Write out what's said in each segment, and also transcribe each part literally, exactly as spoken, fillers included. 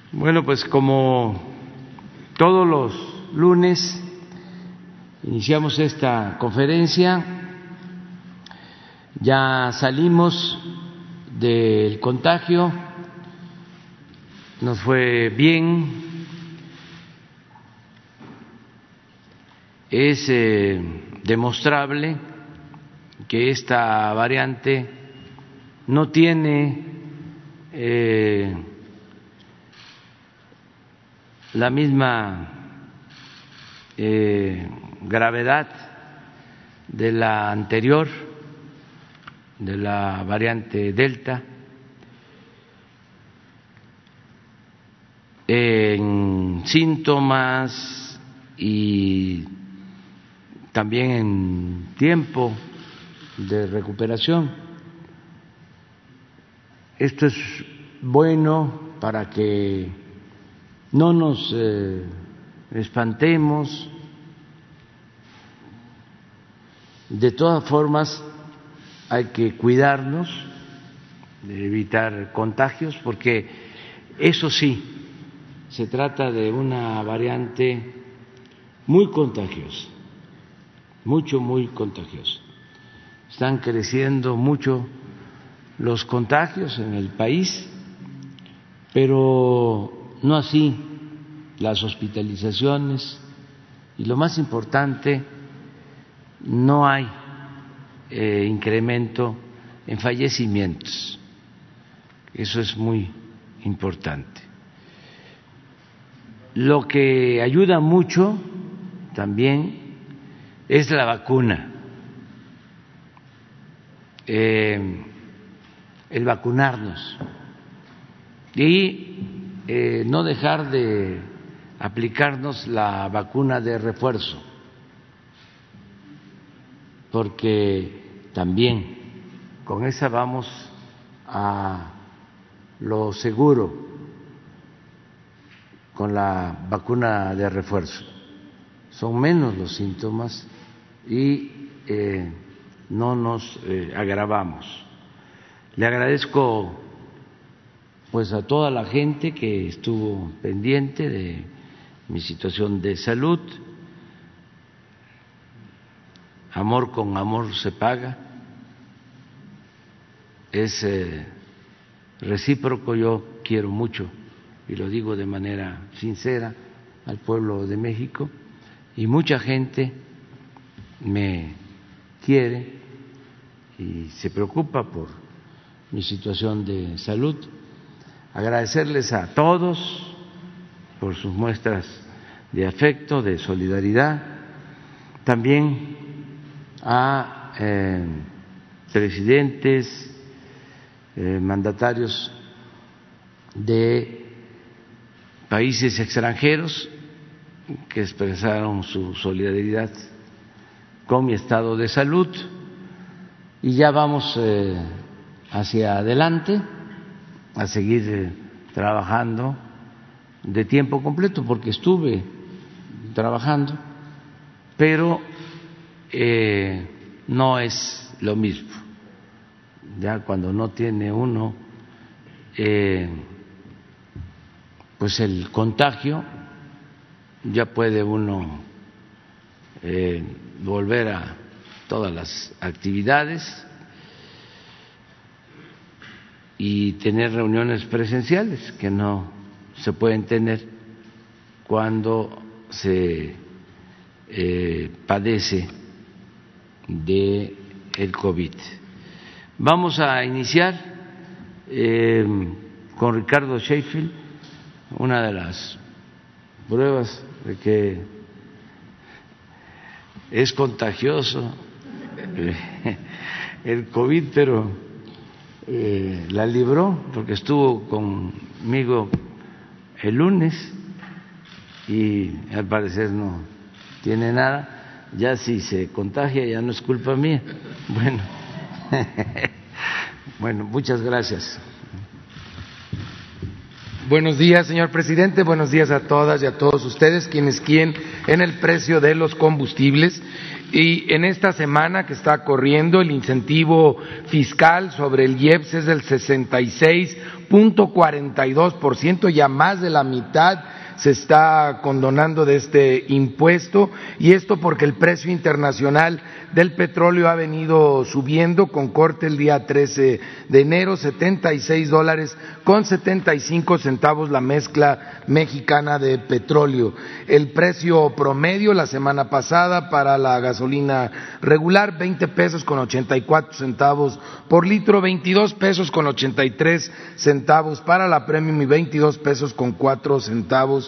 Bueno, pues como todos los lunes iniciamos esta conferencia, ya salimos del contagio, nos fue bien, es eh, demostrable que esta variante no tiene eh, la misma eh, gravedad de la anterior, de la variante Delta, en síntomas y también en tiempo de recuperación. Esto es bueno para que no nos eh, espantemos. De todas formas, hay que cuidarnos de evitar contagios, porque eso sí, se trata de una variante muy contagiosa, mucho, muy contagiosa. Están creciendo mucho los contagios en el país, pero no así las hospitalizaciones, y lo más importante, no hay eh, incremento en fallecimientos. Eso es muy importante. Lo que ayuda mucho también es la vacuna, eh, el vacunarnos y Eh, no dejar de aplicarnos la vacuna de refuerzo, porque también con esa vamos a lo seguro, con la vacuna de refuerzo. Son menos los síntomas y eh, no nos eh, agravamos. Le agradezco pues a toda la gente que estuvo pendiente de mi situación de salud. Amor con amor se paga, es eh, recíproco. Yo quiero mucho, y lo digo de manera sincera, al pueblo de México, y mucha gente me quiere y se preocupa por mi situación de salud. Agradecerles a todos por sus muestras de afecto, de solidaridad, también a eh, presidentes, eh, mandatarios de países extranjeros que expresaron su solidaridad con mi estado de salud, y ya vamos eh, hacia adelante a seguir eh, trabajando de tiempo completo, porque estuve trabajando, pero eh, no es lo mismo. Ya cuando no tiene uno eh, pues el contagio, ya puede uno eh, volver a todas las actividades y tener reuniones presenciales que no se pueden tener cuando se eh, padece de el COVID. Vamos a iniciar eh, con Ricardo Sheffield, una de las pruebas de que es contagioso el COVID, pero Eh, la libró porque estuvo conmigo el lunes y al parecer no tiene nada. Ya si se contagia ya no es culpa mía. Bueno, bueno, muchas gracias. Buenos días, señor presidente. Buenos días a todas y a todos ustedes, quienes quieren en el precio de los combustibles. Y en esta semana que está corriendo, el incentivo fiscal sobre el I E P S es del sesenta y seis punto cuarenta y dos por ciento, ya más de la mitad se está condonando de este impuesto, y esto porque el precio internacional del petróleo ha venido subiendo, con corte el día trece de enero, setenta y seis dólares con setenta y cinco centavos la mezcla mexicana de petróleo. El precio promedio la semana pasada para la gasolina regular, veinte pesos con ochenta y cuatro centavos por litro, veintidós pesos con ochenta y tres centavos para la premium y veintidós pesos con cuatro centavos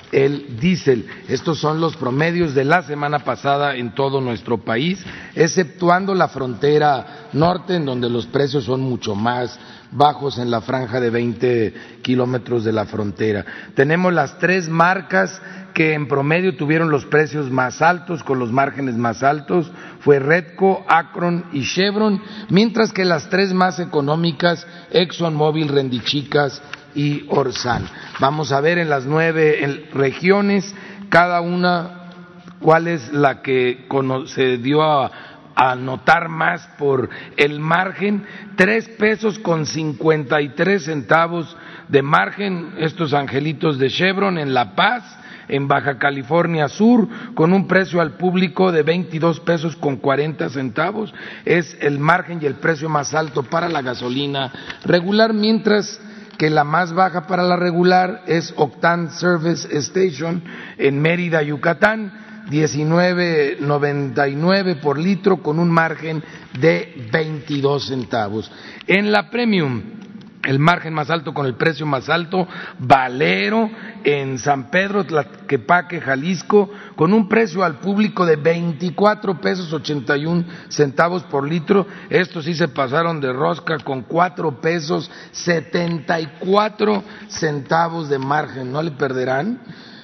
el diésel. Estos son los promedios de la semana pasada en todo nuestro país, exceptuando la frontera norte, en donde los precios son mucho más bajos en la franja de veinte kilómetros de la frontera. Tenemos las tres marcas que en promedio tuvieron los precios más altos, con los márgenes más altos, fue Redco, Akron y Chevron, mientras que las tres más económicas, ExxonMobil, Rendichicas y Orsan. Vamos a ver en las nueve regiones, cada una, cuál es la que se dio a, a notar más por el margen. Tres pesos con cincuenta y tres centavos de margen, estos angelitos de Chevron en La Paz, en Baja California Sur, con un precio al público de veintidós pesos con cuarenta centavos, es el margen y el precio más alto para la gasolina regular, mientras que la más baja para la regular es Octane Service Station en Mérida, Yucatán, diecinueve noventa y nueve por litro, con un margen de veintidós centavos. En la premium, el margen más alto con el precio más alto, Valero en San Pedro Tlaquepaque, Jalisco, con un precio al público de veinticuatro pesos ochenta y un centavos por litro. Estos sí se pasaron de rosca, con cuatro pesos setenta y cuatro centavos de margen, ¿no le perderán?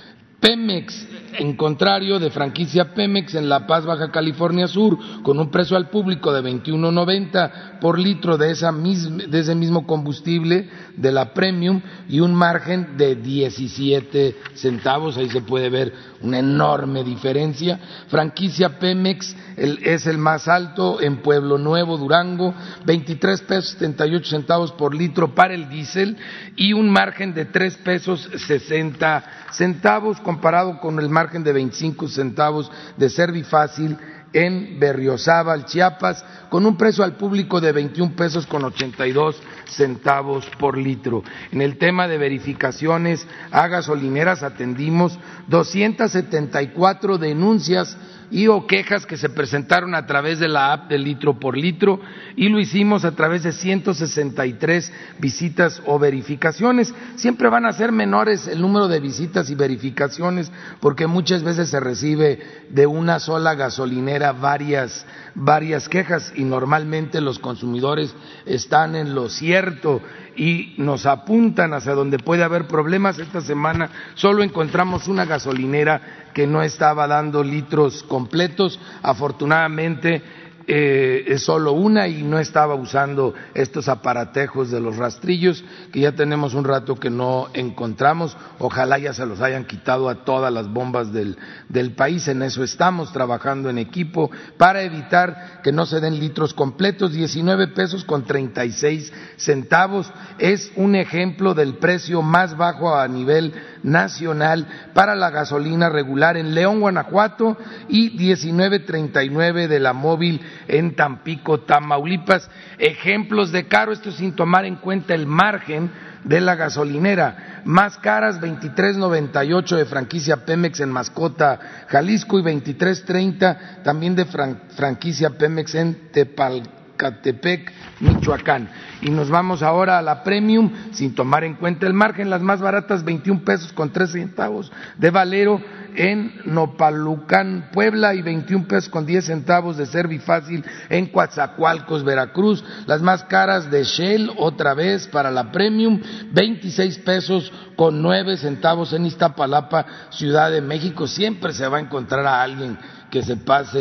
Pemex, en contrario, de franquicia Pemex en La Paz, Baja California Sur, con un precio al público de veintiuno noventa por litro de, esa misma, de ese mismo combustible de la Premium, y un margen de diecisiete centavos, ahí se puede ver una enorme diferencia. Franquicia Pemex el, es el más alto en Pueblo Nuevo, Durango, veintitrés pesos setenta y ocho centavos por litro para el diésel, y un margen de tres pesos sesenta centavos, comparado con el margen de veinticinco centavos de Servifácil en Berriozábal, Chiapas, con un precio al público de veintiún pesos con ochenta y dos centavos por litro. En el tema de verificaciones a gasolineras atendimos doscientas setenta y cuatro denuncias y o quejas que se presentaron a través de la app de Litro por Litro, y lo hicimos a través de ciento sesenta y tres visitas o verificaciones. Siempre van a ser menores el número de visitas y verificaciones, porque muchas veces se recibe de una sola gasolinera varias, varias quejas, y normalmente los consumidores están en lo cierto y nos apuntan hacia donde puede haber problemas. Esta semana solo encontramos una gasolinera que no estaba dando litros completos, afortunadamente eh, es solo una, y no estaba usando estos aparatejos de los rastrillos que ya tenemos un rato que no encontramos. Ojalá ya se los hayan quitado a todas las bombas del, del país. En eso estamos trabajando en equipo para evitar que no se den litros completos. diecinueve pesos con treinta y seis centavos es un ejemplo del precio más bajo a nivel nacional para la gasolina regular en León, Guanajuato, y diecinueve treinta y nueve de la móvil en Tampico, Tamaulipas. Ejemplos de caro, esto sin tomar en cuenta el margen de la gasolinera. Más caras, veintitrés noventa y ocho de franquicia Pemex en Mascota, Jalisco, y veintitrés treinta también de fran- franquicia Pemex en Tepalcatepec, Michoacán. Y nos vamos ahora a la Premium, sin tomar en cuenta el margen. Las más baratas, veintiún pesos con tres centavos de Valero en Nopalucán, Puebla, y veintiún pesos con diez centavos de Servifácil en Coatzacoalcos, Veracruz. Las más caras de Shell, otra vez para la Premium, veintiséis pesos con nueve centavos en Iztapalapa, Ciudad de México. Siempre se va a encontrar a alguien que se pase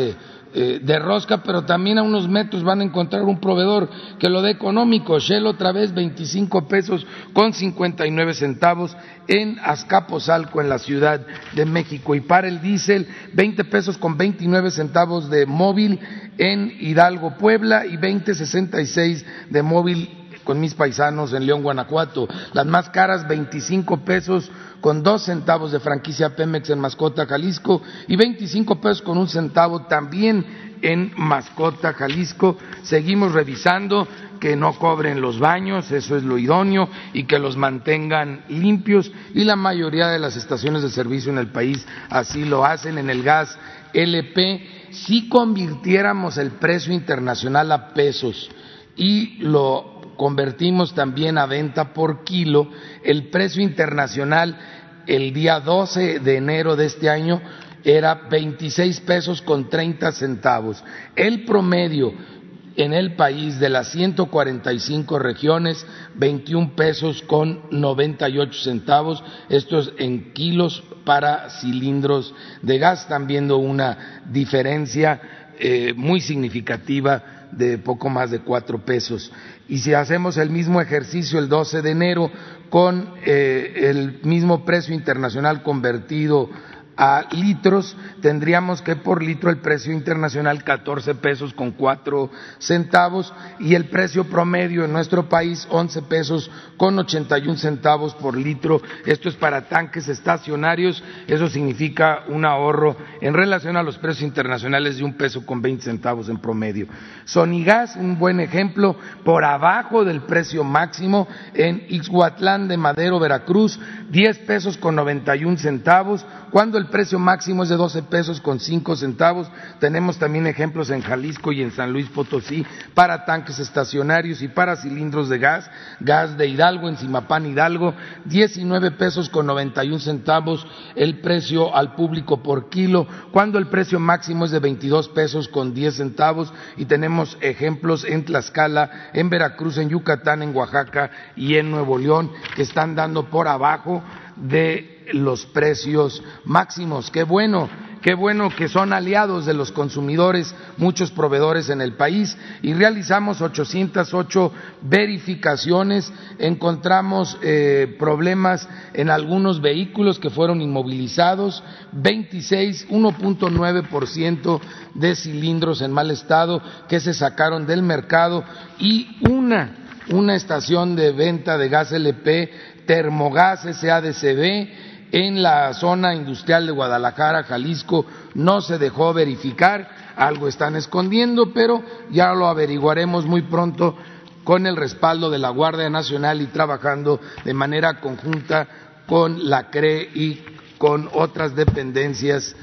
eh, de rosca, pero también a unos metros van a encontrar un proveedor que lo dé económico. Shell otra vez veinticinco pesos con cincuenta y nueve centavos en Azcapotzalco, en la Ciudad de México. Y para el diésel, veinte pesos con veintinueve centavos de móvil en Hidalgo, Puebla, y veinte sesenta y seis de móvil con mis paisanos en León, Guanajuato. Las más caras, veinticinco pesos con dos centavos de franquicia Pemex en Mascota, Jalisco, y veinticinco pesos con un centavo también en Mascota, Jalisco. Seguimos revisando que no cobren los baños, eso es lo idóneo, y que los mantengan limpios, y la mayoría de las estaciones de servicio en el país así lo hacen. En el gas L P, si convirtiéramos el precio internacional a pesos y lo convertimos también a venta por kilo, el precio internacional el día doce de enero de este año era veintiséis pesos con treinta centavos. El promedio en el país de las ciento cuarenta y cinco regiones, veintiún pesos con noventa y ocho centavos, esto es en kilos para cilindros de gas. Están viendo una diferencia eh, muy significativa de poco más de cuatro pesos. Y si hacemos el mismo ejercicio el doce de enero con eh, el mismo precio internacional convertido a litros, tendríamos que por litro el precio internacional catorce pesos con cuatro centavos y el precio promedio en nuestro país once pesos con ochenta y un centavos por litro. Esto es para tanques estacionarios, eso significa un ahorro en relación a los precios internacionales de un peso con veinte centavos en promedio. Sonigas, un buen ejemplo, por abajo del precio máximo en Ixhuatlán de Madero, Veracruz, diez pesos con noventa y un centavos, cuando el precio máximo es de doce pesos con cinco centavos. Tenemos también ejemplos en Jalisco y en San Luis Potosí para tanques estacionarios y para cilindros de gas. Gas de Hidalgo, en Zimapán, Hidalgo, diecinueve pesos con noventa y un centavos el precio al público por kilo, cuando el precio máximo es de veintidós pesos con diez centavos. Y tenemos ejemplos en Tlaxcala, en Veracruz, en Yucatán, en Oaxaca y en Nuevo León, que están dando por abajo de los precios máximos. Qué bueno, qué bueno que son aliados de los consumidores muchos proveedores en el país. Y realizamos ochocientas ocho verificaciones, encontramos eh, problemas en algunos vehículos que fueron inmovilizados, veintiséis, uno punto nueve por ciento de cilindros en mal estado que se sacaron del mercado, y una, una estación de venta de gas L P, Termogas S A de C V, en la zona industrial de Guadalajara, Jalisco, no se dejó verificar. Algo están escondiendo, pero ya lo averiguaremos muy pronto con el respaldo de la Guardia Nacional y trabajando de manera conjunta con la C R E y con otras dependencias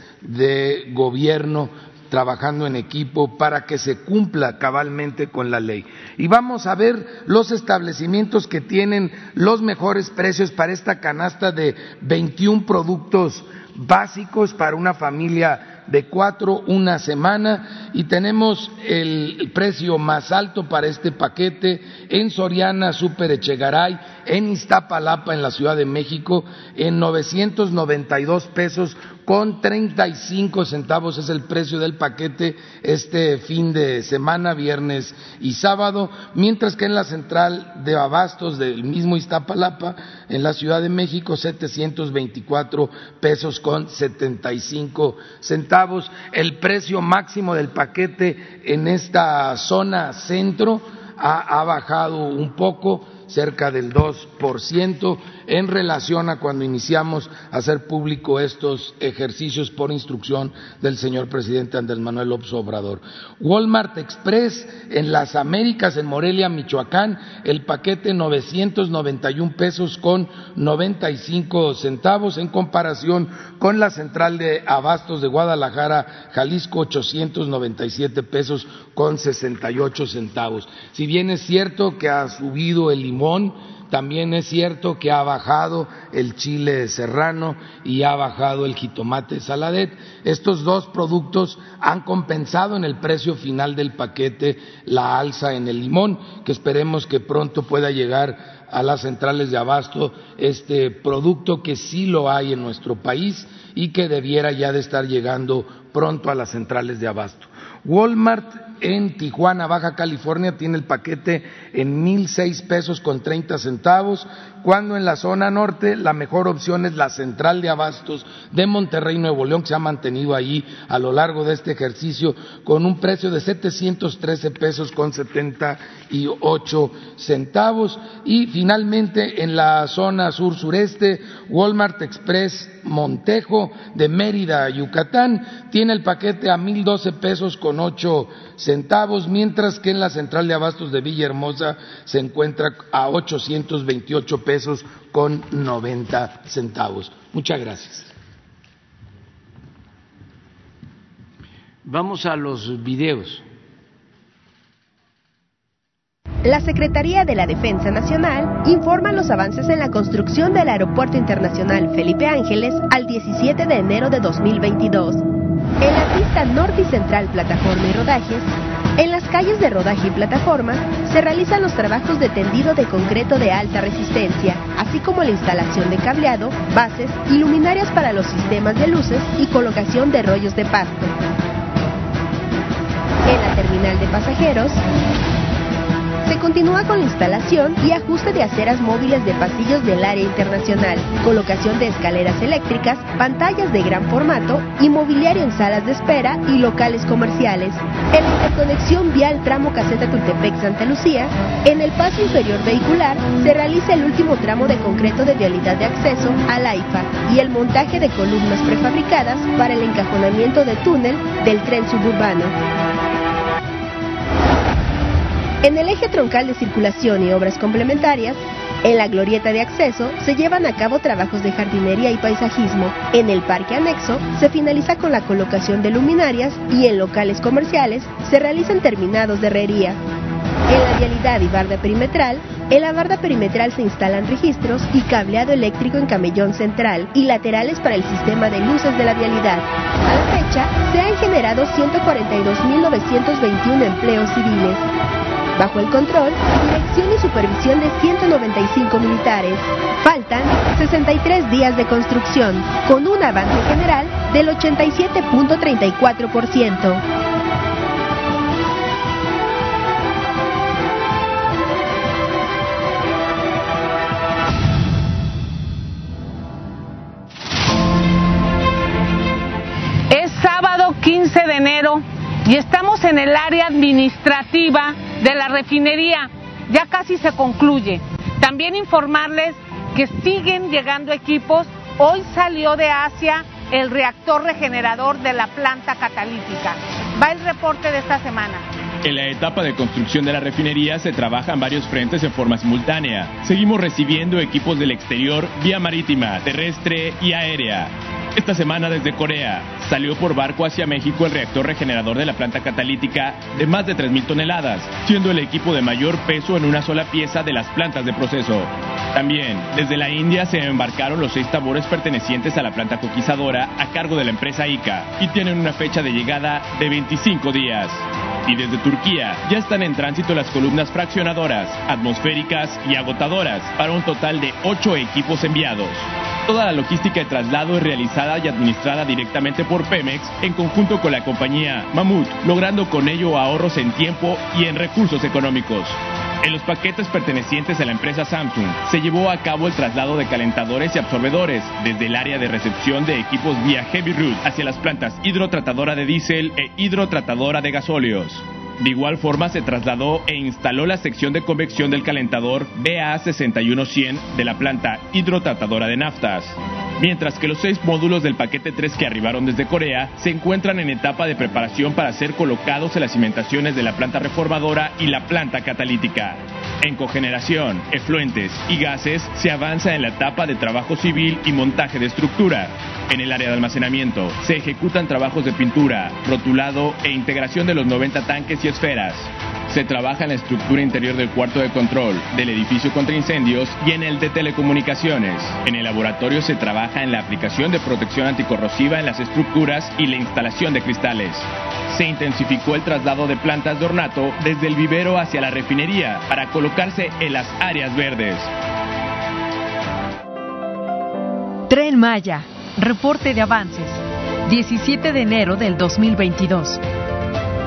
de gobierno, trabajando en equipo para que se cumpla cabalmente con la ley. Y vamos a ver los establecimientos que tienen los mejores precios para esta canasta de veintiún productos básicos para una familia de cuatro, una semana, y tenemos el precio más alto para este paquete en Soriana Super Echegaray, en Iztapalapa, en la Ciudad de México, en novecientos noventa y dos pesos con treinta y cinco centavos es el precio del paquete este fin de semana, viernes y sábado, mientras que en la central de abastos del mismo Iztapalapa, en la Ciudad de México, setecientos veinticuatro pesos con setenta y cinco centavos. El precio máximo del paquete en esta zona centro ha, ha bajado un poco, cerca del dos por ciento, en relación a cuando iniciamos a hacer público estos ejercicios por instrucción del señor presidente Andrés Manuel López Obrador. Walmart Express en las Américas, en Morelia, Michoacán, el paquete novecientos noventa y un pesos con noventa y cinco centavos, en comparación con la central de abastos de Guadalajara, Jalisco, ochocientos noventa y siete pesos con sesenta y ocho centavos. Si bien es cierto que ha subido el limón, también es cierto que ha bajado el chile serrano y ha bajado el jitomate saladet. Estos dos productos han compensado en el precio final del paquete la alza en el limón, que esperemos que pronto pueda llegar a las centrales de abasto este producto, que sí lo hay en nuestro país y que debiera ya de estar llegando pronto a las centrales de abasto. Walmart en Tijuana, Baja California, tiene el paquete en mil seis pesos con treinta centavos, cuando en la zona norte la mejor opción es la Central de Abastos de Monterrey, Nuevo León, que se ha mantenido ahí a lo largo de este ejercicio con un precio de setecientos trece pesos con setenta y ocho centavos. Y finalmente en la zona sur-sureste, Walmart Express Montejo de Mérida, Yucatán, tiene el paquete a mil doce pesos con ocho centavos, mientras que en la Central de Abastos de Villahermosa se encuentra a ochocientos veintiocho pesos con noventa centavos. Muchas gracias. Vamos a los videos. La Secretaría de la Defensa Nacional informa los avances en la construcción del Aeropuerto Internacional Felipe Ángeles al diecisiete de enero de dos mil veintidós. En la pista norte y central plataforma y rodajes, en las calles de rodaje y plataforma, se realizan los trabajos de tendido de concreto de alta resistencia, así como la instalación de cableado, bases y luminarias para los sistemas de luces y colocación de rollos de pasto. En la terminal de pasajeros, se continúa con la instalación y ajuste de aceras móviles de pasillos del área internacional, colocación de escaleras eléctricas, pantallas de gran formato y mobiliario en salas de espera y locales comerciales. En la interconexión vial tramo Caseta Tultepec-Santa Lucía, en el paso inferior vehicular se realiza el último tramo de concreto de vialidad de acceso al AIFA y el montaje de columnas prefabricadas para el encajonamiento de túnel del tren suburbano. En el eje troncal de circulación y obras complementarias, en la glorieta de acceso se llevan a cabo trabajos de jardinería y paisajismo. En el parque anexo se finaliza con la colocación de luminarias y en locales comerciales se realizan terminados de herrería. En la vialidad y barda perimetral, en la barda perimetral se instalan registros y cableado eléctrico en camellón central y laterales para el sistema de luces de la vialidad. A la fecha, se han generado ciento cuarenta y dos mil novecientos veintiuno empleos civiles, bajo el control, dirección y supervisión de ciento noventa y cinco militares. Faltan sesenta y tres días de construcción, con un avance general del ochenta y siete punto treinta y cuatro por ciento. Es sábado quince de enero y estamos en el área administrativa de la refinería. Ya casi se concluye. También informarles que siguen llegando equipos. Hoy salió de Asia el reactor regenerador de la planta catalítica. Va el reporte de esta semana. En la etapa de construcción de la refinería se trabajan varios frentes en forma simultánea. Seguimos recibiendo equipos del exterior vía marítima, terrestre y aérea. Esta semana desde Corea salió por barco hacia México el reactor regenerador de la planta catalítica de más de tres mil toneladas, siendo el equipo de mayor peso en una sola pieza de las plantas de proceso. También, desde la India se embarcaron los seis tambores pertenecientes a la planta coquizadora a cargo de la empresa I C A y tienen una fecha de llegada de veinticinco días. Y desde Turquía ya están en tránsito las columnas fraccionadoras, atmosféricas y agotadoras, para un total de ocho equipos enviados. Toda la logística de traslado es realizada y administrada directamente por Pemex en conjunto con la compañía Mamut, logrando con ello ahorros en tiempo y en recursos económicos. En los paquetes pertenecientes a la empresa Samsung se llevó a cabo el traslado de calentadores y absorbedores desde el área de recepción de equipos vía Heavy Route hacia las plantas hidrotratadora de diésel e hidrotratadora de gasóleos. De igual forma se trasladó e instaló la sección de convección del calentador B A sesenta y uno cien de la planta hidrotratadora de naftas. Mientras que los seis módulos del paquete tres que arribaron desde Corea se encuentran en etapa de preparación para ser colocados en las cimentaciones de la planta reformadora y la planta catalítica. En cogeneración, efluentes y gases se avanza en la etapa de trabajo civil y montaje de estructura. En el área de almacenamiento se ejecutan trabajos de pintura, rotulado e integración de los noventa tanques y esferas. Se trabaja en la estructura interior del cuarto de control, del edificio contra incendios y en el de telecomunicaciones. En el laboratorio se trabaja en la aplicación de protección anticorrosiva en las estructuras y la instalación de cristales. Se intensificó el traslado de plantas de ornato desde el vivero hacia la refinería para colocarse en las áreas verdes. Tren Maya, reporte de avances, diecisiete de enero del dos mil veintidós.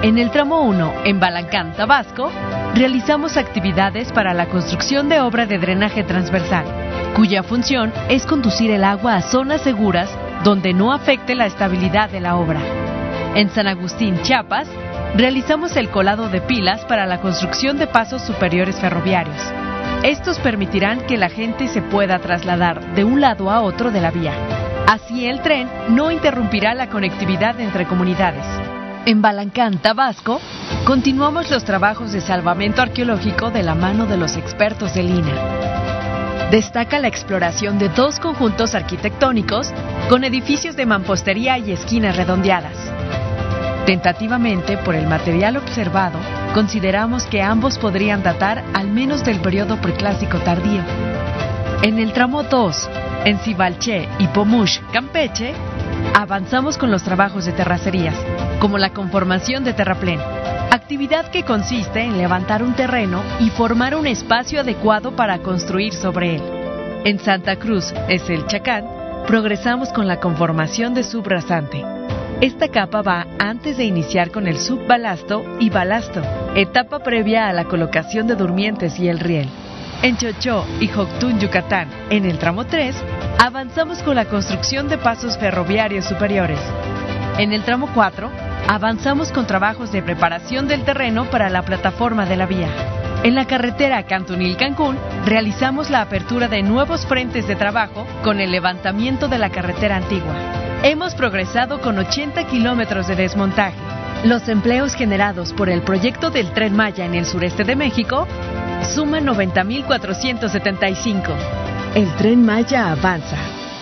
En el tramo uno, en Balancán, Tabasco, realizamos actividades para la construcción de obra de drenaje transversal, cuya función es conducir el agua a zonas seguras donde no afecte la estabilidad de la obra. En San Agustín, Chiapas, realizamos el colado de pilas para la construcción de pasos superiores ferroviarios. Estos permitirán que la gente se pueda trasladar de un lado a otro de la vía. Así el tren no interrumpirá la conectividad entre comunidades. En Balancán, Tabasco, continuamos los trabajos de salvamento arqueológico de la mano de los expertos del I N A. Destaca la exploración de dos conjuntos arquitectónicos con edificios de mampostería y esquinas redondeadas. Tentativamente, por el material observado, consideramos que ambos podrían datar al menos del periodo preclásico tardío. En el tramo dos, en Cibalché y Pomush, Campeche, avanzamos con los trabajos de terracerías, como la conformación de terraplén, actividad que consiste en levantar un terreno y formar un espacio adecuado para construir sobre él. En Santa Cruz, Eselchacán, progresamos con la conformación de subrasante. Esta capa va antes de iniciar con el subbalasto y balasto, etapa previa a la colocación de durmientes y el riel. En Chochó y Joctún, Yucatán, en el tramo tres, avanzamos con la construcción de pasos ferroviarios superiores. En el tramo cuatro, avanzamos con trabajos de preparación del terreno para la plataforma de la vía. En la carretera Cantunil-Cancún, realizamos la apertura de nuevos frentes de trabajo con el levantamiento de la carretera antigua. Hemos progresado con ochenta kilómetros de desmontaje. Los empleos generados por el proyecto del Tren Maya en el sureste de México suman noventa mil cuatrocientos setenta y cinco. El Tren Maya avanza.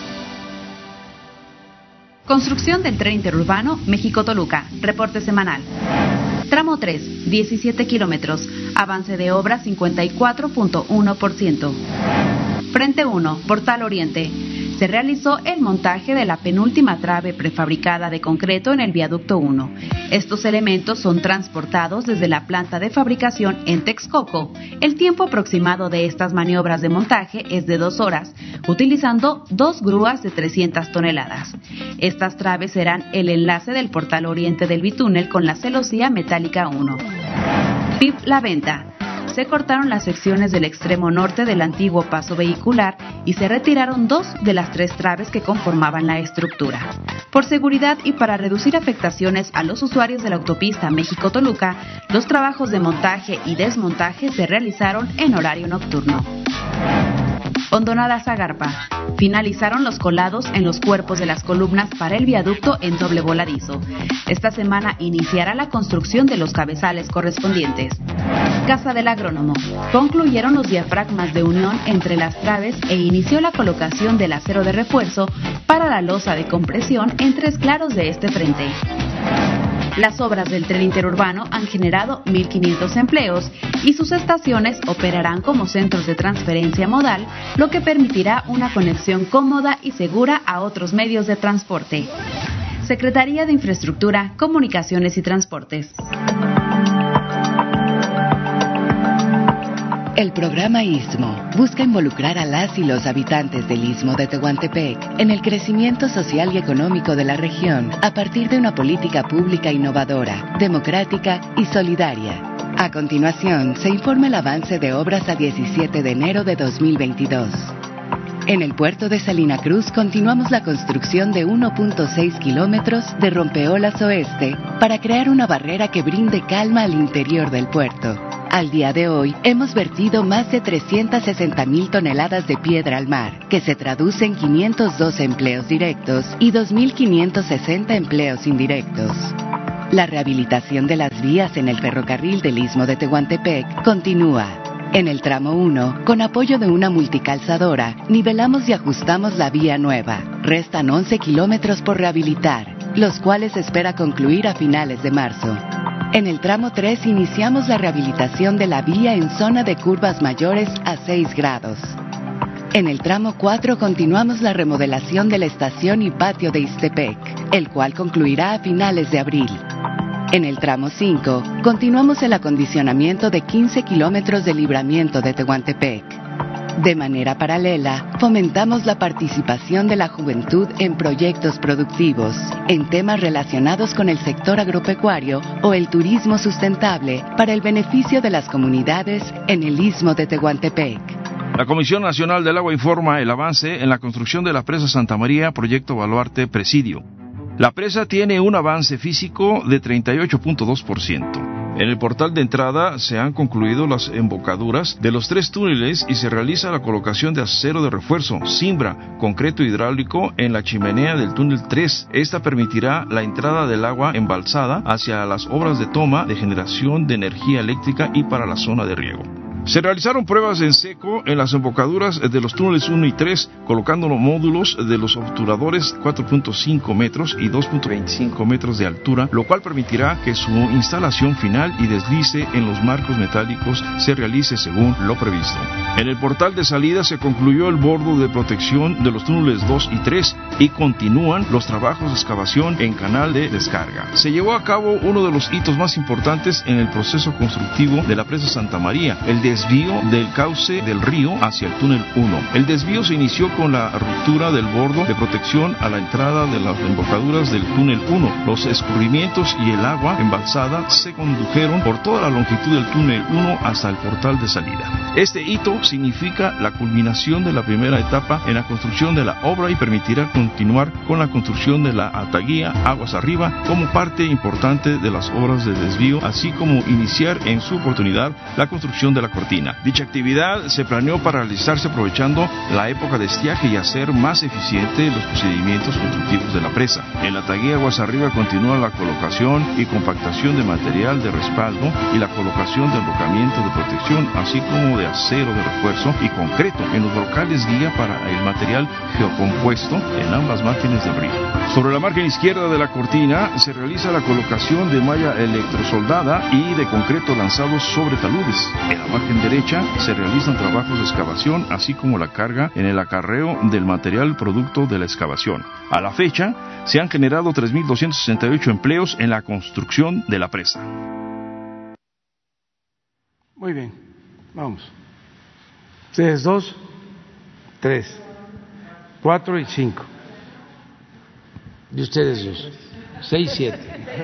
Construcción del tren interurbano México-Toluca. Reporte semanal. Tramo tres, diecisiete kilómetros. Avance de obra cincuenta y cuatro punto uno por ciento. Frente uno, Portal Oriente. Se realizó el montaje de la penúltima trave prefabricada de concreto en el viaducto uno. Estos elementos son transportados desde la planta de fabricación en Texcoco. El tiempo aproximado de estas maniobras de montaje es de dos horas, utilizando dos grúas de trescientas toneladas. Estas traves serán el enlace del Portal Oriente del Bitúnel con la celosía metálica uno. P I B La Venta. Se cortaron las secciones del extremo norte del antiguo paso vehicular y se retiraron dos de las tres traves que conformaban la estructura. Por seguridad y para reducir afectaciones a los usuarios de la autopista México-Toluca, los trabajos de montaje y desmontaje se realizaron en horario nocturno. Hondonada Zagarpa. Finalizaron los colados en los cuerpos de las columnas para el viaducto en doble voladizo. Esta semana iniciará la construcción de los cabezales correspondientes. Casa del Agrónomo. Concluyeron los diafragmas de unión entre las traves e inició la colocación del acero de refuerzo para la losa de compresión en tres claros de este frente. Las obras del tren interurbano han generado mil quinientos empleos y sus estaciones operarán como centros de transferencia modal, lo que permitirá una conexión cómoda y segura a otros medios de transporte. Secretaría de Infraestructura, Comunicaciones y Transportes. El programa Istmo busca involucrar a las y los habitantes del Istmo de Tehuantepec en el crecimiento social y económico de la región a partir de una política pública innovadora, democrática y solidaria. A continuación, se informa el avance de obras a diecisiete de enero de dos mil veintidós. En el puerto de Salina Cruz continuamos la construcción de uno punto seis kilómetros de rompeolas oeste para crear una barrera que brinde calma al interior del puerto. Al día de hoy, hemos vertido más de trescientas sesenta mil toneladas de piedra al mar, que se traduce en quinientos doce empleos directos y dos mil quinientos sesenta empleos indirectos. La rehabilitación de las vías en el ferrocarril del Istmo de Tehuantepec continúa. En el tramo uno, con apoyo de una multicalzadora, nivelamos y ajustamos la vía nueva. Restan once kilómetros por rehabilitar, los cuales se espera concluir a finales de marzo. En el tramo tres iniciamos la rehabilitación de la vía en zona de curvas mayores a seis grados. En el tramo cuatro continuamos la remodelación de la estación y patio de Ixtepec, el cual concluirá a finales de abril. En el tramo cinco continuamos el acondicionamiento de quince kilómetros de libramiento de Tehuantepec. De manera paralela, fomentamos la participación de la juventud en proyectos productivos, en temas relacionados con el sector agropecuario o el turismo sustentable para el beneficio de las comunidades en el Istmo de Tehuantepec. La Comisión Nacional del Agua informa el avance en la construcción de la presa Santa María, proyecto Baluarte Presidio. La presa tiene un avance físico de treinta y ocho punto dos por ciento. En el portal de entrada se han concluido las embocaduras de los tres túneles y se realiza la colocación de acero de refuerzo, cimbra, concreto hidráulico en la chimenea del túnel tres. Esta permitirá la entrada del agua embalsada hacia las obras de toma de generación de energía eléctrica y para la zona de riego. Se realizaron pruebas en seco en las embocaduras de los túneles uno y tres, colocando los módulos de los obturadores cuatro punto cinco metros y dos punto veinticinco metros de altura, lo cual permitirá que su instalación final y deslice en los marcos metálicos se realice según lo previsto. En el portal de salida se concluyó el bordo de protección de los túneles dos y tres y continúan los trabajos de excavación en canal de descarga. Se llevó a cabo uno de los hitos más importantes en el proceso constructivo de la presa Santa María, el desvío del cauce del río hacia el túnel uno. El desvío se inició con la ruptura del bordo de protección a la entrada de las embocaduras del túnel uno. Los escurrimientos y el agua embalsada se condujeron por toda la longitud del túnel uno hasta el portal de salida. Este hito significa la culminación de la primera etapa en la construcción de la obra y permitirá continuar con la construcción de la ataguía aguas arriba como parte importante de las obras de desvío, así como iniciar en su oportunidad la construcción de la cortina. Dicha actividad se planeó para realizarse aprovechando la época de estiaje y hacer más eficiente los procedimientos constructivos de la presa. En la ataguía aguas arriba continúa la colocación y compactación de material de respaldo y la colocación de enrocamiento de protección, así como de acero de refuerzo y concreto en los brocales guía para el material geocompuesto en ambas márgenes del río. Sobre la margen izquierda de la cortina se realiza la colocación de malla electrosoldada y de concreto lanzados sobre taludes. En la margen derecha se realizan trabajos de excavación, así como la carga en el acarreo del material producto de la excavación. A la fecha, se han generado tres mil doscientos sesenta y ocho empleos en la construcción de la presa. Muy bien, vamos. Ustedes dos, tres, cuatro y cinco. Y ustedes dos, seis, siete.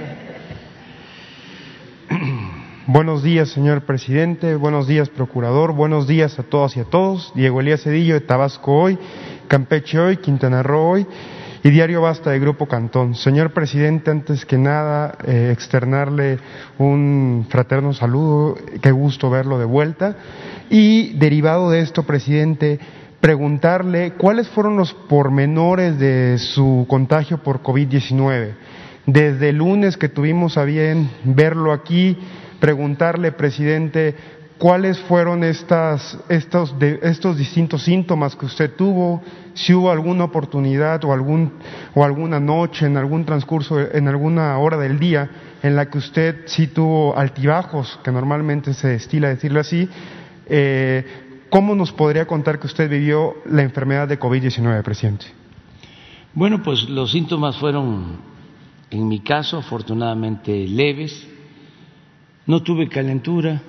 Buenos días, señor presidente. Buenos días, procurador. Buenos días a todas y a todos. Diego Elías Cedillo, de Tabasco Hoy, Campeche Hoy, Quintana Roo Hoy y Diario Basta de Grupo Cantón. Señor presidente, antes que nada, eh, externarle un fraterno saludo. Qué gusto verlo de vuelta. Y derivado de esto, presidente, preguntarle cuáles fueron los pormenores de su contagio por COVID diecinueve. Desde el lunes que tuvimos a bien verlo aquí, preguntarle, presidente, cuáles fueron estas, estos, de, estos distintos síntomas que usted tuvo, si hubo alguna oportunidad o, algún, o alguna noche, en algún transcurso, en alguna hora del día, en la que usted sí tuvo altibajos, que normalmente se estila decirlo así. Eh, ¿Cómo nos podría contar que usted vivió la enfermedad de COVID diecinueve, presidente? Bueno, pues los síntomas fueron, en mi caso, afortunadamente leves. No tuve calentura,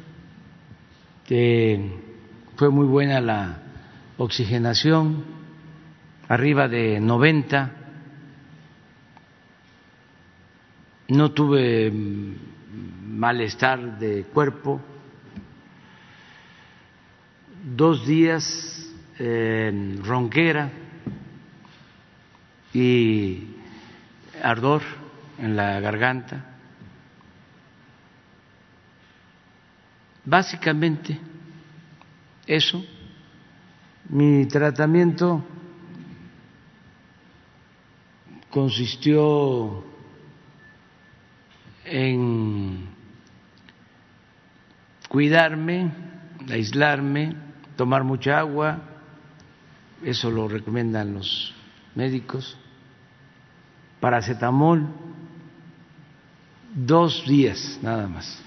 eh, fue muy buena la oxigenación, arriba de noventa. No tuve malestar de cuerpo. Dos días eh, ronquera y ardor en la garganta. Básicamente eso. Mi tratamiento consistió en cuidarme, aislarme, tomar mucha agua, eso lo recomiendan los médicos, paracetamol, dos días nada más.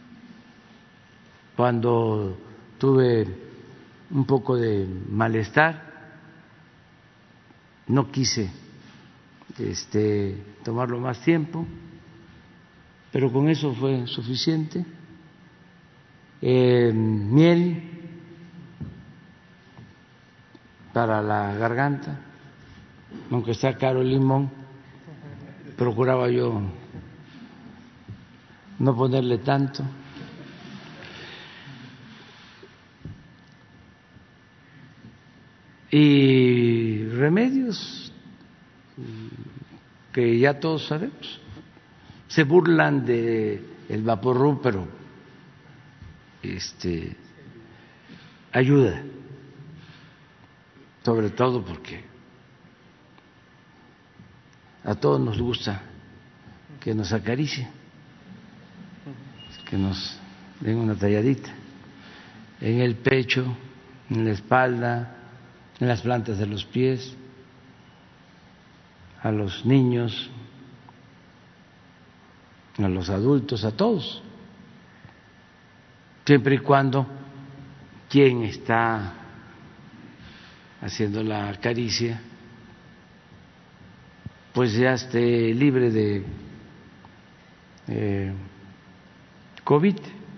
Cuando tuve un poco de malestar, no quise este, tomarlo más tiempo, pero con eso fue suficiente. Eh, miel, para la garganta, aunque está caro el limón, procuraba yo no ponerle tanto. Y remedios que ya todos sabemos. Se burlan de el Vaporub, pero este ayuda, sobre todo porque a todos nos gusta que nos acaricie, que nos den una talladita en el pecho, en la espalda, en las plantas de los pies, a los niños, a los adultos, a todos, siempre y cuando quien está haciendo la caricia pues ya esté libre de eh, COVID.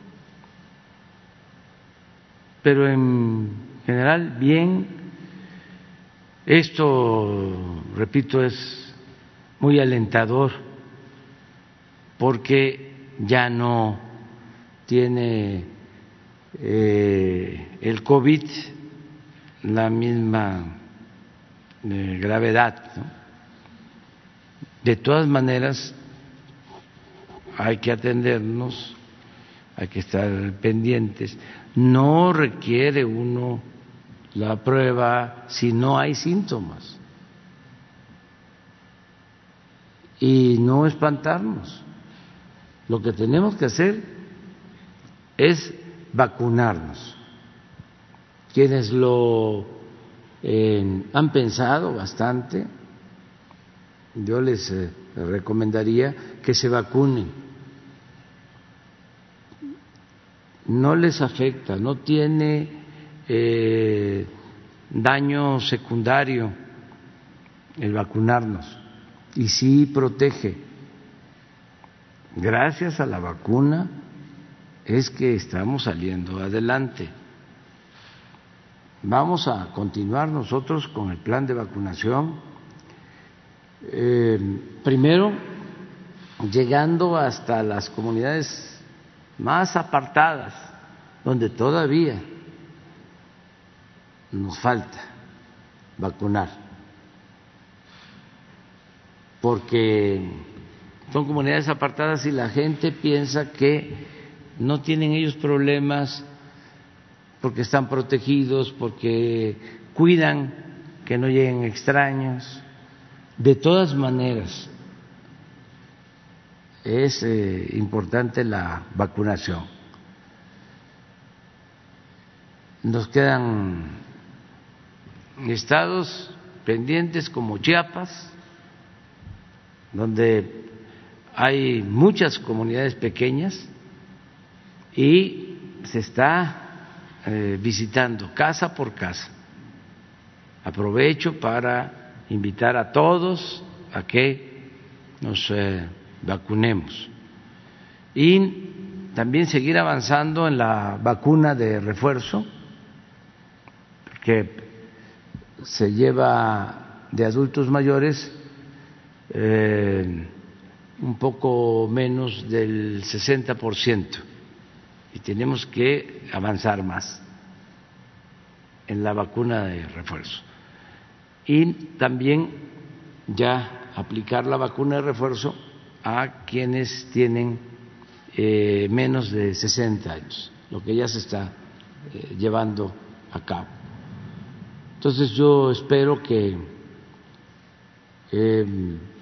Pero en general, bien. Esto, repito, es muy alentador porque ya no tiene eh, el COVID la misma eh, gravedad, ¿no? De todas maneras, hay que atendernos, hay que estar pendientes. No requiere uno la prueba si no hay síntomas. Y no espantarnos. Lo que tenemos que hacer es vacunarnos. Quienes lo eh, han pensado bastante, yo les eh, recomendaría que se vacunen. No les afecta, no tiene eh, daño secundario el vacunarnos y sí protege. Gracias a la vacuna es que estamos saliendo adelante. Vamos a continuar nosotros con el plan de vacunación. Eh, primero, llegando hasta las comunidades más apartadas, donde todavía nos falta vacunar, porque son comunidades apartadas y la gente piensa que no tienen ellos problemas porque están protegidos, porque cuidan que no lleguen extraños. De todas maneras, es eh, importante la vacunación. Nos quedan estados pendientes como Chiapas, donde hay muchas comunidades pequeñas y se está eh, visitando casa por casa. Aprovecho para invitar a todos a que nos eh, vacunemos y también seguir avanzando en la vacuna de refuerzo, porque se lleva de adultos mayores eh, un poco menos del sesenta por ciento y tenemos que avanzar más en la vacuna de refuerzo. Y también ya aplicar la vacuna de refuerzo a quienes tienen eh, menos de sesenta años, lo que ya se está eh, llevando a cabo. Entonces yo espero que eh,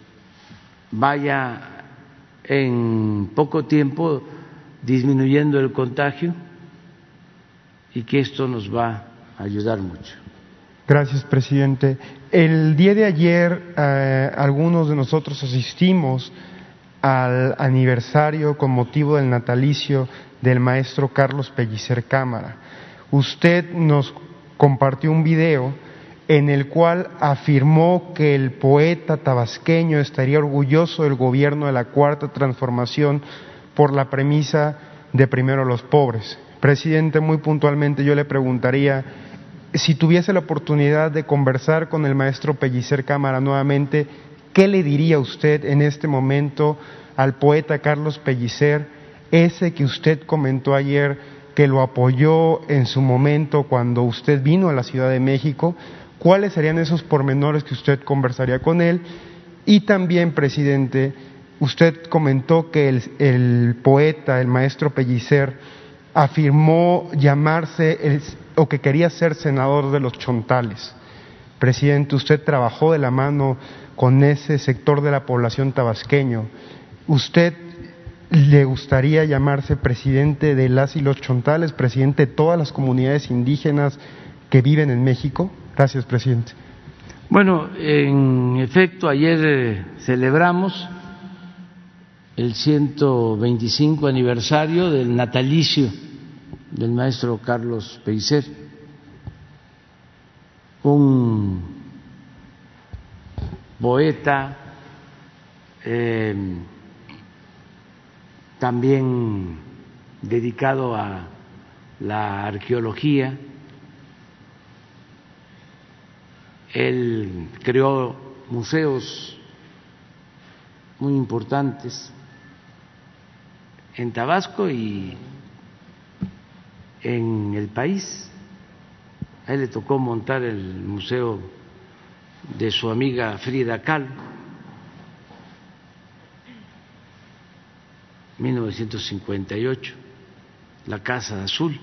vaya en poco tiempo disminuyendo el contagio y que esto nos va a ayudar mucho. Gracias, presidente. El día de ayer eh, algunos de nosotros asistimos al aniversario con motivo del natalicio del maestro Carlos Pellicer Cámara. Usted nos compartió un video en el cual afirmó que el poeta tabasqueño estaría orgulloso del gobierno de la Cuarta Transformación por la premisa de primero los pobres. Presidente, muy puntualmente yo le preguntaría, si tuviese la oportunidad de conversar con el maestro Pellicer Cámara nuevamente, ¿qué le diría usted en este momento al poeta Carlos Pellicer, ese que usted comentó ayer, que lo apoyó en su momento cuando usted vino a la Ciudad de México? ¿Cuáles serían esos pormenores que usted conversaría con él? Y también, presidente, usted comentó que el, el poeta, el maestro Pellicer, afirmó llamarse el, o que quería ser senador de los chontales. Presidente, usted trabajó de la mano con ese sector de la población tabasqueño. ¿Usted le gustaría llamarse presidente de las y los chontales, presidente de todas las comunidades indígenas que viven en México? Gracias, presidente. Bueno, en efecto, ayer eh, celebramos el ciento veinticinco aniversario del natalicio del maestro Carlos Pellicer, un poeta, eh, también dedicado a la arqueología. Él creó museos muy importantes en Tabasco y en el país. A él le tocó montar el museo de su amiga Frida Kahlo, mil novecientos cincuenta y ocho, la Casa Azul,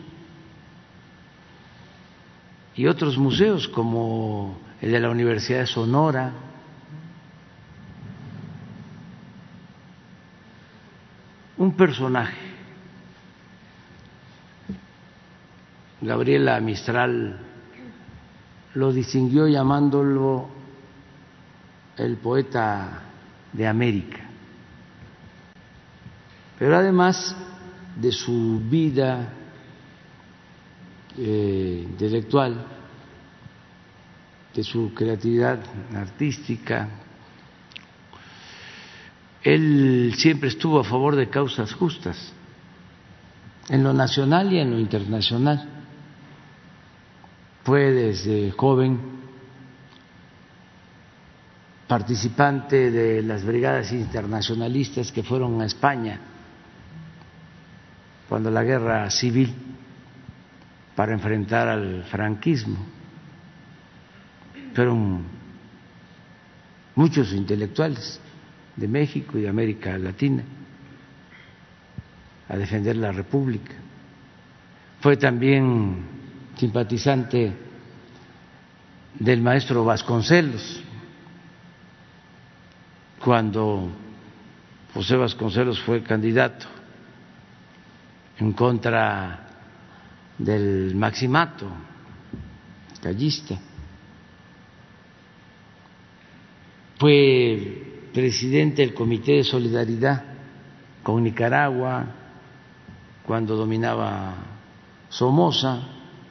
y otros museos como el de la Universidad de Sonora. Un personaje, Gabriela Mistral lo distinguió llamándolo el poeta de América. Pero además de su vida eh, intelectual, de su creatividad artística, él siempre estuvo a favor de causas justas, en lo nacional y en lo internacional. Fue desde joven participante de las brigadas internacionalistas que fueron a España cuando la guerra civil para enfrentar al franquismo. Fueron muchos intelectuales de México y de América Latina a defender la República. Fue también simpatizante del maestro Vasconcelos cuando José Vasconcelos fue candidato en contra del maximato callista. Fue presidente del Comité de Solidaridad con Nicaragua cuando dominaba Somoza,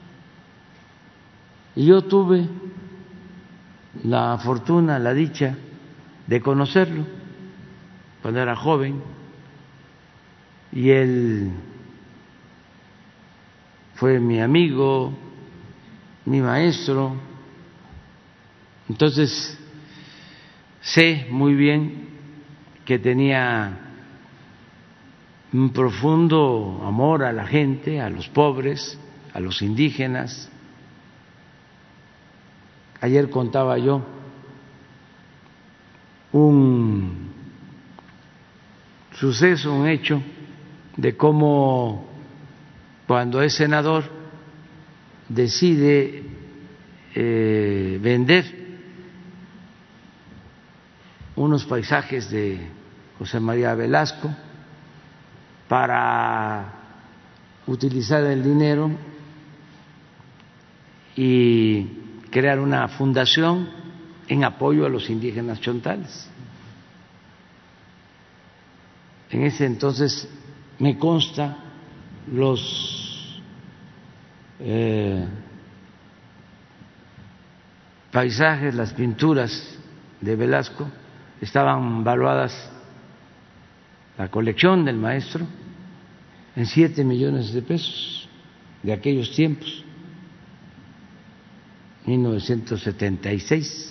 y yo tuve la fortuna, la dicha de conocerlo cuando era joven, y él fue mi amigo, mi maestro. Entonces sé muy bien que tenía un profundo amor a la gente, a los pobres, a los indígenas. Ayer contaba yo un suceso, un hecho de cómo cuando es senador decide eh, vender unos paisajes de José María Velasco para utilizar el dinero y crear una fundación en apoyo a los indígenas chontales. En ese entonces me consta los eh, paisajes, las pinturas de Velasco estaban valuadas, la colección del maestro, en siete millones de pesos de aquellos tiempos. mil novecientos setenta y seis.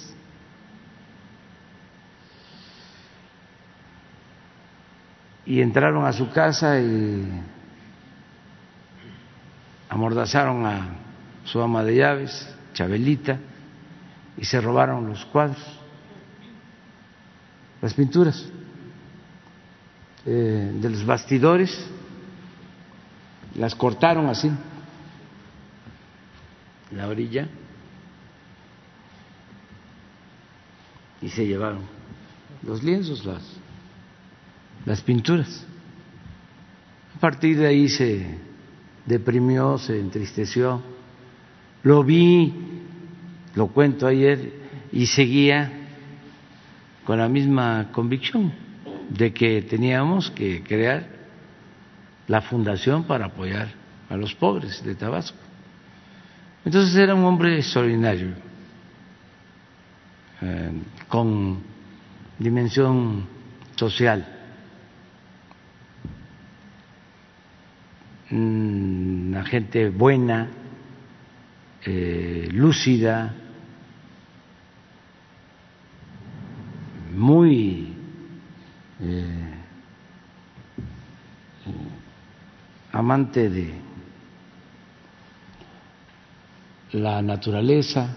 Y entraron a su casa y amordazaron a su ama de llaves, Chabelita, y se robaron los cuadros, las pinturas eh, de los bastidores, las cortaron así, la orilla, y se llevaron los lienzos, las, las pinturas. A partir de ahí se deprimió, se entristeció. Lo vi, lo cuento ayer, y seguía con la misma convicción de que teníamos que crear la fundación para apoyar a los pobres de Tabasco. Entonces era un hombre extraordinario, eh, con dimensión social, una gente buena, eh, lúcida, muy eh, amante de la naturaleza,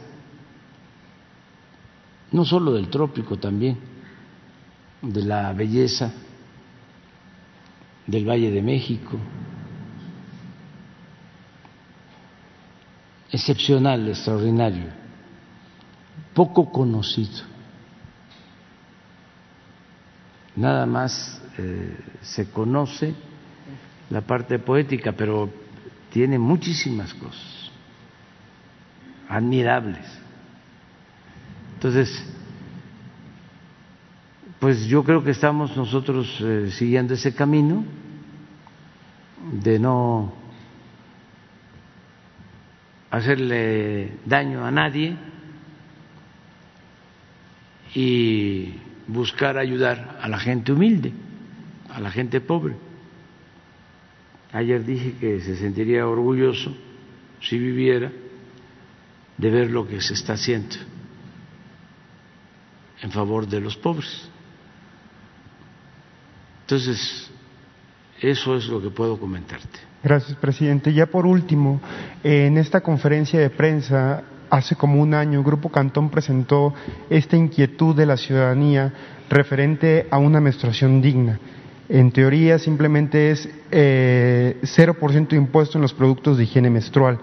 no solo del trópico, también de la belleza del Valle de México. Excepcional, extraordinario, poco conocido. Nada más eh, se conoce la parte poética, pero tiene muchísimas cosas admirables. Entonces, pues yo creo que estamos nosotros eh, siguiendo ese camino de no hacerle daño a nadie y buscar ayudar a la gente humilde, a la gente pobre. Ayer dije que se sentiría orgulloso, si viviera, de ver lo que se está haciendo en favor de los pobres. Entonces, eso es lo que puedo comentarte. Gracias, presidente. Ya por último, en esta conferencia de prensa, hace como un año, Grupo Cantón presentó esta inquietud de la ciudadanía referente a una menstruación digna. En teoría, simplemente es eh, cero por ciento de impuesto en los productos de higiene menstrual,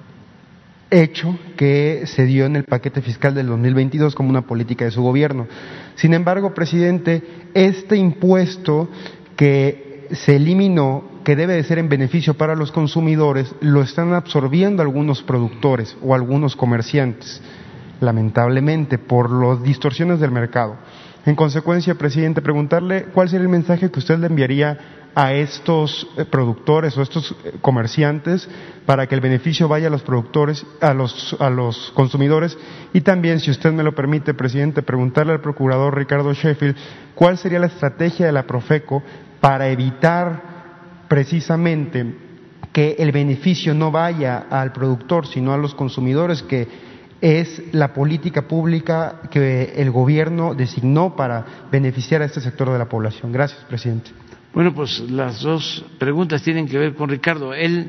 hecho que se dio en el paquete fiscal del dos mil veintidós como una política de su gobierno. Sin embargo, presidente, este impuesto que se eliminó, que debe de ser en beneficio para los consumidores, lo están absorbiendo algunos productores o algunos comerciantes, lamentablemente, por las distorsiones del mercado. En consecuencia, presidente, preguntarle cuál sería el mensaje que usted le enviaría a estos productores o a estos comerciantes para que el beneficio vaya a los productores, a los, a los consumidores, y también, si usted me lo permite, presidente, preguntarle al procurador Ricardo Sheffield cuál sería la estrategia de la Profeco para evitar precisamente que el beneficio no vaya al productor, sino a los consumidores, que es la política pública que el gobierno designó para beneficiar a este sector de la población. Gracias, presidente. Bueno, pues las dos preguntas tienen que ver con Ricardo. Él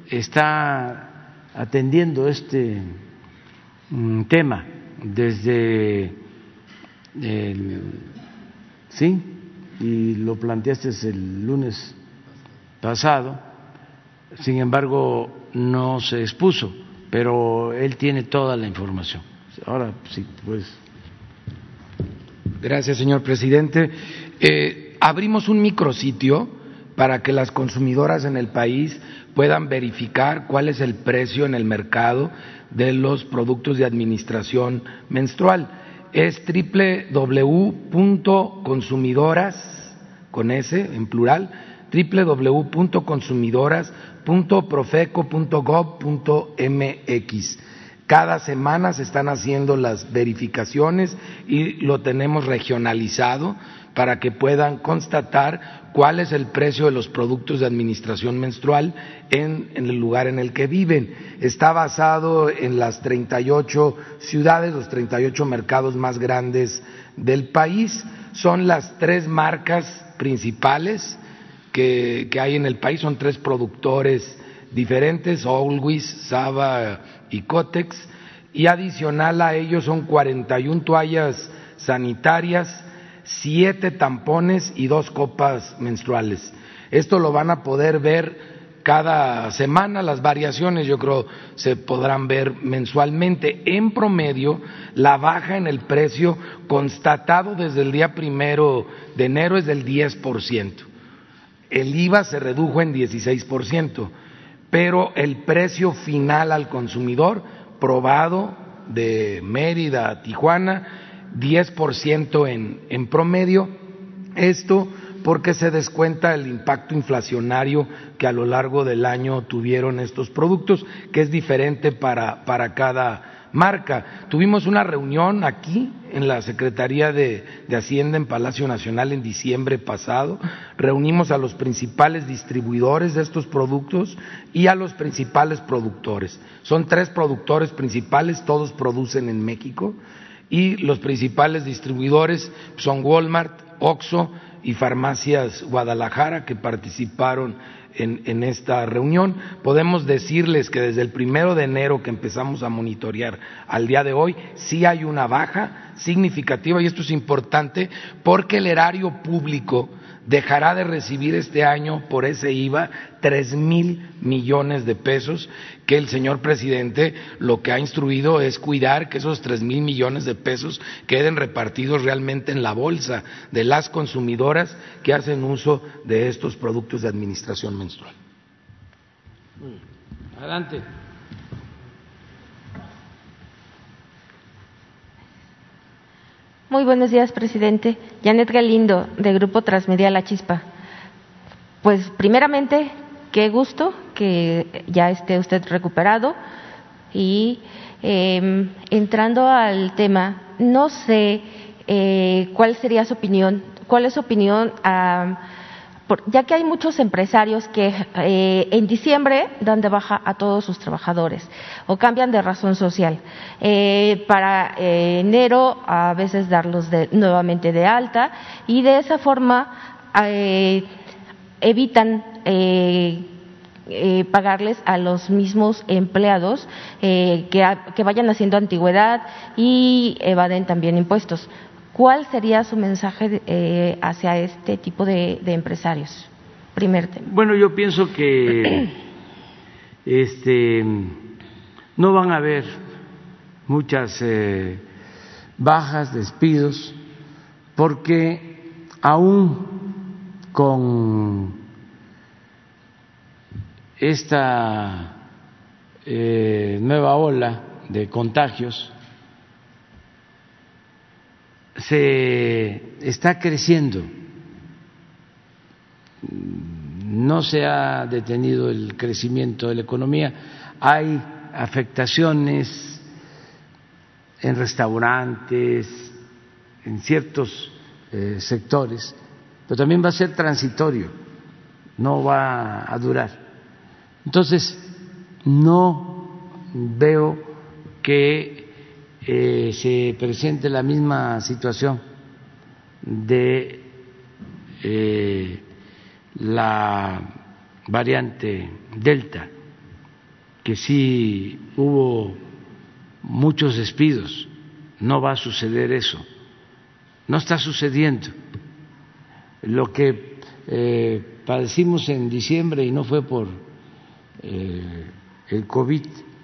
está atendiendo este um, tema desde el, sí, y lo planteaste el lunes pasado. Sin embargo, no se expuso, pero él tiene toda la información. Ahora sí, pues. Gracias, señor presidente. Eh, abrimos un micrositio para que las consumidoras en el país puedan verificar cuál es el precio en el mercado de los productos de administración menstrual. Es doble u doble u doble u punto consumidoras, con S en plural, doble u doble u doble u punto consumidoras punto profeco punto gob punto m x. Cada semana se están haciendo las verificaciones y lo tenemos regionalizado para que puedan constatar cuál es el precio de los productos de administración menstrual en, en el lugar en el que viven. Está basado en las treinta y ocho ciudades, los treinta y ocho mercados más grandes del país. Son las tres marcas principales que, que hay en el país, son tres productores diferentes, Always, Saba y Kotex, y adicional a ellos son cuarenta y una toallas sanitarias, siete tampones y dos copas menstruales. Esto lo van a poder ver cada semana, las variaciones yo creo se podrán ver mensualmente. En promedio, la baja en el precio constatado desde el día primero de enero es del diez por ciento. El I V A se redujo en dieciséis por ciento, pero el precio final al consumidor probado de Mérida a Tijuana, diez por ciento en, en promedio. Esto porque se descuenta el impacto inflacionario que a lo largo del año tuvieron estos productos, que es diferente para, para cada marca. Tuvimos una reunión aquí en la Secretaría de, de Hacienda en Palacio Nacional en diciembre pasado. Reunimos a los principales distribuidores de estos productos y a los principales productores. Son tres productores principales, todos producen en México, y los principales distribuidores son Walmart, Oxxo y Farmacias Guadalajara, que participaron en, en esta reunión. Podemos decirles que desde el primero de enero que empezamos a monitorear al día de hoy, sí hay una baja significativa, y esto es importante porque el erario público dejará de recibir este año por ese I V A tres mil millones de pesos, que el señor presidente lo que ha instruido es cuidar que esos tres mil millones de pesos queden repartidos realmente en la bolsa de las consumidoras que hacen uso de estos productos de administración menstrual. Adelante. Muy buenos días, presidente. Janet Galindo, de Grupo Transmedia La Chispa. Pues primeramente, qué gusto que ya esté usted recuperado. Y eh, entrando al tema, no sé eh, cuál sería su opinión, cuál es su opinión, uh, por, ya que hay muchos empresarios que eh, en diciembre dan de baja a todos sus trabajadores o cambian de razón social, eh, para eh, enero a veces darlos de, nuevamente de alta, y de esa forma eh, evitan eh, eh, pagarles a los mismos empleados eh, que, que vayan haciendo antigüedad y evaden también impuestos. ¿Cuál sería su mensaje eh, hacia este tipo de, de empresarios? Primer tema. Bueno, yo pienso que este, no van a haber muchas eh, bajas, despidos, porque aún con esta eh, nueva ola de contagios se está creciendo, no se ha detenido el crecimiento de la economía, hay afectaciones en restaurantes, en ciertos eh, sectores, pero también va a ser transitorio, no va a durar. Entonces, no veo que Eh, se presente la misma situación de eh, la variante Delta, que sí hubo muchos despidos. No va a suceder eso, no está sucediendo. Lo que eh, padecimos en diciembre, y no fue por eh, el COVID,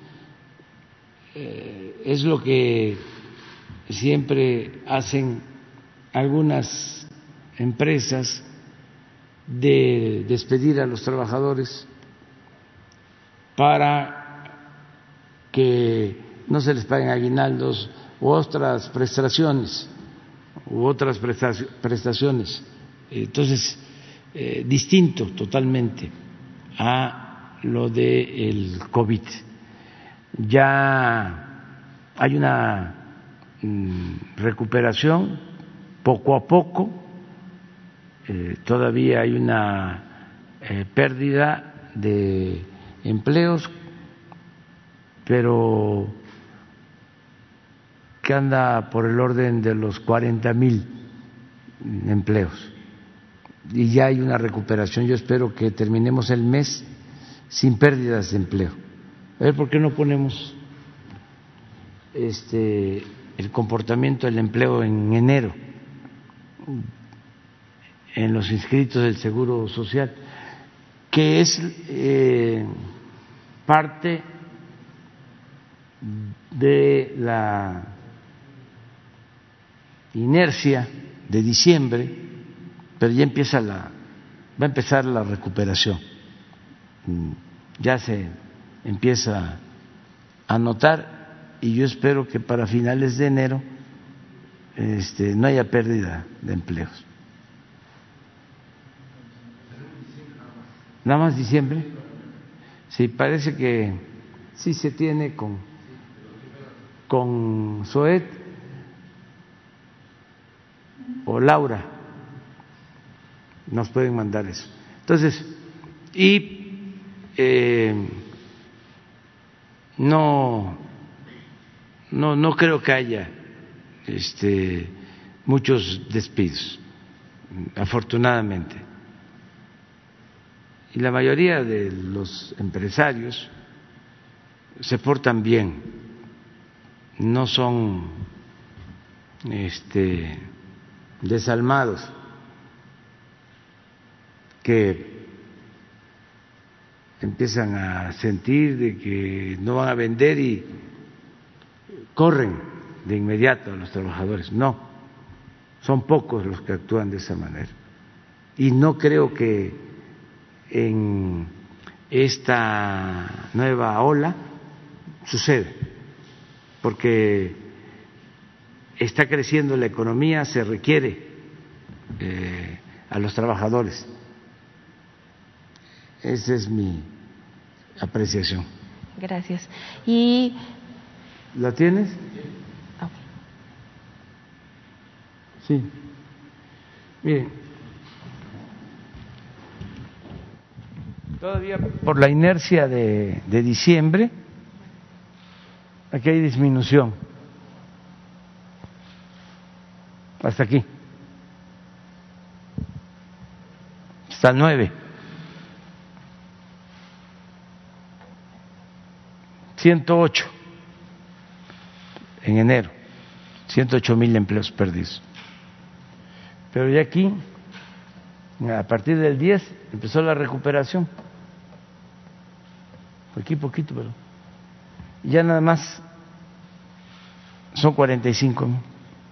es lo que siempre hacen algunas empresas, de despedir a los trabajadores para que no se les paguen aguinaldos u otras prestaciones u otras prestaciones. Entonces, eh, distinto totalmente a lo del COVID. Ya hay una recuperación poco a poco eh, todavía hay una eh, pérdida de empleos, pero que anda por el orden de los cuarenta mil empleos. Y ya hay una recuperación. Yo espero que terminemos el mes sin pérdidas de empleo. A ver, ¿por qué no ponemos este el comportamiento del empleo en enero en los inscritos del Seguro Social, que es eh, parte de la inercia de diciembre, pero ya empieza la va a empezar la recuperación, ya se empieza a notar, y yo espero que para finales de enero este, no haya pérdida de empleos. ¿Nada más diciembre? Sí, parece que sí se tiene con, con Zoet o Laura, nos pueden mandar eso. Entonces, y eh, no, no, no creo que haya este, muchos despidos, afortunadamente. Y la mayoría de los empresarios se portan bien, no son este, desalmados, que empiezan a sentir de que no van a vender y corren de inmediato a los trabajadores. No, son pocos los que actúan de esa manera. Y no creo que en esta nueva ola sucede, porque está creciendo la economía, se requiere eh, a los trabajadores. Esa es mi apreciación. Gracias. ¿Y la tienes? Okay. Sí. Miren, todavía por la inercia de, de diciembre, aquí hay disminución. Hasta aquí. Hasta nueve. ciento ocho en enero, ciento ocho mil empleos perdidos. Pero ya aquí, a partir del diez, empezó la recuperación. Aquí poquito, pero ya nada más son cuarenta y cinco mil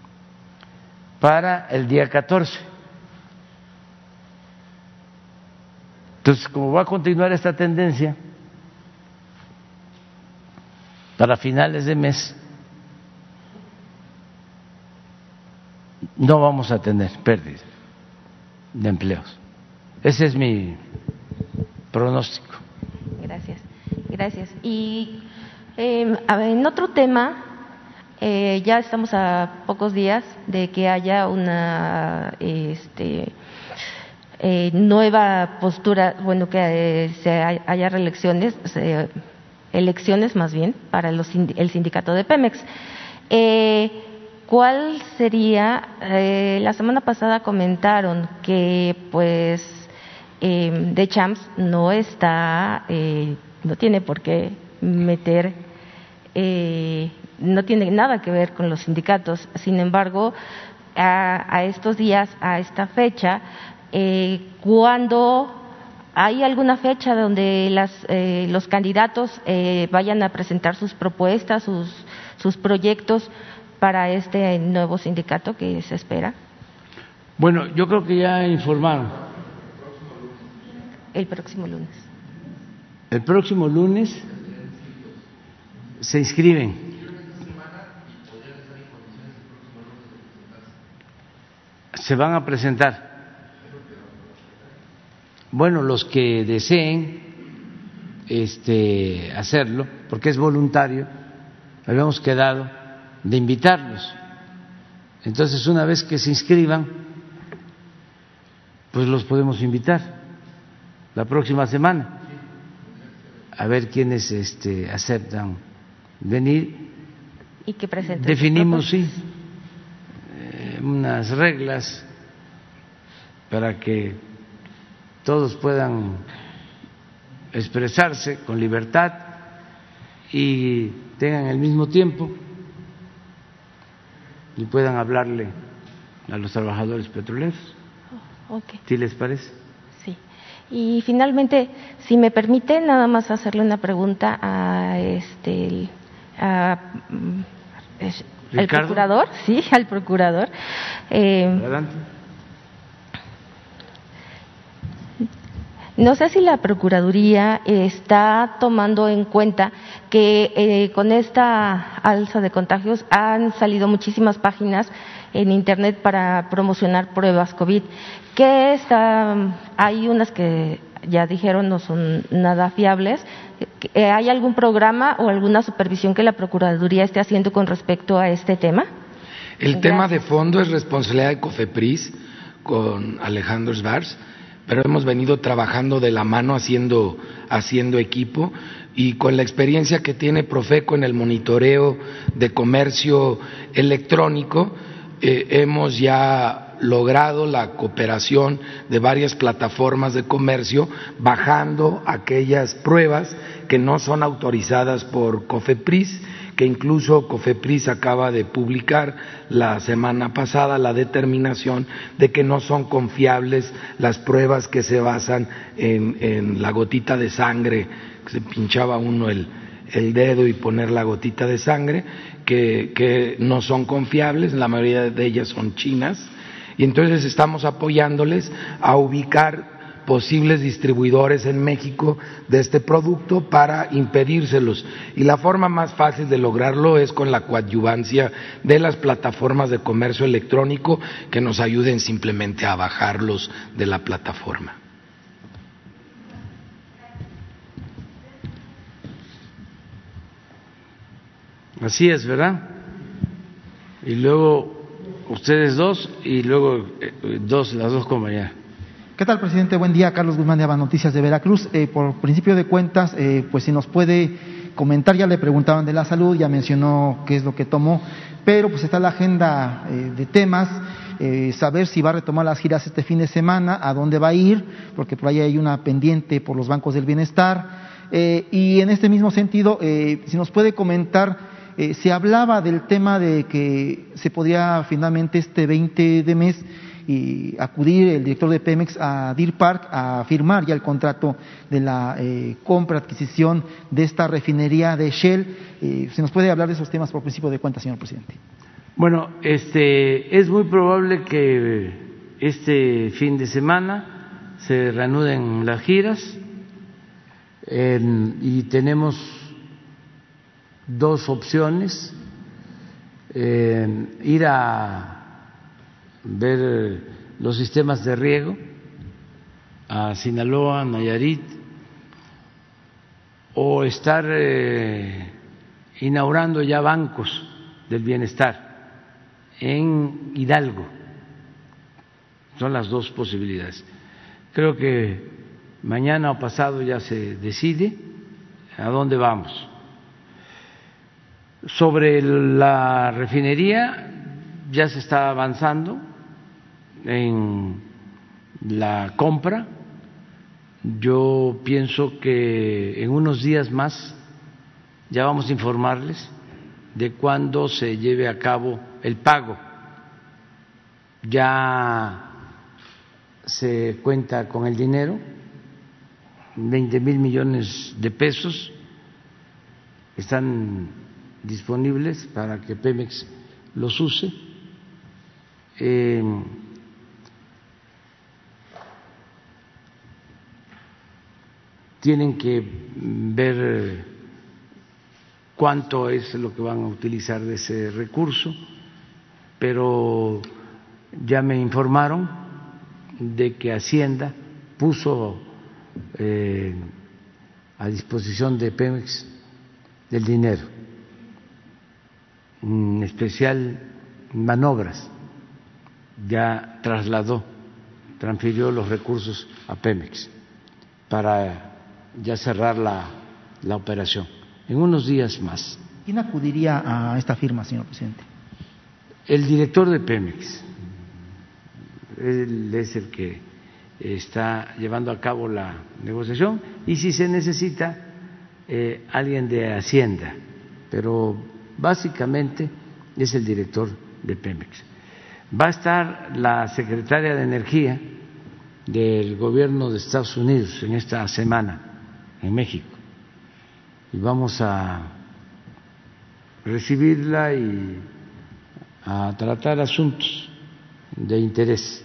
para el día catorce. Entonces, como va a continuar esta tendencia, para finales de mes no vamos a tener pérdida de empleos. Ese es mi pronóstico. Gracias, gracias. Y eh, a ver, en otro tema, eh, ya estamos a pocos días de que haya una este, eh, nueva postura, bueno, que eh, se haya reelecciones, se, elecciones más bien, para los, el sindicato de Pemex. Eh, ¿Cuál sería? Eh, la semana pasada comentaron que, pues, eh, The Champs no está, eh, no tiene por qué meter, eh, no tiene nada que ver con los sindicatos. Sin embargo, a, a estos días, a esta fecha, eh, cuando ¿hay alguna fecha donde las, eh, los candidatos eh, vayan a presentar sus propuestas, sus, sus proyectos para este nuevo sindicato que se espera? Bueno, yo creo que ya informaron. El próximo lunes. El próximo lunes se inscriben. Se van a presentar. Bueno, los que deseen este, hacerlo, porque es voluntario, habíamos quedado de invitarlos. Entonces, una vez que se inscriban, pues los podemos invitar la próxima semana a ver quiénes este, aceptan venir. Y que presenten. Definimos, sí, eh, unas reglas para que todos puedan expresarse con libertad y tengan el mismo tiempo y puedan hablarle a los trabajadores petroleros. Okay. ¿Sí les parece? Sí. Y finalmente, si me permite, nada más hacerle una pregunta a este a, es, al procurador, sí, al procurador. Eh, Adelante. No sé si la Procuraduría está tomando en cuenta que eh, con esta alza de contagios han salido muchísimas páginas en Internet para promocionar pruebas COVID. Que está, hay unas que ya dijeron no son nada fiables. ¿Hay algún programa o alguna supervisión que la Procuraduría esté haciendo con respecto a este tema? El Gracias. tema de fondo es responsabilidad de COFEPRIS con Alejandro Svars, pero hemos venido trabajando de la mano haciendo, haciendo equipo y con la experiencia que tiene Profeco en el monitoreo de comercio electrónico, eh, hemos ya logrado la cooperación de varias plataformas de comercio, bajando aquellas pruebas que no son autorizadas por COFEPRIS, que incluso COFEPRIS acaba de publicar la semana pasada la determinación de que no son confiables las pruebas que se basan en, en la gotita de sangre, que se pinchaba uno el, el dedo y poner la gotita de sangre, que, que no son confiables, la mayoría de ellas son chinas, y entonces estamos apoyándoles a ubicar posibles distribuidores en México de este producto para impedírselos. Y la forma más fácil de lograrlo es con la coadyuvancia de las plataformas de comercio electrónico que nos ayuden simplemente a bajarlos de la plataforma. Así es, ¿verdad? Y luego ustedes dos y luego dos, las dos compañeras. ¿Qué tal, presidente? Buen día, Carlos Guzmán de Aba Noticias de Veracruz. Eh, por principio de cuentas, eh, pues si nos puede comentar, ya le preguntaban de la salud, ya mencionó qué es lo que tomó, pero pues está la agenda eh, de temas, eh, saber si va a retomar las giras este fin de semana, a dónde va a ir, porque por ahí hay una pendiente por los bancos del bienestar, eh, y en este mismo sentido, eh, si nos puede comentar, eh, se hablaba del tema de que se podría finalmente este veinte de mes y acudir el director de Pemex a Deer Park a firmar ya el contrato de la eh, compra, adquisición de esta refinería de Shell. Eh, ¿Se nos puede hablar de esos temas por principio de cuentas, señor presidente? Bueno, este, es muy probable que este fin de semana se reanuden las giras eh, y tenemos dos opciones, eh, ir a ver los sistemas de riego a Sinaloa, Nayarit, o estar eh, inaugurando ya bancos del bienestar en Hidalgo. Son las dos posibilidades. Creo que mañana o pasado ya se decide a dónde vamos. Sobre la refinería ya se está avanzando en la compra. Yo pienso que en unos días más ya vamos a informarles de cuándo se lleve a cabo el pago. Ya se cuenta con el dinero, veinte mil millones de pesos están disponibles para que Pemex los use. Eh, tienen que ver cuánto es lo que van a utilizar de ese recurso, pero ya me informaron de que Hacienda puso eh, a disposición de Pemex el dinero, en especial manobras, ya trasladó transfirió los recursos a Pemex para ya cerrar la, la operación en unos días más. ¿Quién acudiría a esta firma, señor presidente? El director de Pemex. Él es el que está llevando a cabo la negociación y si se necesita eh, alguien de Hacienda, pero básicamente es el director de Pemex. Va a estar la secretaria de Energía del gobierno de Estados Unidos en esta semana en México y vamos a recibirla y a tratar asuntos de interés.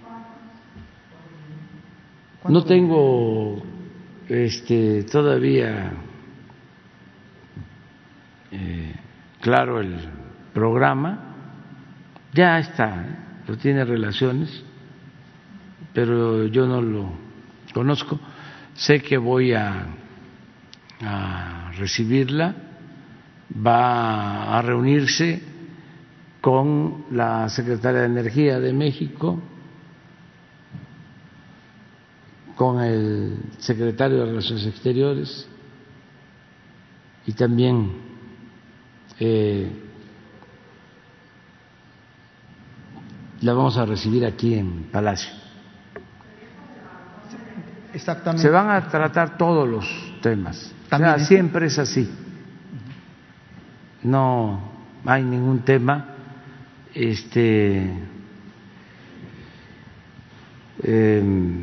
No tengo este, todavía eh, claro el programa, ya está, ¿eh? Lo tiene Relaciones, pero yo no lo conozco. Sé que voy a, a recibirla, va a reunirse con la secretaria de Energía de México, con el secretario de Relaciones Exteriores y también eh, la vamos a recibir aquí en Palacio. Exactamente. Se van a tratar todos los temas. O sea, siempre es así. No hay ningún tema este eh,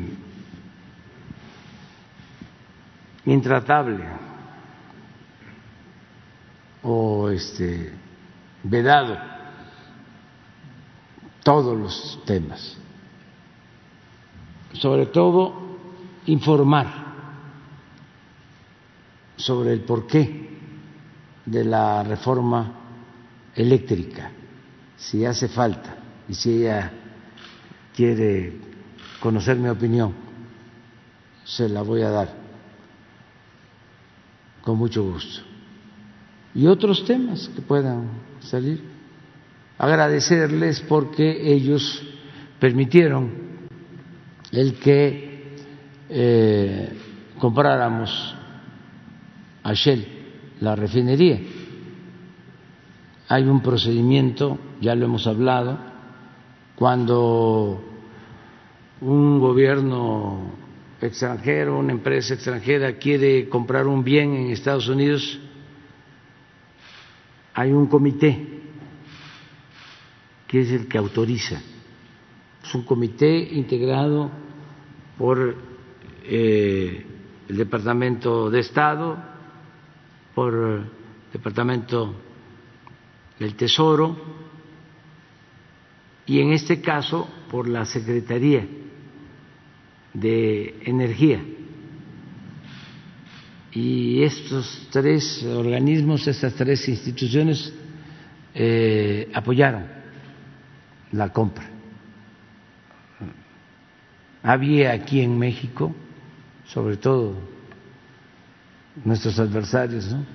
intratable o este vedado, todos los temas, sobre todo informar sobre el porqué de la reforma eléctrica, si hace falta y si ella quiere conocer mi opinión, se la voy a dar con mucho gusto. Y otros temas que puedan salir. Agradecerles porque ellos permitieron el que eh, compráramos a Shell la refinería. Hay un procedimiento, ya lo hemos hablado, cuando un gobierno extranjero, una empresa extranjera quiere comprar un bien en Estados Unidos, hay un comité que es el que autoriza. Es un comité integrado por eh, el Departamento de Estado, por el Departamento del Tesoro y en este caso por la Secretaría de Energía. Y estos tres organismos, estas tres instituciones eh, apoyaron la compra. Había aquí en México, sobre todo nuestros adversarios, ¿no?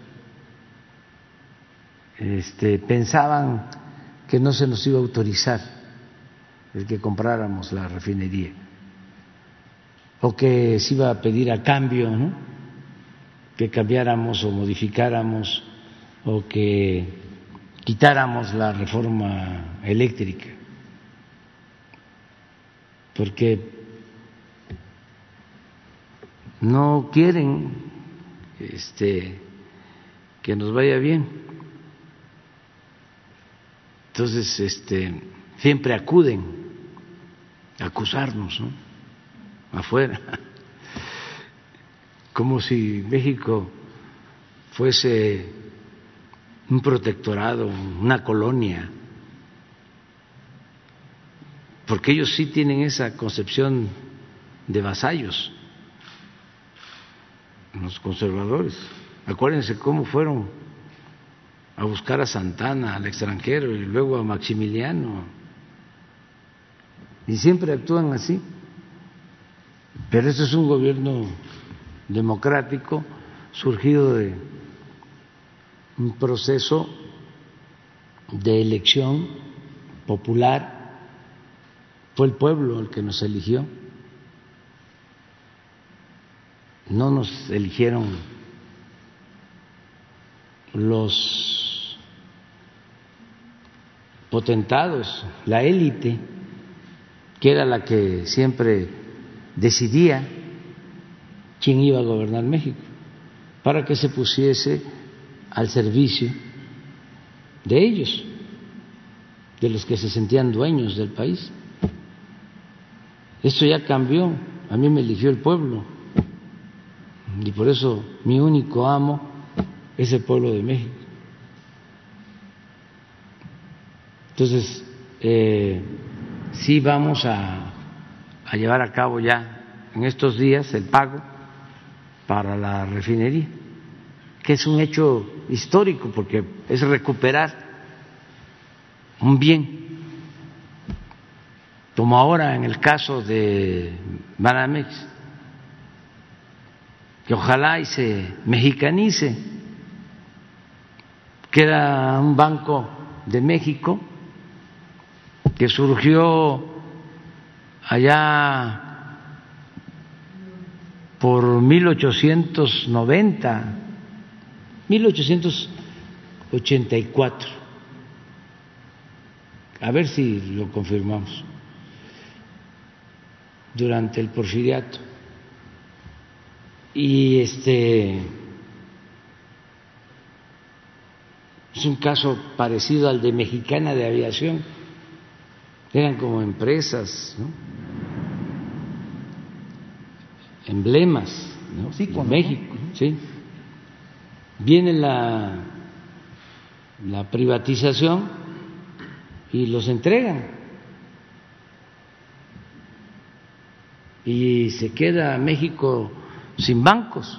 Este, pensaban que no se nos iba a autorizar el que compráramos la refinería o que se iba a pedir a cambio, ¿no? Que cambiáramos o modificáramos o que quitáramos la reforma eléctrica, porque no quieren este, que nos vaya bien. Entonces, este, siempre acuden a acusarnos, ¿no? Afuera, como si México fuese un protectorado, una colonia, porque ellos sí tienen esa concepción de vasallos, los conservadores. Acuérdense cómo fueron a buscar a Santana al extranjero y luego a Maximiliano, y siempre actúan así. Pero este es un gobierno democrático surgido de un proceso de elección popular Fue el pueblo el que nos eligió. No nos eligieron los potentados, la élite, que era la que siempre decidía quién iba a gobernar México, para que se pusiese al servicio de ellos, de los que se sentían dueños del país. Esto ya cambió, a mí me eligió el pueblo y por eso mi único amo es el pueblo de México. Entonces, eh, sí vamos a, a llevar a cabo ya en estos días el pago para la refinería, que es un hecho histórico porque es recuperar un bien, como ahora en el caso de Banamex, que ojalá y se mexicanice, que era un banco de México que surgió allá por mil ochocientos noventa, mil ochocientos ochenta y cuatro, a ver si lo confirmamos, durante el Porfiriato. Y este es un caso parecido al de Mexicana de Aviación, eran como empresas, ¿no?, emblemas, ¿no?, sí, en México, ¿no? Sí. Viene la, la privatización y los entregan. Y se queda México sin bancos.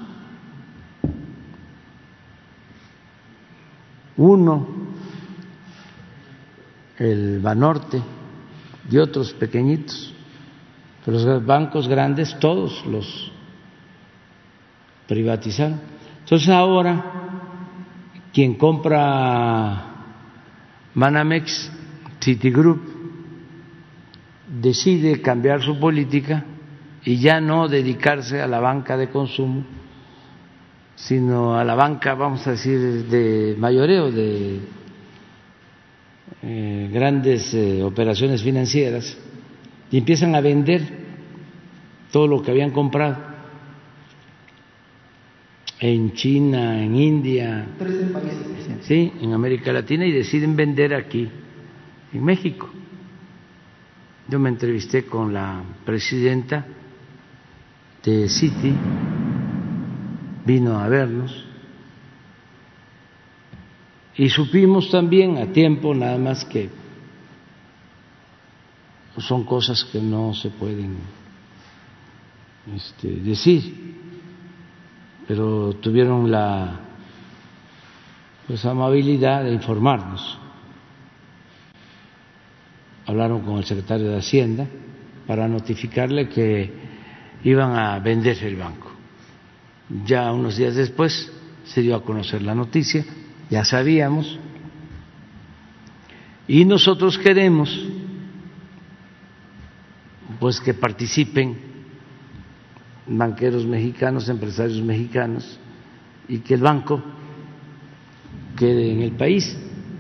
Uno, el Banorte y otros pequeñitos, pero los bancos grandes todos los privatizaron. Entonces ahora quien compra Banamex, Citigroup, decide cambiar su política y ya no dedicarse a la banca de consumo, sino a la banca, vamos a decir, de mayoreo, de eh, grandes eh, operaciones financieras, y empiezan a vender todo lo que habían comprado en China, en India, sí, en América Latina, y deciden vender aquí, en México. Yo me entrevisté con la presidenta de Citi, vino a vernos y supimos también a tiempo, nada más que son cosas que no se pueden este, decir, pero tuvieron la pues, amabilidad de informarnos. Hablaron con el secretario de Hacienda para notificarle que iban a vender el banco. Ya unos días después se dio a conocer la noticia, ya sabíamos, y nosotros queremos pues que participen banqueros mexicanos, empresarios mexicanos, y que el banco quede en el país.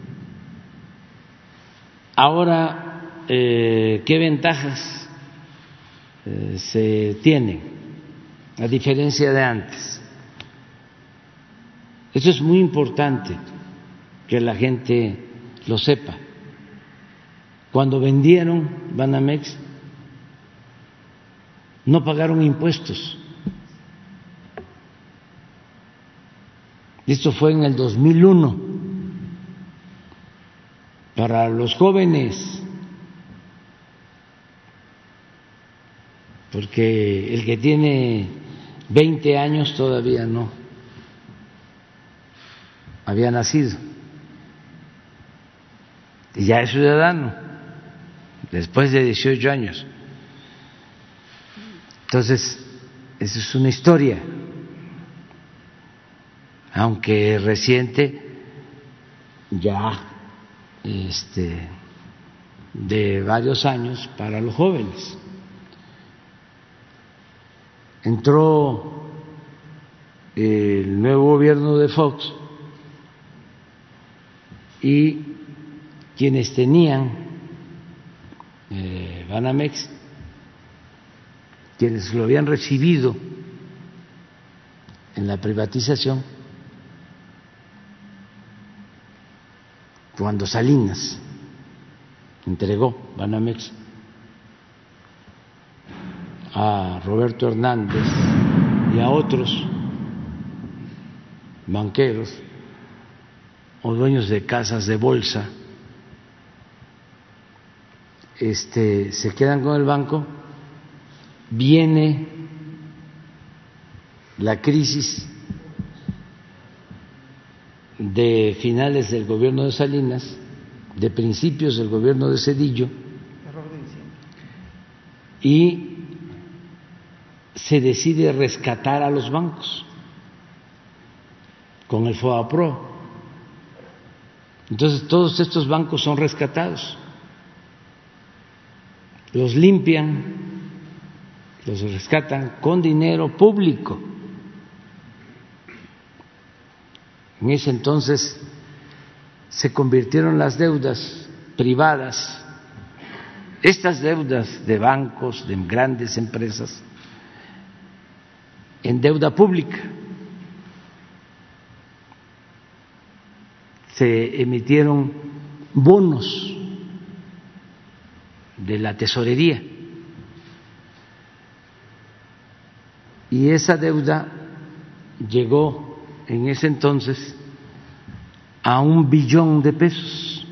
Ahora, eh, ¿qué ventajas eh, se tienen a diferencia de antes? Eso es muy importante que la gente lo sepa. Cuando vendieron Banamex no pagaron impuestos. Esto fue en el dos mil uno. Para los jóvenes, porque el que tiene veinte años todavía no había nacido y ya es ciudadano después de dieciocho años. Entonces, esa es una historia, aunque reciente, ya este de varios años para los jóvenes. Entró el nuevo gobierno de Fox y quienes tenían eh, Banamex, quienes lo habían recibido en la privatización, cuando Salinas entregó Banamex a Roberto Hernández y a otros banqueros o dueños de casas de bolsa, este, se quedan con el banco, viene la crisis de finales del gobierno de Salinas, de principios del gobierno de Zedillo, y se decide rescatar a los bancos con el FOBAPROA. Entonces todos estos bancos son rescatados, los limpian, los rescatan con dinero público. En ese entonces se convirtieron las deudas privadas, estas deudas de bancos, de grandes empresas, en deuda pública. Se emitieron bonos de la tesorería y esa deuda llegó en ese entonces a un billón de pesos,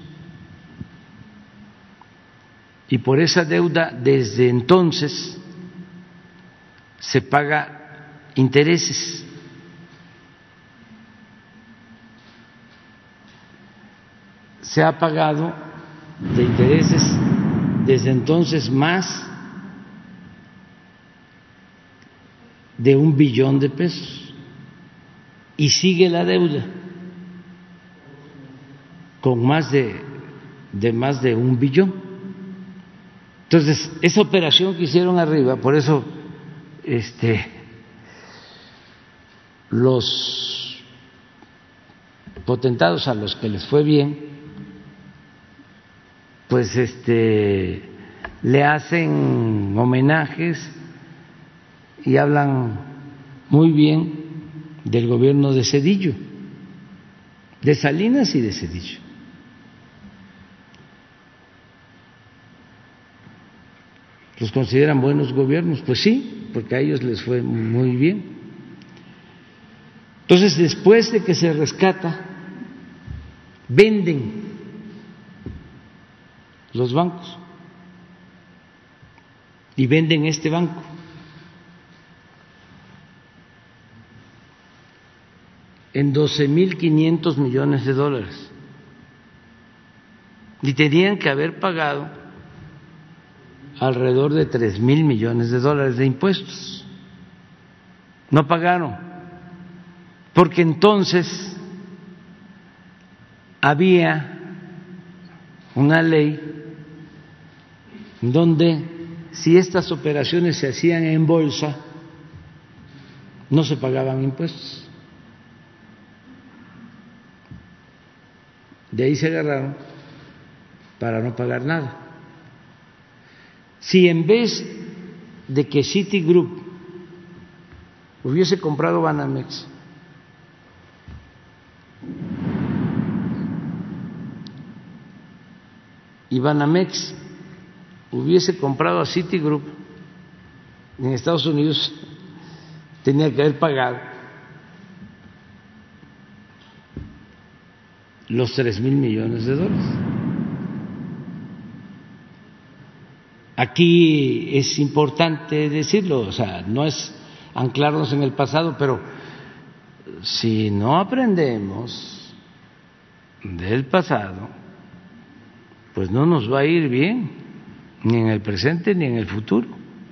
y por esa deuda desde entonces se paga intereses. Se ha pagado de intereses desde entonces más de un billón de pesos y sigue la deuda con más de, de más de un billón. Entonces, esa operación que hicieron arriba, por eso este, los potentados a los que les fue bien, pues este le hacen homenajes y hablan muy bien del gobierno de Zedillo, de Salinas y de Zedillo. ¿Los consideran buenos gobiernos? Pues sí, porque a ellos les fue muy bien. Entonces, después de que se rescata, venden los bancos y venden este banco. En doce mil quinientos millones de dólares. Y tenían que haber pagado alrededor de tres mil millones de dólares de impuestos. No pagaron, porque entonces había una ley donde si estas operaciones se hacían en bolsa no se pagaban impuestos. De ahí se agarraron para no pagar nada. Si en vez de que Citigroup hubiese comprado Banamex, y Banamex hubiese comprado a Citigroup en Estados Unidos, tenía que haber pagado los tres mil millones de dólares. Aquí es importante decirlo, o sea, no es anclarnos en el pasado, pero si no aprendemos del pasado, pues no nos va a ir bien, ni en el presente ni en el futuro.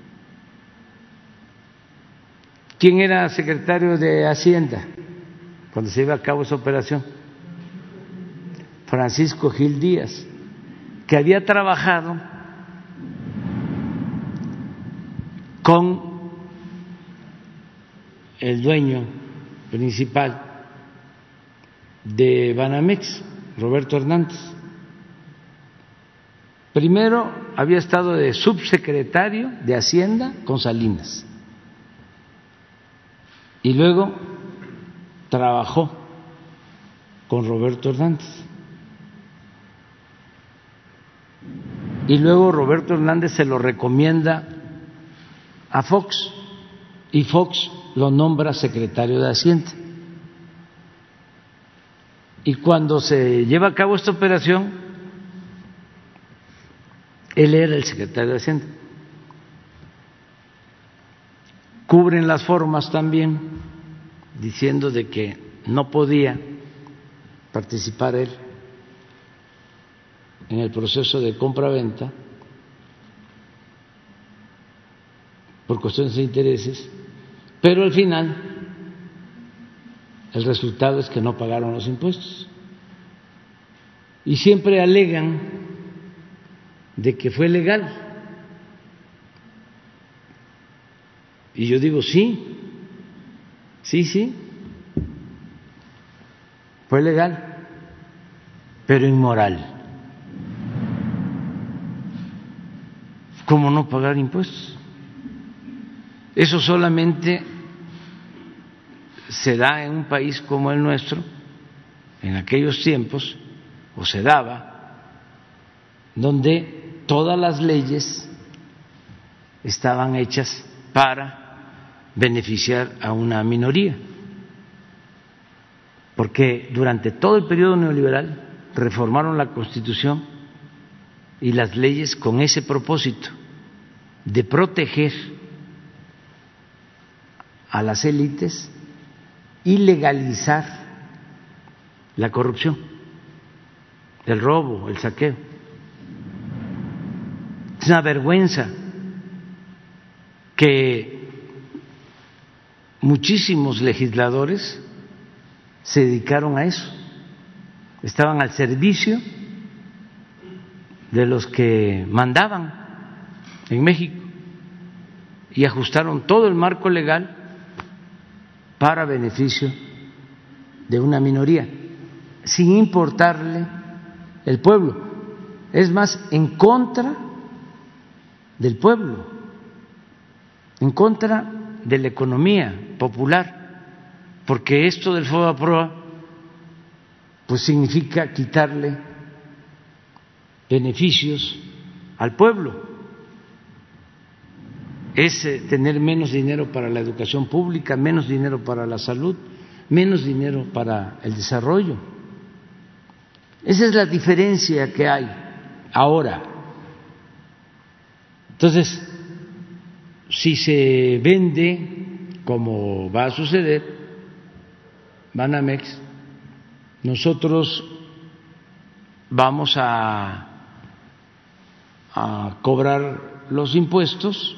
¿Quién era secretario de Hacienda cuando se iba a cabo esa operación? Francisco Gil Díaz. que había trabajado con el dueño principal de Banamex, Roberto Hernández. Primero había estado de subsecretario de Hacienda con Salinas y luego trabajó con Roberto Hernández. Y luego Roberto Hernández se lo recomienda a Fox y Fox lo nombra secretario de Hacienda. Y cuando se lleva a cabo esta operación, él era el secretario de Hacienda. Cubren las formas también, diciendo de que no podía participar él en el proceso de compra-venta por cuestiones de intereses, pero al final el resultado es que no pagaron los impuestos. Y siempre alegan de que fue legal. Y yo digo, sí, sí, sí, fue legal, pero inmoral. ¿Cómo no pagar impuestos? Eso solamente se da en un país como el nuestro, en aquellos tiempos, o se daba, donde todas las leyes estaban hechas para beneficiar a una minoría. Porque durante todo el periodo neoliberal reformaron la Constitución y las leyes con ese propósito de proteger a las élites y legalizar la corrupción, el robo, el saqueo. Es una vergüenza que muchísimos legisladores se dedicaron a eso, estaban al servicio de los que mandaban en México y ajustaron todo el marco legal para beneficio de una minoría, sin importarle el pueblo. Es más, en contra del pueblo, en contra de la economía popular, porque esto del FOBAPROA pues significa quitarle beneficios al pueblo. Es tener menos dinero para la educación pública, menos dinero para la salud, menos dinero para el desarrollo. Esa es la diferencia que hay ahora. Entonces, si se vende, como va a suceder, Banamex, nosotros vamos a, a cobrar los impuestos.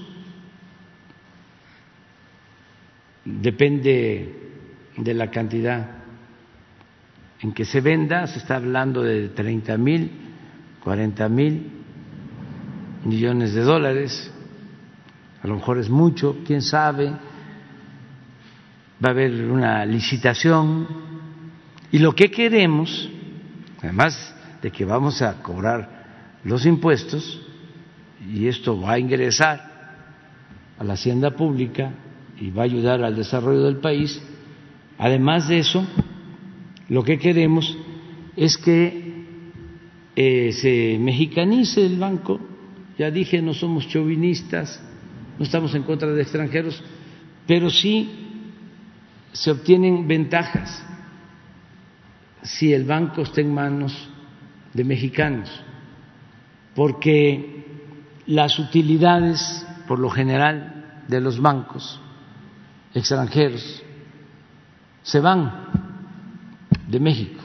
Depende de la cantidad en que se venda, se está hablando de treinta mil, cuarenta mil millones de dólares, a lo mejor es mucho, quién sabe, va a haber una licitación y lo que queremos, además de que vamos a cobrar los impuestos y esto va a ingresar a la hacienda pública y va a ayudar al desarrollo del país. Además de eso, lo que queremos es que eh, se mexicanice el banco. Ya dije, no somos chauvinistas, no estamos en contra de extranjeros, pero sí se obtienen ventajas si el banco está en manos de mexicanos, porque las utilidades, por lo general, de los bancos extranjeros se van de México,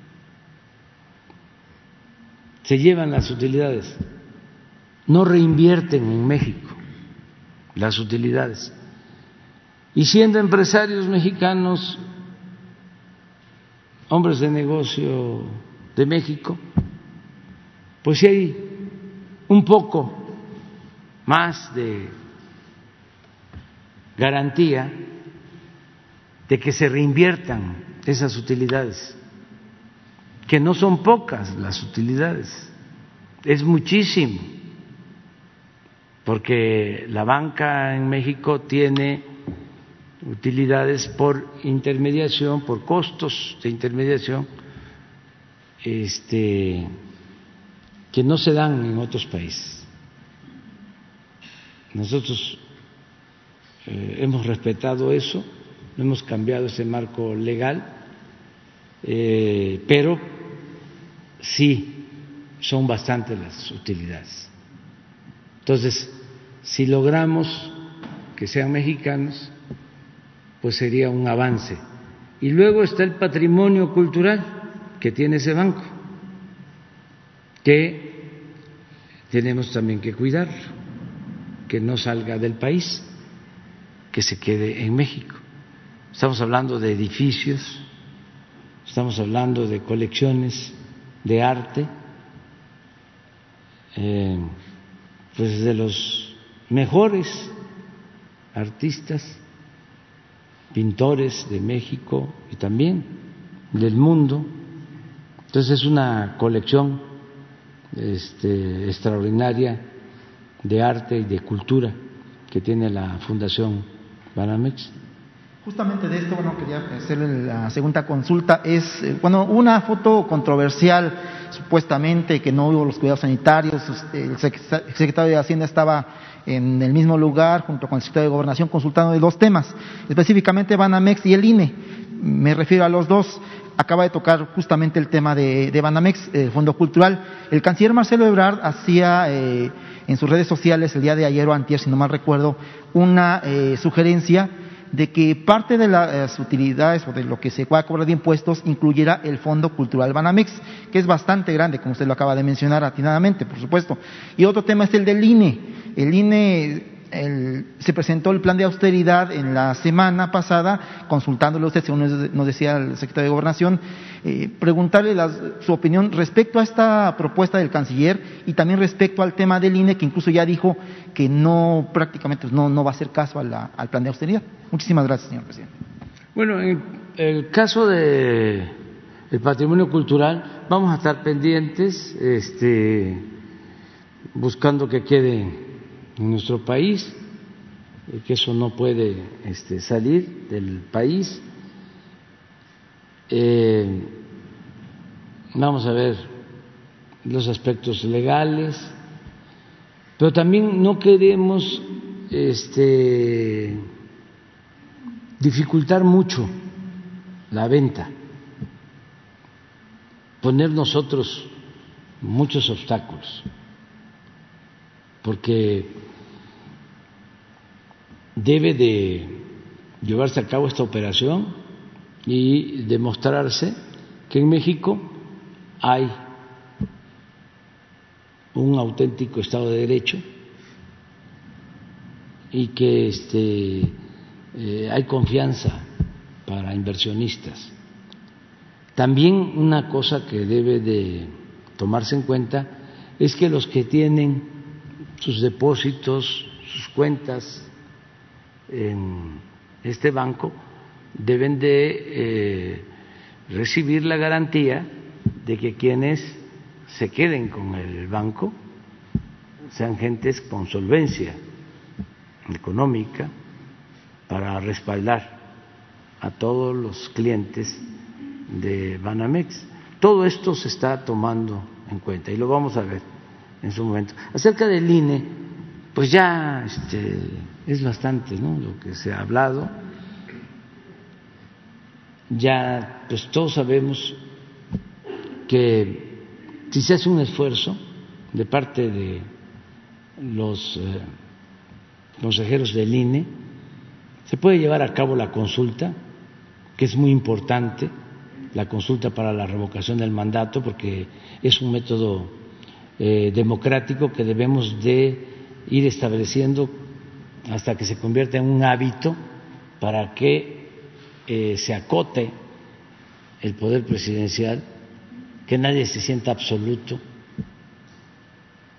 se llevan las utilidades, no reinvierten en México las utilidades. Y siendo empresarios mexicanos, hombres de negocio de México, pues sí hay un poco más de garantía de que se reinviertan esas utilidades, que no son pocas las utilidades, es muchísimo, porque la banca en México tiene utilidades por intermediación, por costos de intermediación, este, que no se dan en otros países. Nosotros eh, hemos respetado eso, no hemos cambiado ese marco legal, eh, pero sí son bastantes las utilidades. Entonces, si logramos que sean mexicanos, pues sería un avance. Y luego está el patrimonio cultural que tiene ese banco, que tenemos también que cuidar, que no salga del país, que se quede en México. Estamos hablando de edificios, estamos hablando de colecciones de arte, eh, pues de los mejores artistas, pintores de México y también del mundo. Entonces es una colección este, extraordinaria de arte y de cultura que tiene la Fundación Banamex. Justamente de esto, bueno, quería hacerle la segunda consulta. Es, bueno, una foto controversial, supuestamente, que no hubo los cuidados sanitarios. El secretario de Hacienda estaba en el mismo lugar, junto con el secretario de Gobernación, consultando de dos temas, específicamente Banamex y el I N E. Me refiero a los dos. Acaba de tocar justamente el tema de, de Banamex, el Fondo Cultural. El canciller Marcelo Ebrard hacía eh, en sus redes sociales el día de ayer o antier, si no mal recuerdo, una eh, sugerencia de que parte de las utilidades o de lo que se va a cobrar de impuestos incluyera el Fondo Cultural Banamex, que es bastante grande, como usted lo acaba de mencionar atinadamente, por supuesto. Y otro tema es el del I N E. El I N E, el, se presentó el plan de austeridad en la semana pasada, consultándole a usted, según nos decía el secretario de Gobernación, eh, preguntarle las, su opinión respecto a esta propuesta del canciller y también respecto al tema del I N E, que incluso ya dijo que no, prácticamente no, no va a hacer caso a la, al plan de austeridad. Muchísimas gracias, señor presidente. Bueno, en el caso de el patrimonio cultural, vamos a estar pendientes, este, buscando que quede en nuestro país, que eso no puede este, salir del país. Eh, vamos a ver los aspectos legales, pero también no queremos este, dificultar mucho la venta, poner nosotros muchos obstáculos, porque debe de llevarse a cabo esta operación y demostrarse que en México hay un auténtico Estado de Derecho y que este, eh, hay confianza para inversionistas. También una cosa que debe de tomarse en cuenta es que los que tienen sus depósitos, sus cuentas en este banco deben de eh, recibir la garantía de que quienes se queden con el banco sean gentes con solvencia económica para respaldar a todos los clientes de Banamex. Todo esto se está tomando en cuenta y lo vamos a ver en su momento. Acerca del I N E, pues ya este, es bastante, ¿no?, lo que se ha hablado. Ya pues todos sabemos que si se hace un esfuerzo de parte de los eh, consejeros del I N E, se puede llevar a cabo la consulta, que es muy importante, la consulta para la revocación del mandato, porque es un método eh, democrático que debemos de ir estableciendo hasta que se convierta en un hábito para que eh, se acote el poder presidencial, que nadie se sienta absoluto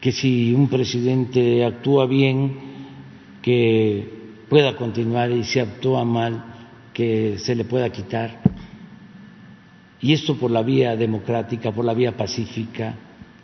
que si un presidente actúa bien, que pueda continuar, y si actúa mal, que se le pueda quitar. Y esto por la vía democrática, por la vía pacífica.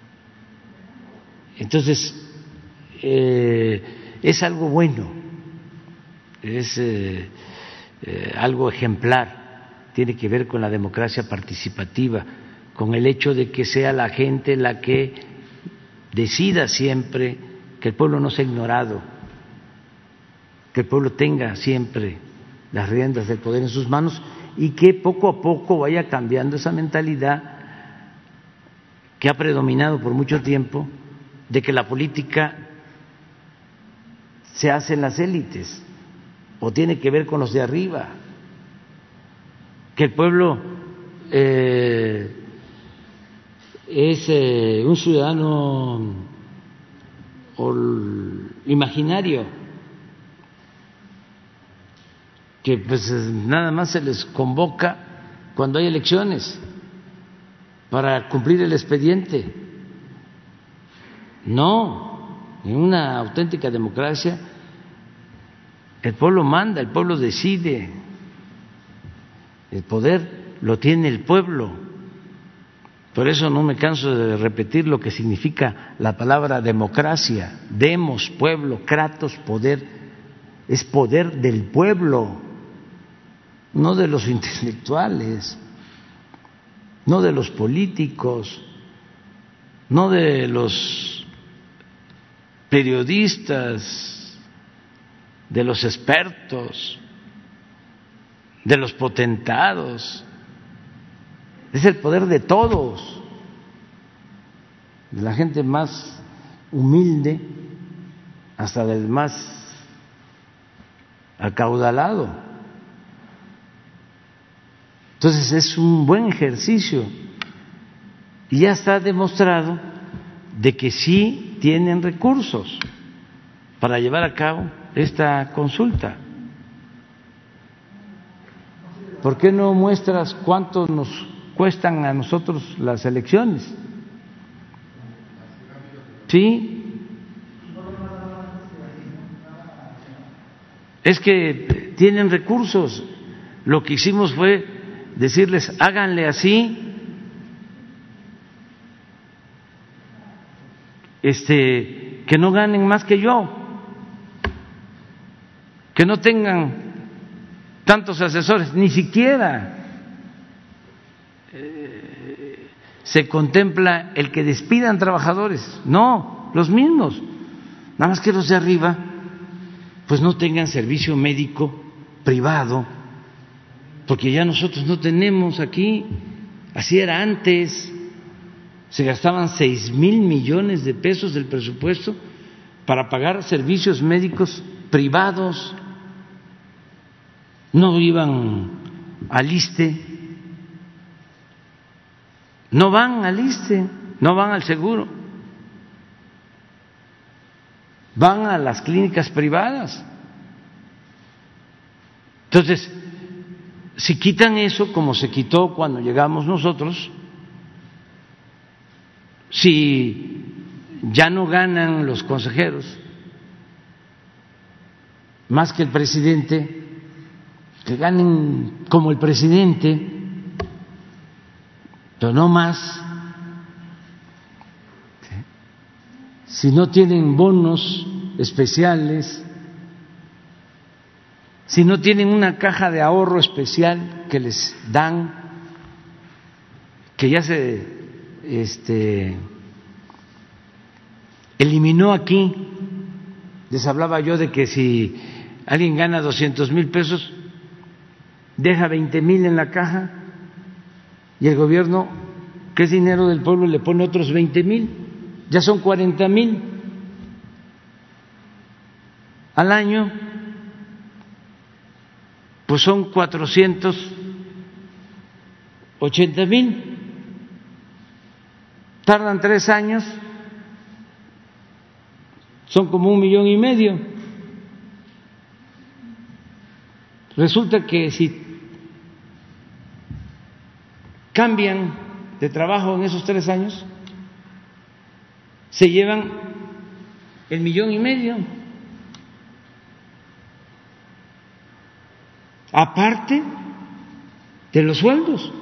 Entonces, eh, es algo bueno, es eh, eh, algo ejemplar, tiene que ver con la democracia participativa, con el hecho de que sea la gente la que decida siempre, que el pueblo no sea ignorado, que el pueblo tenga siempre las riendas del poder en sus manos y que poco a poco vaya cambiando esa mentalidad que ha predominado por mucho tiempo de que la política se hace en las élites o tiene que ver con los de arriba, que el pueblo eh, es eh, un ciudadano imaginario, que pues nada más se les convoca cuando hay elecciones para cumplir el expediente. No, en una auténtica democracia el pueblo manda, el pueblo decide, el poder lo tiene el pueblo. Por eso no me canso de repetir lo que significa la palabra democracia. Demos, pueblo, kratos, poder. Es poder del pueblo, no de los intelectuales, no de los políticos, no de los periodistas, de los expertos, de los potentados. Es el poder de todos, de la gente más humilde hasta del más acaudalado. Entonces es un buen ejercicio y ya está demostrado de que sí tienen recursos para llevar a cabo esta consulta. ¿Por qué no muestras cuánto nos cuestan a nosotros las elecciones? Sí, es que tienen recursos. Lo que hicimos fue decirles, háganle así, este, que no ganen más que yo, que no tengan tantos asesores, ni siquiera eh, se contempla el que despidan trabajadores, no, los mismos, nada más que los de arriba pues no tengan servicio médico privado, porque ya nosotros no tenemos aquí, así era antes, se gastaban seis mil millones de pesos del presupuesto para pagar servicios médicos privados, no iban al ISSSTE, no van al ISSSTE, no van al seguro, van a las clínicas privadas. Entonces, si quitan eso, como se quitó cuando llegamos nosotros, si ya no ganan los consejeros más que el presidente, que ganen como el presidente, pero no más. Si no tienen bonos especiales, si no tienen una caja de ahorro especial que les dan, que ya se este, eliminó aquí, les hablaba yo de que si alguien gana doscientos mil pesos, deja veinte mil en la caja y el gobierno, que es dinero del pueblo, le pone otros veinte mil, ya son cuarenta mil al año, pues son cuatrocientos ochenta mil, tardan tres años, son como un millón y medio. Resulta que si cambian de trabajo en esos tres años, se llevan el millón y medio. Aparte de los sueldos.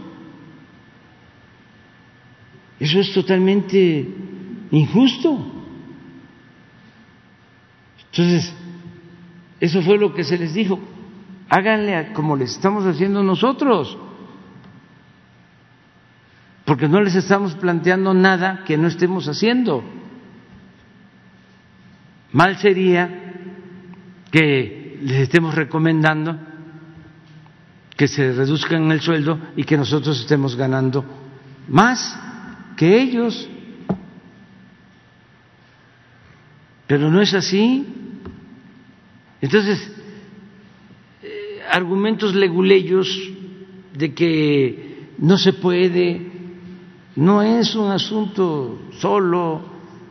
Eso es totalmente injusto. Entonces, eso fue lo que se les dijo. Háganle como les estamos haciendo nosotros, porque no les estamos planteando nada que no estemos haciendo. Mal sería que les estemos recomendando que se reduzcan el sueldo y que nosotros estemos ganando más que ellos. Pero no es así. Entonces, eh, argumentos leguleyos de que no se puede, no es un asunto solo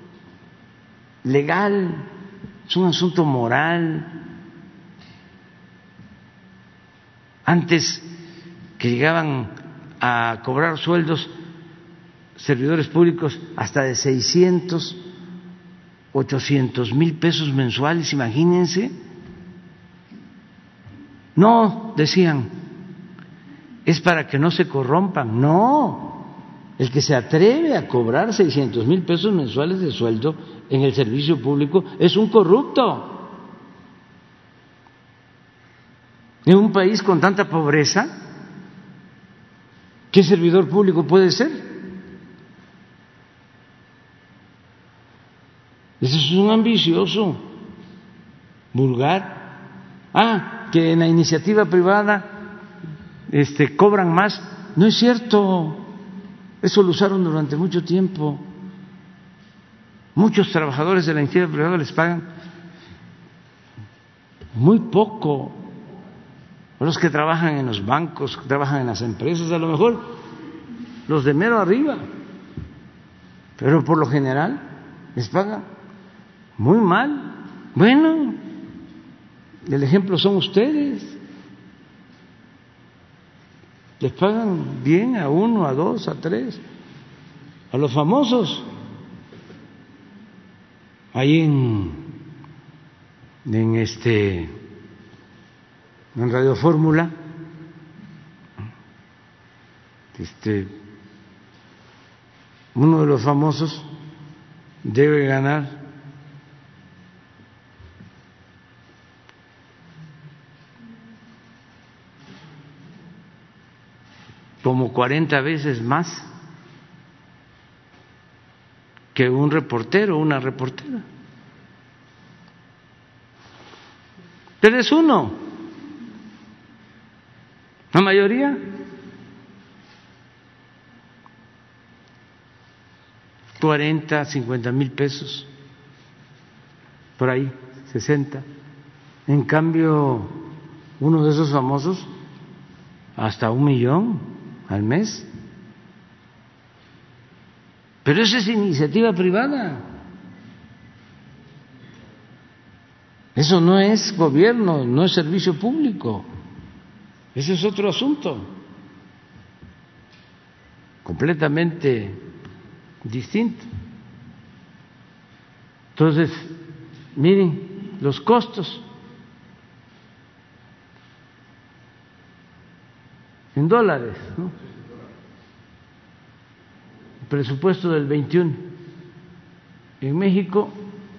legal, es un asunto moral. Antes que llegaban a cobrar sueldos servidores públicos hasta de seiscientos, ochocientos mil pesos mensuales, imagínense. No, decían, es para que no se corrompan. No, el que se atreve a cobrar seiscientos mil pesos mensuales de sueldo en el servicio público es un corrupto. En un país con tanta pobreza, ¿qué servidor público puede ser? Ese es un ambicioso, vulgar. Ah, que en la iniciativa privada este, cobran más. No es cierto. Eso lo usaron durante mucho tiempo. Muchos trabajadores de la iniciativa privada les pagan muy poco. Los que trabajan en los bancos, que trabajan en las empresas, a lo mejor los de mero arriba, pero por lo general les pagan muy mal. Bueno, el ejemplo son ustedes. Les pagan bien a uno, a dos, a tres, a los famosos. Ahí en, en este en Radio Fórmula, este, uno de los famosos debe ganar como cuarenta veces más que un reportero o una reportera. Pero es uno. La mayoría cuarenta, cincuenta mil pesos, por ahí, sesenta. En cambio, uno de esos famosos, hasta un millón al mes. Pero eso es iniciativa privada. Eso no es gobierno, no es servicio público. Ese es otro asunto, completamente distinto. Entonces, miren los costos en dólares, ¿no? El presupuesto del veintiuno en México,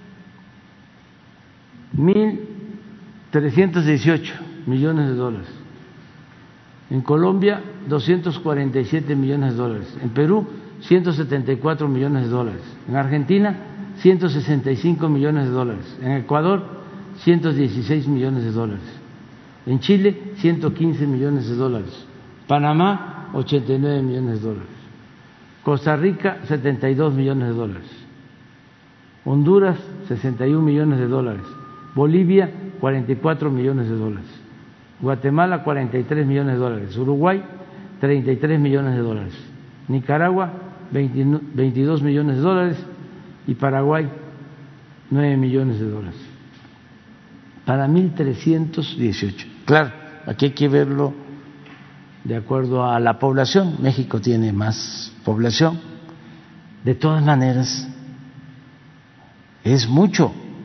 mil trescientos dieciocho millones de dólares. En Colombia, doscientos cuarenta y siete millones de dólares. En Perú, ciento setenta y cuatro millones de dólares. En Argentina, ciento sesenta y cinco millones de dólares. En Ecuador, ciento dieciséis millones de dólares. En Chile, ciento quince millones de dólares. Panamá, ochenta y nueve millones de dólares. Costa Rica, setenta y dos millones de dólares. Honduras, sesenta y un millones de dólares. Bolivia, cuarenta y cuatro millones de dólares. Guatemala, cuarenta y tres millones de dólares. Uruguay, treinta y tres millones de dólares. Nicaragua, veintidós millones de dólares. Y Paraguay, nueve millones de dólares. Para mil trescientos dieciocho. Claro, aquí hay que verlo de acuerdo a la población. México tiene más población. De todas maneras, es mucho.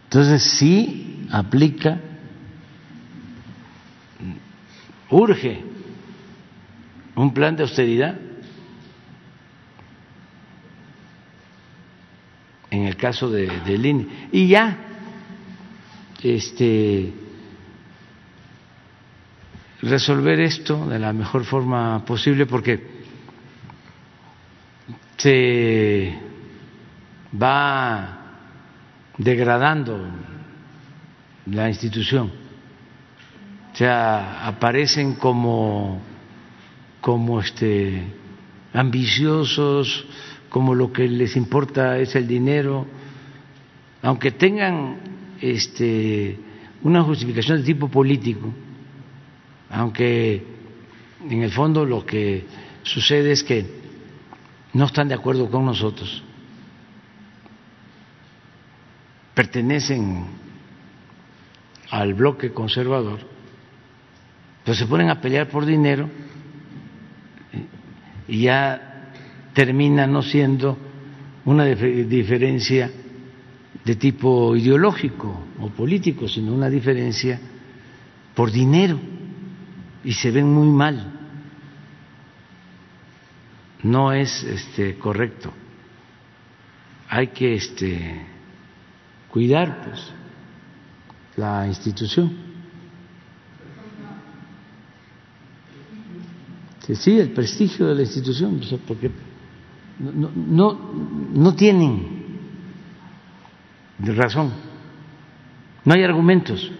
Entonces sí aplica, urge un plan de austeridad. En el caso de, del I N E. Y ya, este, resolver esto de la mejor forma posible, porque se va degradando la institución. O sea, aparecen como, como este, ambiciosos, como lo que les importa es el dinero, aunque tengan este, una justificación de tipo político, aunque en el fondo lo que sucede es que no están de acuerdo con nosotros, pertenecen al bloque conservador, pues se ponen a pelear por dinero y ya termina no siendo una diferencia de tipo ideológico o político, sino una diferencia por dinero, y se ven muy mal. No es este correcto. Hay que este cuidar pues la institución. Sí, sí, el prestigio de la institución, o sea, porque No, no, no tienen razón, no hay argumentos.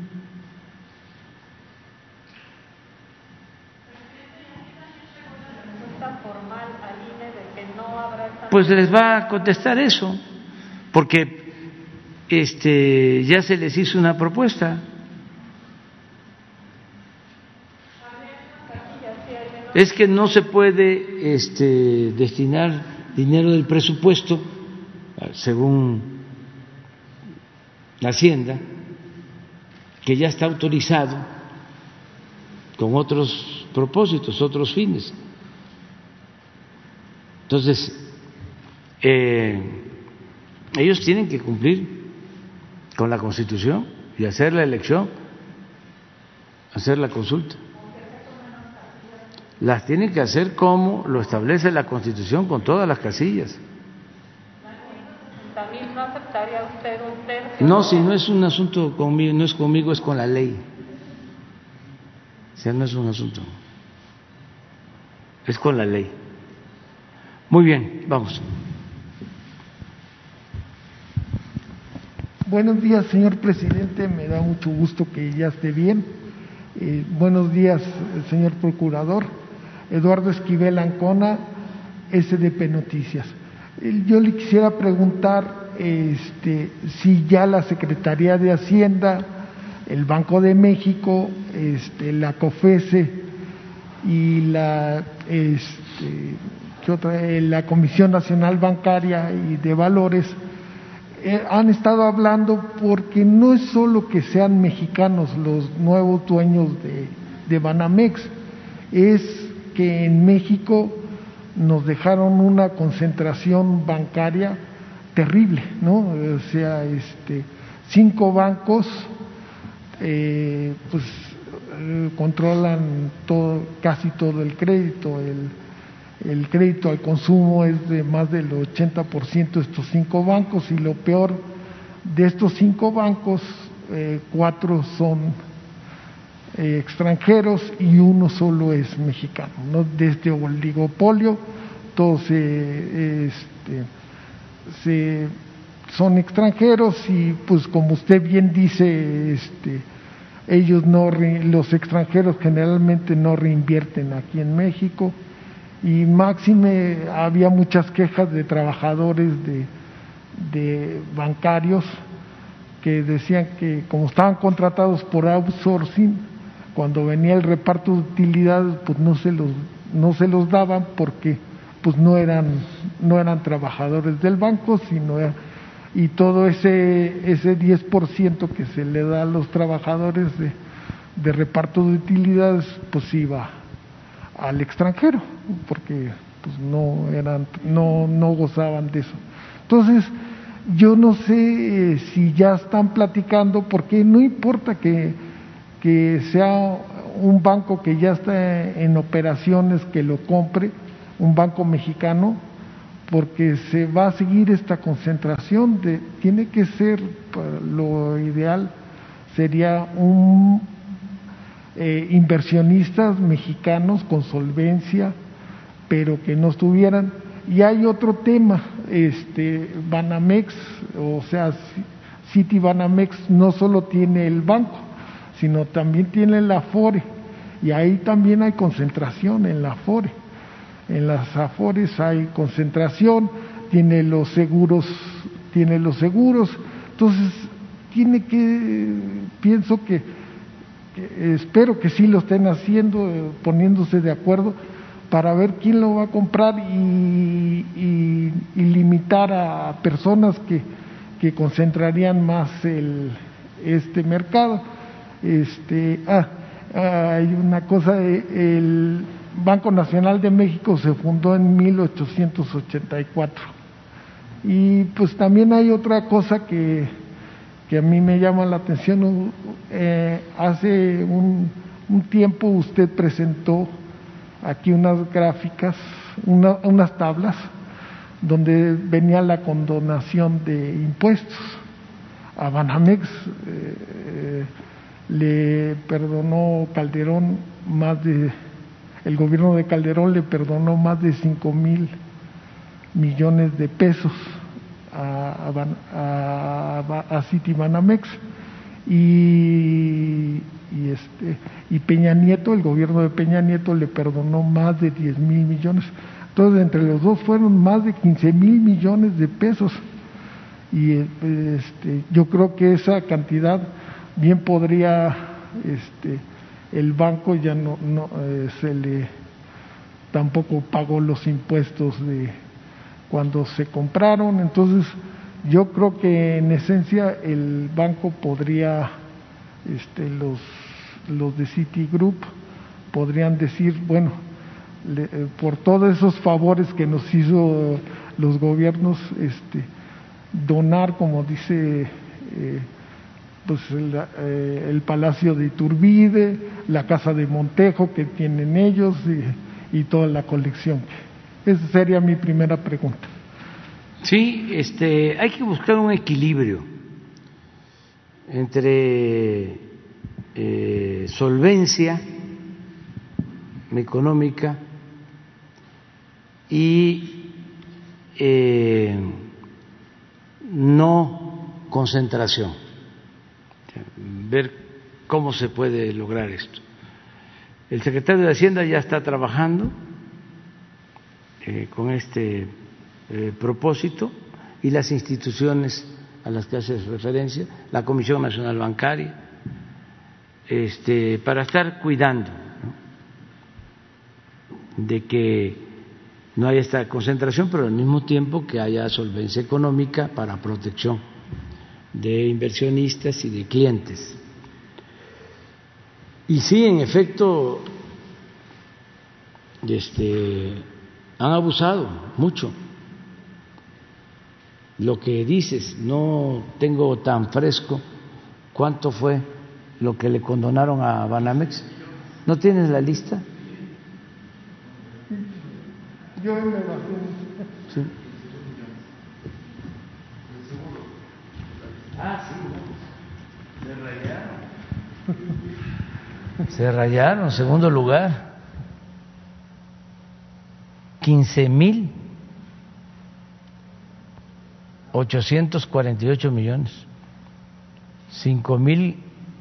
Pues les va a contestar eso, porque este ya se les hizo una propuesta. Es que no se puede este, destinar dinero del presupuesto, según la Hacienda, que ya está autorizado con otros propósitos, otros fines. Entonces, eh, ellos tienen que cumplir con la Constitución y hacer la elección, hacer la consulta. Las tienen que hacer como lo establece la Constitución, con todas las casillas. ¿También no aceptaría usted un tercio? No, si no es un asunto conmigo, no es conmigo, es con la ley. O sea, no es un asunto, es con la ley. Muy bien, vamos. Buenos días, señor presidente, me da mucho gusto que ya esté bien. Eh, buenos días, señor procurador. Eduardo Esquivel Ancona, S D P Noticias. Yo le quisiera preguntar este, si ya la Secretaría de Hacienda, el Banco de México, este, la COFESE y la, este, ¿qué otra? la Comisión Nacional Bancaria y de Valores eh, han estado hablando, porque no es solo que sean mexicanos los nuevos dueños de, de Banamex, es que en México nos dejaron una concentración bancaria terrible, ¿no? O sea, este, cinco bancos eh, pues eh, controlan todo, casi todo el crédito. El, el crédito al consumo es de más del ochenta por ciento de estos cinco bancos, y lo peor, de estos cinco bancos, eh, cuatro son Eh, extranjeros y uno solo es mexicano, ¿no? De este oligopolio todos eh, este, se, son extranjeros, y pues como usted bien dice, este, ellos no, los extranjeros generalmente no reinvierten aquí en México, y máxime había muchas quejas de trabajadores de, de bancarios que decían que como estaban contratados por outsourcing, cuando venía el reparto de utilidades, pues no se los no se los daban, porque pues no eran no eran trabajadores del banco, sino era, y todo ese ese diez por ciento que se le da a los trabajadores de, de reparto de utilidades, pues iba al extranjero, porque pues no eran no no gozaban de eso. Entonces, Yo no sé eh, si ya están platicando, porque no importa que, que sea un banco que ya está en operaciones, que lo compre, un banco mexicano, porque se va a seguir esta concentración. De, tiene que ser, lo ideal sería un eh, inversionistas mexicanos con solvencia, pero que no estuvieran. Y hay otro tema, este Banamex, o sea, City Banamex no solo tiene el banco, sino también tiene la Afore, y ahí también hay concentración en la Afore. En las Afores hay concentración, tiene los seguros, tiene los seguros, entonces tiene que, pienso que, que espero que sí lo estén haciendo, poniéndose de acuerdo para ver quién lo va a comprar y, y, y limitar a personas que, que concentrarían más el, este mercado. Este, ah, hay una cosa, el Banco Nacional de México se fundó en mil ochocientos ochenta y cuatro, y pues también hay otra cosa que, que a mí me llama la atención. Eh, hace un, un tiempo usted presentó aquí unas gráficas, una, unas tablas donde venía la condonación de impuestos. A Banamex eh, le perdonó Calderón más de, el gobierno de Calderón le perdonó más de cinco mil millones de pesos a, a, a, a City Banamex, y, y este y Peña Nieto, el gobierno de Peña Nieto le perdonó más de diez mil millones. Entonces entre los dos fueron más de quince mil millones de pesos, y este, yo creo que esa cantidad bien podría, este, el banco ya no, no eh, se le tampoco pagó los impuestos de cuando se compraron. Entonces yo creo que en esencia el banco podría, este, los los de Citigroup podrían decir, bueno, le, eh, por todos esos favores que nos hizo los gobiernos, este, donar, como dice, eh, pues el, eh, el Palacio de Iturbide, la Casa de Montejo que tienen ellos, y, y toda la colección. Esa sería mi primera pregunta. Sí, este, hay que buscar un equilibrio entre eh, solvencia económica y eh, no concentración. Ver cómo se puede lograr esto. El secretario de Hacienda ya está trabajando eh, con este eh, propósito, y las instituciones a las que haces referencia, la Comisión Nacional Bancaria, este, para estar cuidando, ¿no?, de que no haya esta concentración, pero al mismo tiempo que haya solvencia económica para protección de inversionistas y de clientes. Y sí, en efecto, este, han abusado mucho. Lo que dices, no tengo tan fresco cuánto fue lo que le condonaron a Banamex. ¿No tienes la lista? Yo me basé. Sí. Ah, sí, se rayaron. Se rayaron, segundo lugar. quince mil ochocientos cuarenta y ocho millones. cinco mil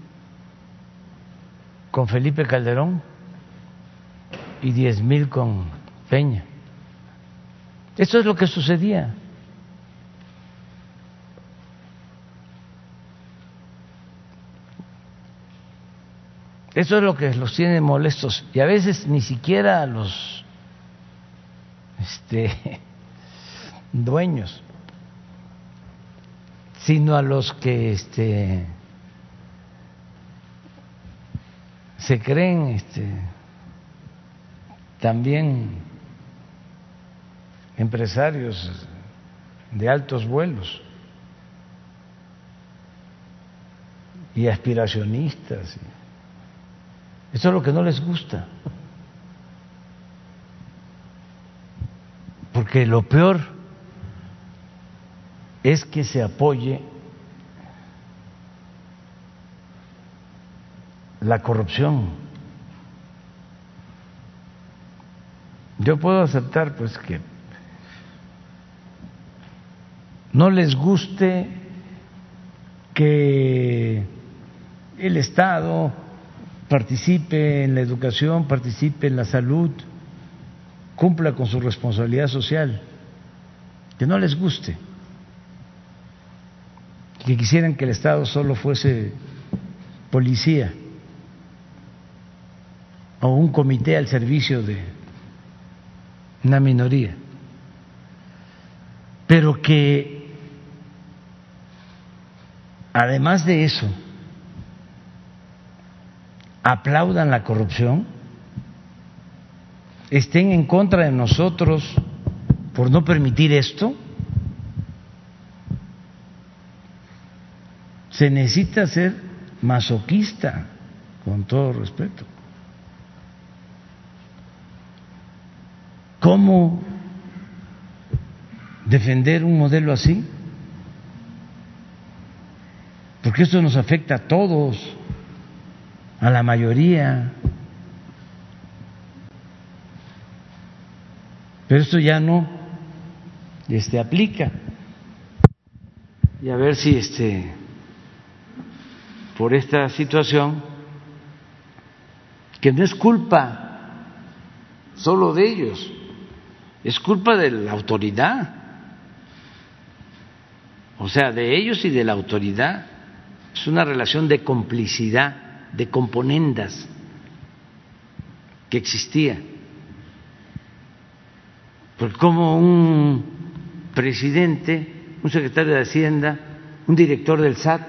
con Felipe Calderón y diez mil con Peña. Esto es lo que sucedía. Eso es lo que los tiene molestos, y a veces ni siquiera a los este, dueños, sino a los que este, se creen este, también empresarios de altos vuelos. y aspiracionistas. Eso es lo que no les gusta. Porque lo peor es que se apoye la corrupción. Yo puedo aceptar pues que no les guste que el Estado participe en la educación, participe en la salud, cumpla con su responsabilidad social, que no les guste, que quisieran que el Estado solo fuese policía o un comité al servicio de una minoría, pero que además de eso aplaudan la corrupción, estén en contra de nosotros por no permitir esto. Se necesita ser masoquista, con todo respeto. ¿Cómo defender un modelo así? Porque esto nos afecta a todos, a la mayoría. Pero esto ya no este, aplica. Y a ver si este, por esta situación, que no es culpa solo de ellos, es culpa de la autoridad, o sea, de ellos y de la autoridad. Es una relación de complicidad, de componendas que existía. Porque como un presidente, un secretario de Hacienda, un director del S A T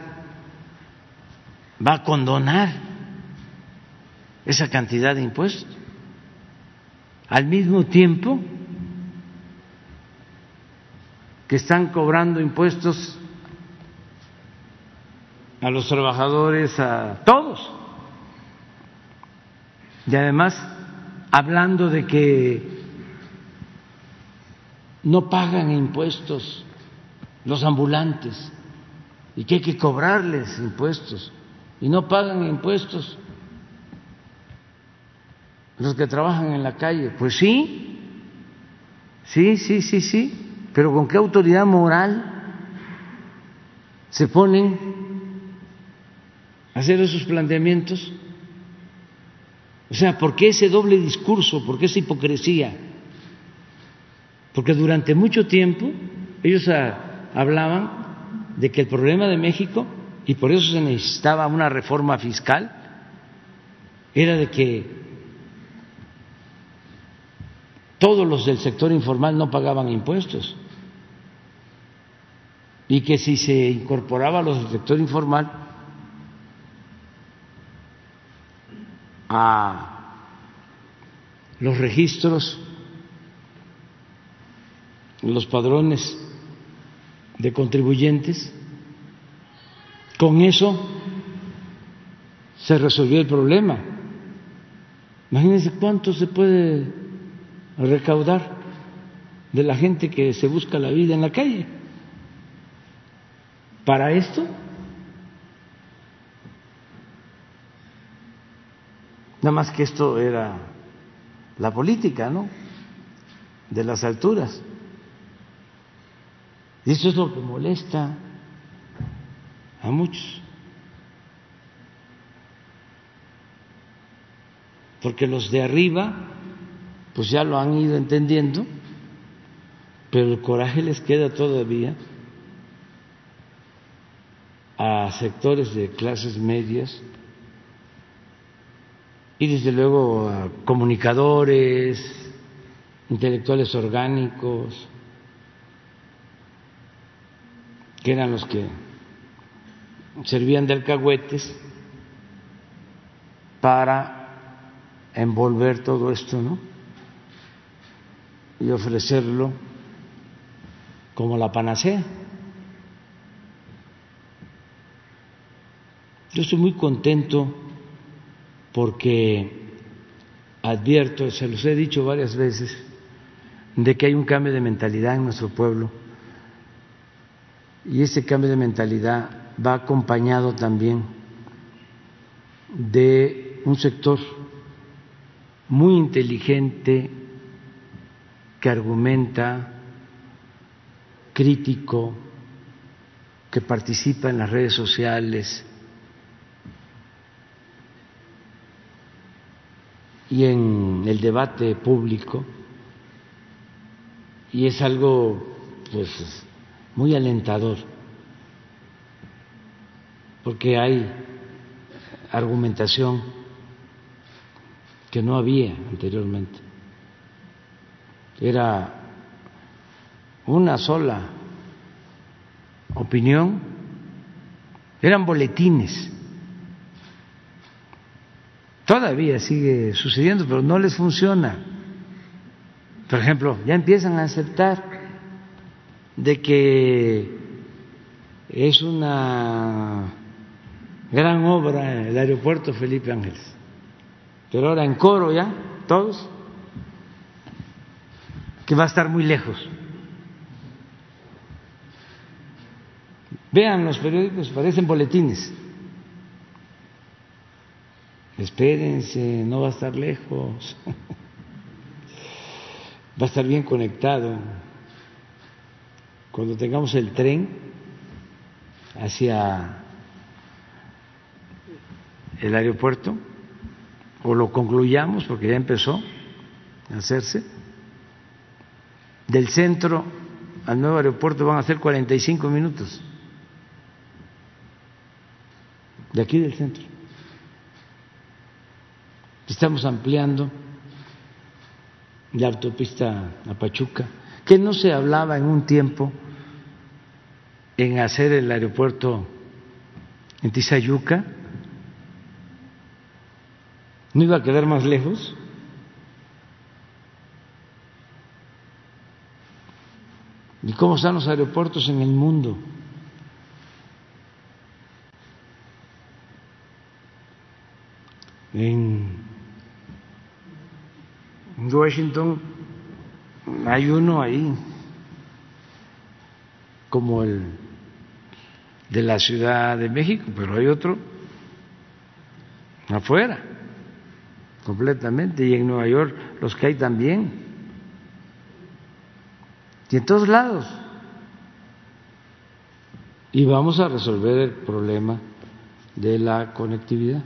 va a condonar esa cantidad de impuestos, al mismo tiempo que están cobrando impuestos a los trabajadores, a todos, y además hablando de que no pagan impuestos los ambulantes y que hay que cobrarles impuestos, y no pagan impuestos los que trabajan en la calle. Pues sí, sí, sí, sí, sí, pero ¿con qué autoridad moral se ponen a hacer esos planteamientos? O sea, ¿por qué ese doble discurso? ¿Por qué esa hipocresía? Porque durante mucho tiempo ellos hablaban de que el problema de México, y por eso se necesitaba una reforma fiscal, era de que todos los del sector informal no pagaban impuestos, y que si se incorporaba a los del sector informal a los registros, los padrones de contribuyentes, con eso se resolvió el problema. Imagínense cuánto se puede recaudar de la gente que se busca la vida en la calle. Para esto, nada más que esto era la política, ¿no?, de las alturas. Y eso es lo que molesta a muchos, porque los de arriba pues ya lo han ido entendiendo, pero el coraje les queda todavía a sectores de clases medias y desde luego a comunicadores, intelectuales orgánicos, que eran los que servían de alcahuetes para envolver todo esto, ¿no?, y ofrecerlo como la panacea. Yo estoy muy contento porque advierto, se los he dicho varias veces, de que hay un cambio de mentalidad en nuestro pueblo y ese cambio de mentalidad va acompañado también de un sector muy inteligente que argumenta, crítico, que participa en las redes sociales y en el debate público, y es algo pues muy alentador porque hay argumentación que no había anteriormente. Era una sola opinión, eran boletines. Todavía sigue sucediendo, pero no les funciona. Por ejemplo, ya empiezan a aceptar de que es una gran obra el aeropuerto Felipe Ángeles, pero ahora en coro ya, todos, que va a estar muy lejos. Vean los periódicos, parecen boletines. Espérense, no va a estar lejos, va a estar bien conectado. Cuando tengamos el tren hacia el aeropuerto, o lo concluyamos, porque ya empezó a hacerse, del centro al nuevo aeropuerto van a ser cuarenta y cinco minutos, de aquí del centro. Estamos ampliando la autopista a Pachuca, que no se hablaba en un tiempo en hacer el aeropuerto en Tizayuca. ¿No iba a quedar más lejos? ¿Y cómo están los aeropuertos en el mundo? En Washington hay uno ahí, como el de la Ciudad de México, pero hay otro afuera, completamente, y en Nueva York los que hay también, y en todos lados. Y vamos a resolver el problema de la conectividad.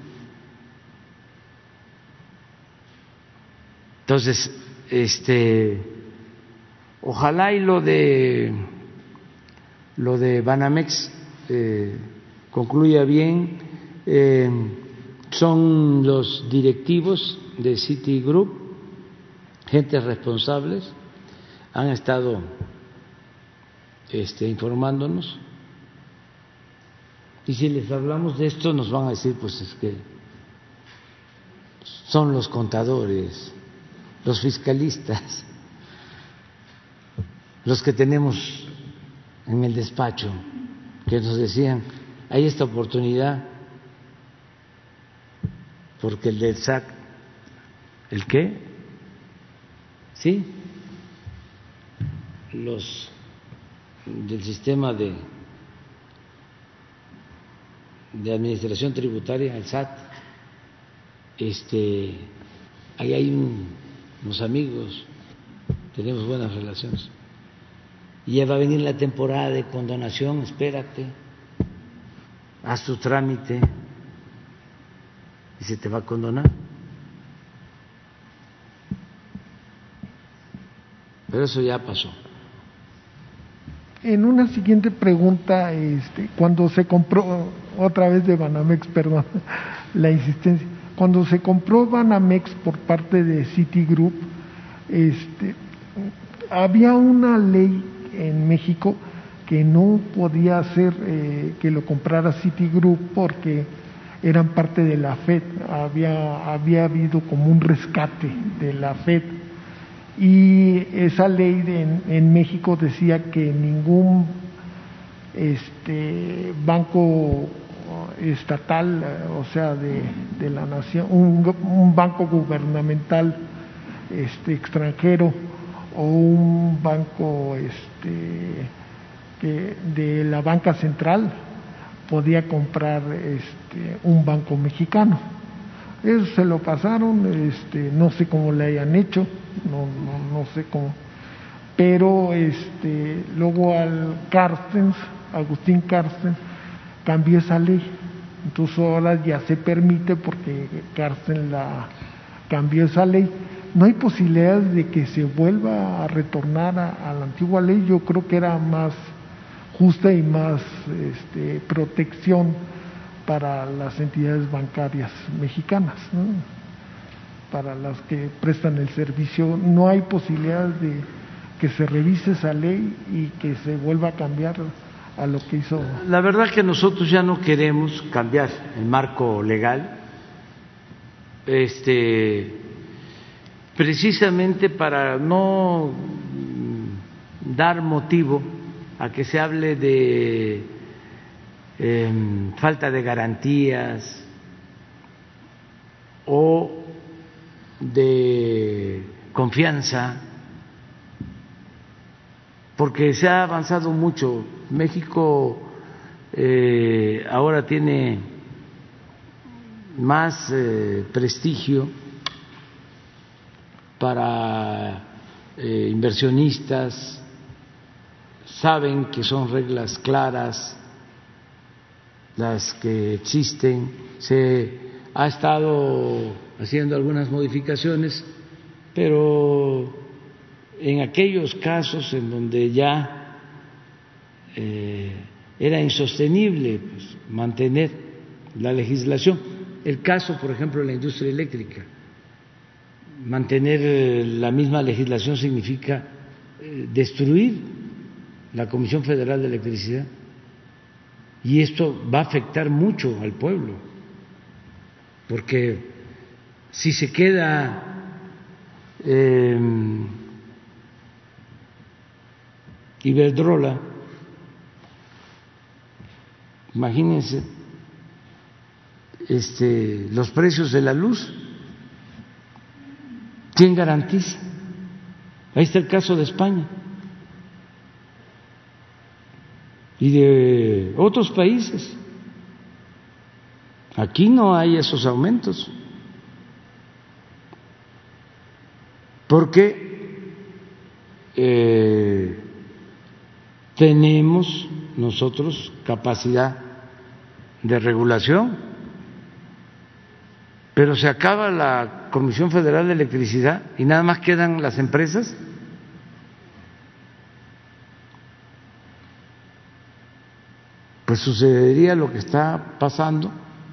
Entonces, este, ojalá y lo de lo de Banamex eh, concluya bien. Eh, son los directivos de Citigroup, gentes responsables, han estado este, informándonos, y si les hablamos de esto nos van a decir pues es que son los contadores, los fiscalistas, los que tenemos en el despacho, que nos decían hay esta oportunidad porque el del S A C, ¿el qué? Sí, los del sistema de de administración tributaria, el S A T, este, ahí hay un, unos amigos, tenemos buenas relaciones, y ya va a venir la temporada de condonación, espérate, haz tu trámite y se te va a condonar. Pero eso ya pasó. En una siguiente pregunta, este, cuando se compró, otra vez de Banamex, perdón, la insistencia, cuando se compró Banamex por parte de Citigroup, este, había una ley en México que no podía hacer eh, que lo comprara Citigroup porque eran parte de la F E D, había, había habido como un rescate de la F E D, y esa ley de, en, en México decía que ningún este, banco estatal, o sea, de, de la nación, un, un banco gubernamental este, extranjero o un banco este, que de la banca central podía comprar este, un banco mexicano. Eso se lo pasaron, este, no sé cómo le hayan hecho, no, no, no sé cómo, pero este, luego al Carstens, Agustín Carstens, cambió esa ley, entonces ahora ya se permite porque Carstens la cambió esa ley. No hay posibilidad de que se vuelva a retornar a, a la antigua ley. Yo creo que era más justa y más este, protección para las entidades bancarias mexicanas, ¿no? Para las que prestan el servicio. No hay posibilidad de que se revise esa ley y que se vuelva a cambiar a lo que hizo. La verdad que nosotros ya no queremos cambiar el marco legal, este, precisamente para no dar motivo a que se hable de eh, falta de garantías o de confianza, porque se ha avanzado mucho. México eh, ahora tiene más eh, prestigio para eh, inversionistas, saben que son reglas claras las que existen. Se ha estado haciendo algunas modificaciones, pero en aquellos casos en donde ya eh, era insostenible pues, mantener la legislación, el caso, por ejemplo, de la industria eléctrica, mantener la misma legislación significa eh, destruir la Comisión Federal de Electricidad, y esto va a afectar mucho al pueblo, porque si se queda eh, Iberdrola, imagínense este, los precios de la luz, ¿quién garantiza? Ahí está el caso de España y de otros países. Aquí no hay esos aumentos, porque eh, tenemos nosotros capacidad de regulación, pero se acaba la Comisión Federal de Electricidad y nada más quedan las empresas. Pues sucedería lo que está pasando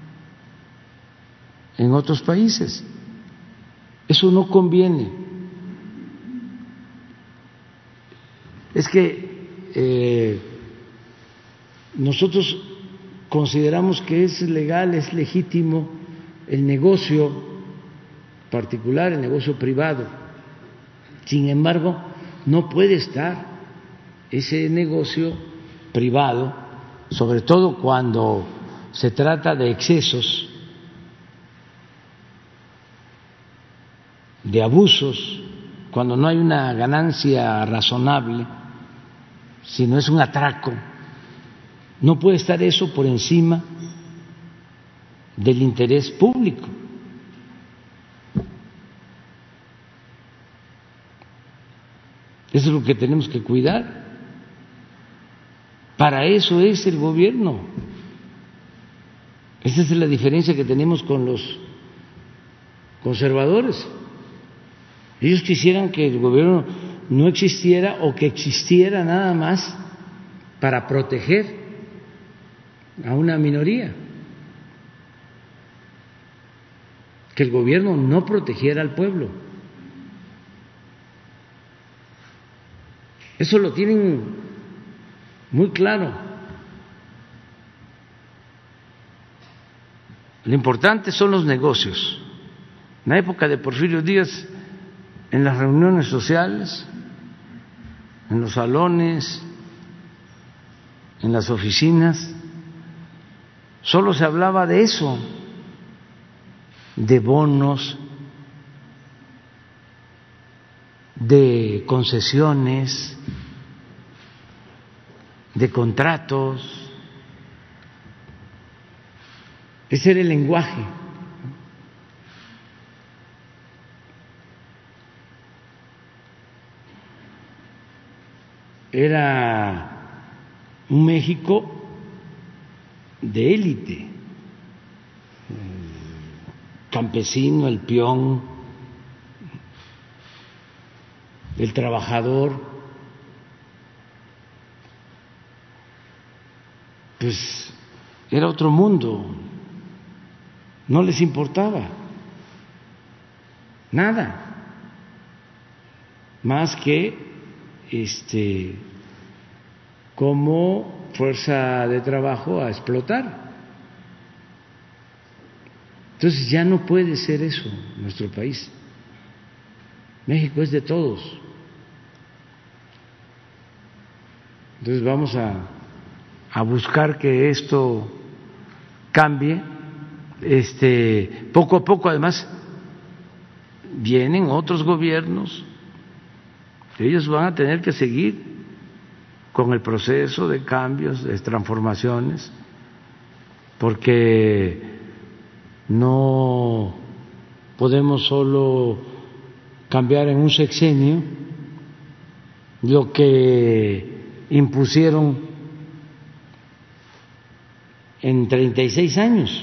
en otros países. Eso no conviene. Es que eh, nosotros consideramos que es legal, es legítimo el negocio particular, el negocio privado. Sin embargo, no puede estar ese negocio privado, sobre todo cuando se trata de excesos, de abusos, cuando no hay una ganancia razonable, sino es un atraco. No puede estar eso por encima del interés público. Eso es lo que tenemos que cuidar. Para eso es el gobierno. Esa es la diferencia que tenemos con los conservadores. Ellos quisieran que el gobierno no existiera o que existiera nada más para proteger a una minoría, que el gobierno no protegiera al pueblo. Eso lo tienen muy claro. Lo importante son los negocios. En la época de Porfirio Díaz, en las reuniones sociales, en los salones, en las oficinas, solo se hablaba de eso, de bonos, de concesiones, de contratos. Ese era el lenguaje. Era un México de élite, el campesino, el peón, el trabajador, pues era otro mundo, no les importaba nada más que este como fuerza de trabajo a explotar. Entonces ya no puede ser eso en nuestro país. México es de todos. Entonces vamos a, a buscar que esto cambie. Este, poco a poco, además, vienen otros gobiernos. Ellos van a tener que seguir con el proceso de cambios, de transformaciones, porque no podemos solo cambiar en un sexenio lo que impusieron en treinta y seis años,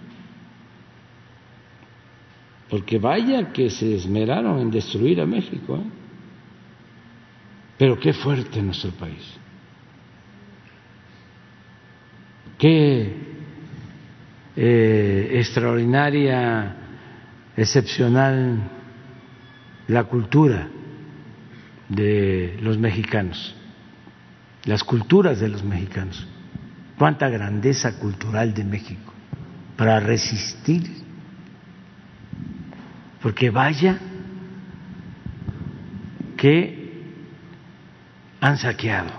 porque vaya que se esmeraron en destruir a México, ¿eh? Pero qué fuerte nuestro país, qué eh, extraordinaria, excepcional la cultura de los mexicanos, las culturas de los mexicanos, cuánta grandeza cultural de México para resistir, porque vaya que han saqueado,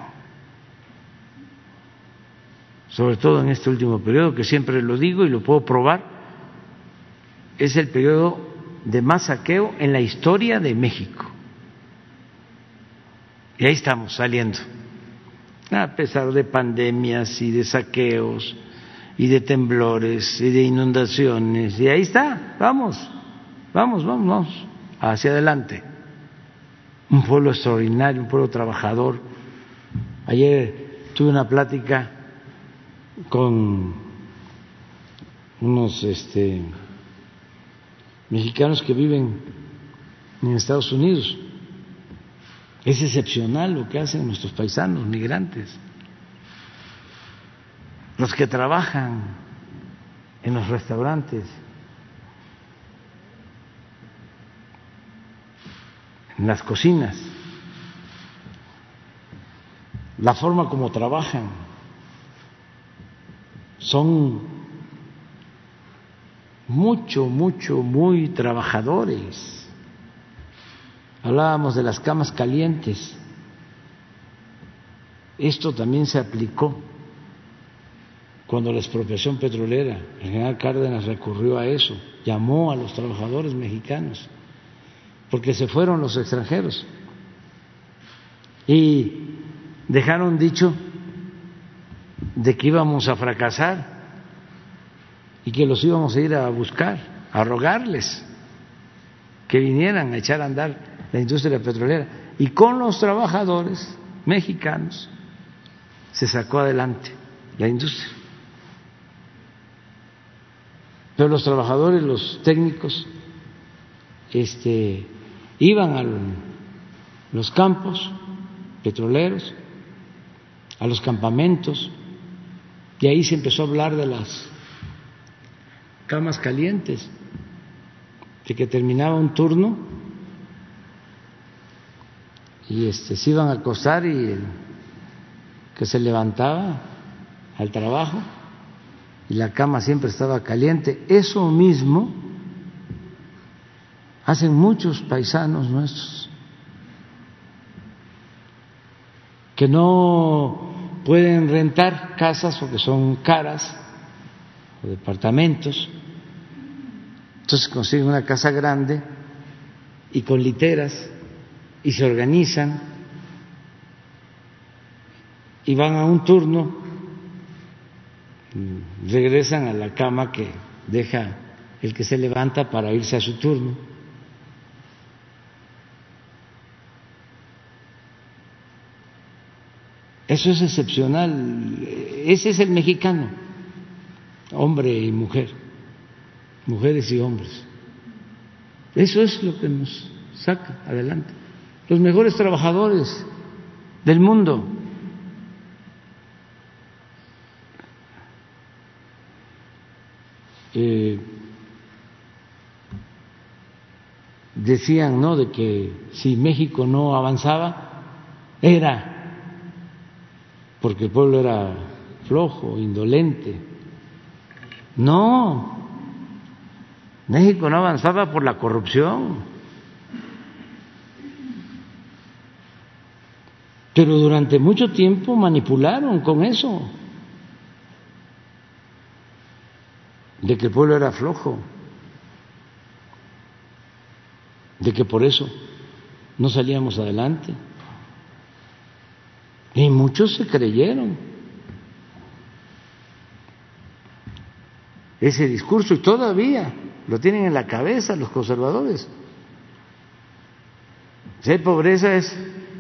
sobre todo en este último periodo, que siempre lo digo y lo puedo probar, es el periodo de más saqueo en la historia de México. Y ahí estamos saliendo, a pesar de pandemias y de saqueos y de temblores y de inundaciones, y ahí está, vamos, vamos, vamos, vamos, hacia adelante. Un pueblo extraordinario, un pueblo trabajador. Ayer tuve una plática con unos este, mexicanos que viven en Estados Unidos. Es excepcional lo que hacen nuestros paisanos migrantes, los que trabajan en los restaurantes, en las cocinas, la forma como trabajan, son mucho, mucho, muy trabajadores. Hablábamos de las camas calientes, esto también se aplicó cuando la expropiación petrolera. El general Cárdenas recurrió a eso, llamó a los trabajadores mexicanos, porque se fueron los extranjeros y dejaron dicho de que íbamos a fracasar y que los íbamos a ir a buscar, a rogarles que vinieran a echar a andar la industria petrolera. Y con los trabajadores mexicanos se sacó adelante la industria. Pero los trabajadores, los técnicos, este iban a los campos petroleros, a los campamentos, y ahí se empezó a hablar de las camas calientes, de que terminaba un turno y este se iban a acostar y el que se levantaba al trabajo y la cama siempre estaba caliente. Eso mismo hacen muchos paisanos nuestros que no pueden rentar casas porque son caras o departamentos. Entonces consiguen una casa grande y con literas y se organizan y van a un turno, regresan a la cama que deja el que se levanta para irse a su turno. Eso es excepcional. Ese es el mexicano, hombre y mujer, mujeres y hombres. Eso es lo que nos saca adelante. Los mejores trabajadores del mundo. Eh, decían, ¿no?, de que si México no avanzaba era porque el pueblo era flojo, indolente. No, México no avanzaba por la corrupción, pero durante mucho tiempo manipularon con eso, de que el pueblo era flojo, de que por eso no salíamos adelante. Y muchos se creyeron ese discurso y todavía lo tienen en la cabeza los conservadores. Si hay pobreza es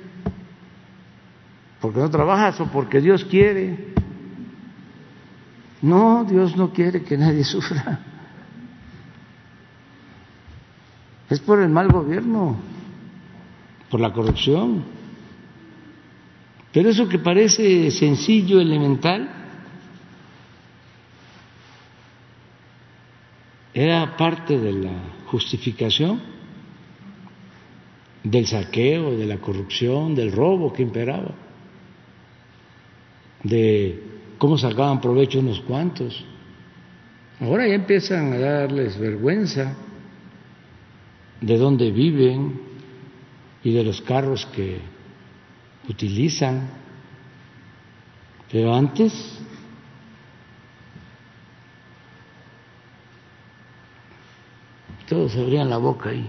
porque no trabajas o porque Dios quiere. No, Dios no quiere que nadie sufra. Es por el mal gobierno, por la corrupción. Pero eso que parece sencillo, elemental, era parte de la justificación del saqueo, de la corrupción, del robo que imperaba, de cómo sacaban provecho unos cuantos. Ahora ya empiezan a darles vergüenza de dónde viven y de los carros que utilizan, pero antes todos se abrían la boca ahí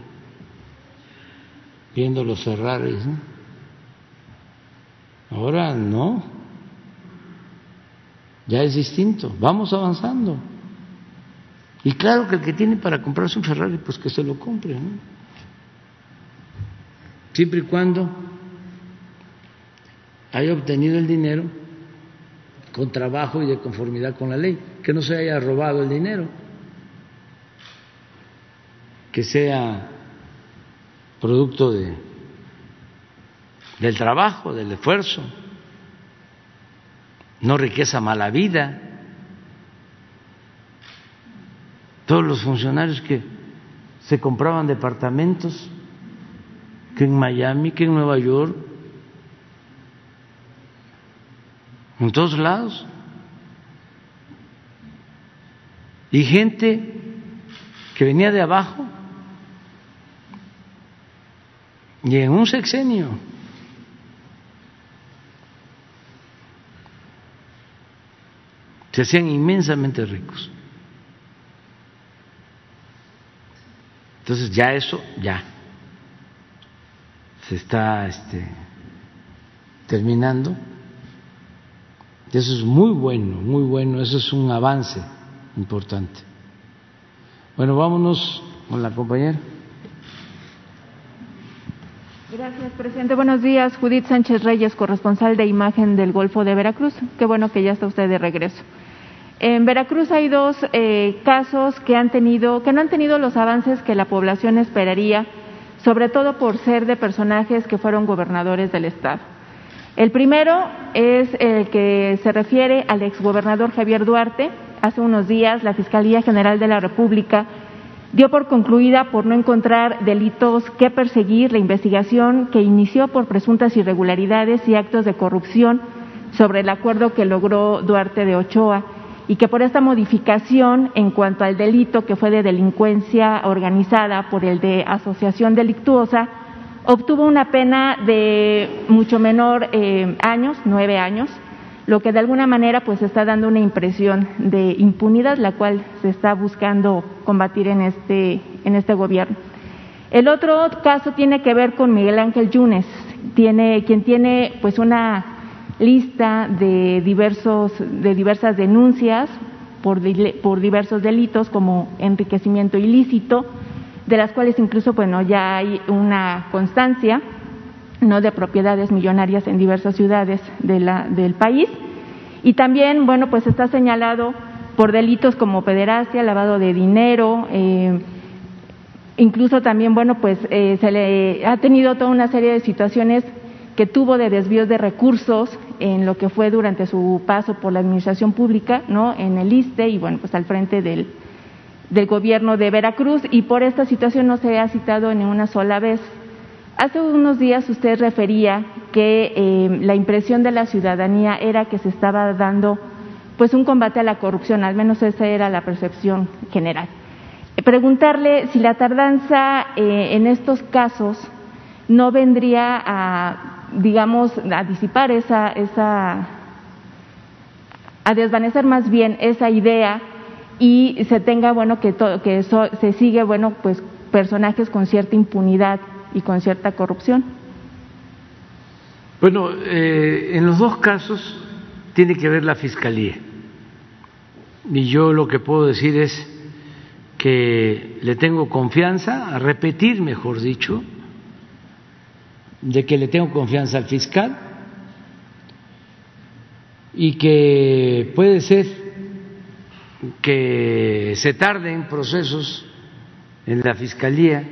viendo los Ferraris, ¿no? Ahora no, ya es distinto, vamos avanzando. Y claro que el que tiene para comprarse un Ferrari, pues que se lo compre, ¿no? Siempre y cuando haya obtenido el dinero con trabajo y de conformidad con la ley, que no se haya robado el dinero, que sea producto de, del trabajo, del esfuerzo, no riqueza mala vida. Todos los funcionarios que se compraban departamentos, que en Miami, que en Nueva York, en todos lados, y gente que venía de abajo y en un sexenio se hacían inmensamente ricos. Entonces ya eso ya se está este, terminando. Eso es muy bueno, muy bueno, eso es un avance importante. Bueno, vámonos con la compañera. Gracias, presidente. Buenos días. Judith Sánchez Reyes, corresponsal de Imagen del Golfo de Veracruz. Qué bueno que ya está usted de regreso. En Veracruz hay dos eh, casos que han tenido, que no han tenido los avances que la población esperaría, sobre todo por ser de personajes que fueron gobernadores del estado. El primero es el que se refiere al exgobernador Javier Duarte. Hace unos días la Fiscalía General de la República dio por concluida por no encontrar delitos que perseguir la investigación que inició por presuntas irregularidades y actos de corrupción sobre el acuerdo que logró Duarte de Ochoa, y que por esta modificación en cuanto al delito que fue de delincuencia organizada por el de asociación delictuosa, obtuvo una pena de mucho menor eh, años, nueve años, lo que de alguna manera pues está dando una impresión de impunidad, la cual se está buscando combatir en este, en este gobierno. El otro caso tiene que ver con Miguel Ángel Yunes, tiene, quien tiene pues una lista de, diversos, de diversas denuncias por, por diversos delitos como enriquecimiento ilícito, de las cuales incluso bueno, ya hay una constancia, ¿no?, de propiedades millonarias en diversas ciudades de la, del país, y también, bueno, pues está señalado por delitos como pederastia, lavado de dinero, eh, incluso también, bueno, pues eh, se le ha tenido toda una serie de situaciones que tuvo de desvíos de recursos en lo que fue durante su paso por la administración pública, ¿no?, en el ISSSTE y, bueno, pues al frente del, del gobierno de Veracruz, y por esta situación no se ha citado ni una sola vez. Hace unos días usted refería que eh, la impresión de la ciudadanía era que se estaba dando pues un combate a la corrupción, al menos esa era la percepción general. Preguntarle si la tardanza eh, en estos casos no vendría a, digamos, a disipar esa, esa, a desvanecer más bien esa idea y se tenga, bueno, que, to, que eso, se sigue, bueno, pues personajes con cierta impunidad y con cierta corrupción. Bueno, eh, en los dos casos tiene que ver la Fiscalía. Y yo lo que puedo decir es que le tengo confianza, a repetir, mejor dicho, de que le tengo confianza al fiscal y que puede ser que se tarden procesos en la Fiscalía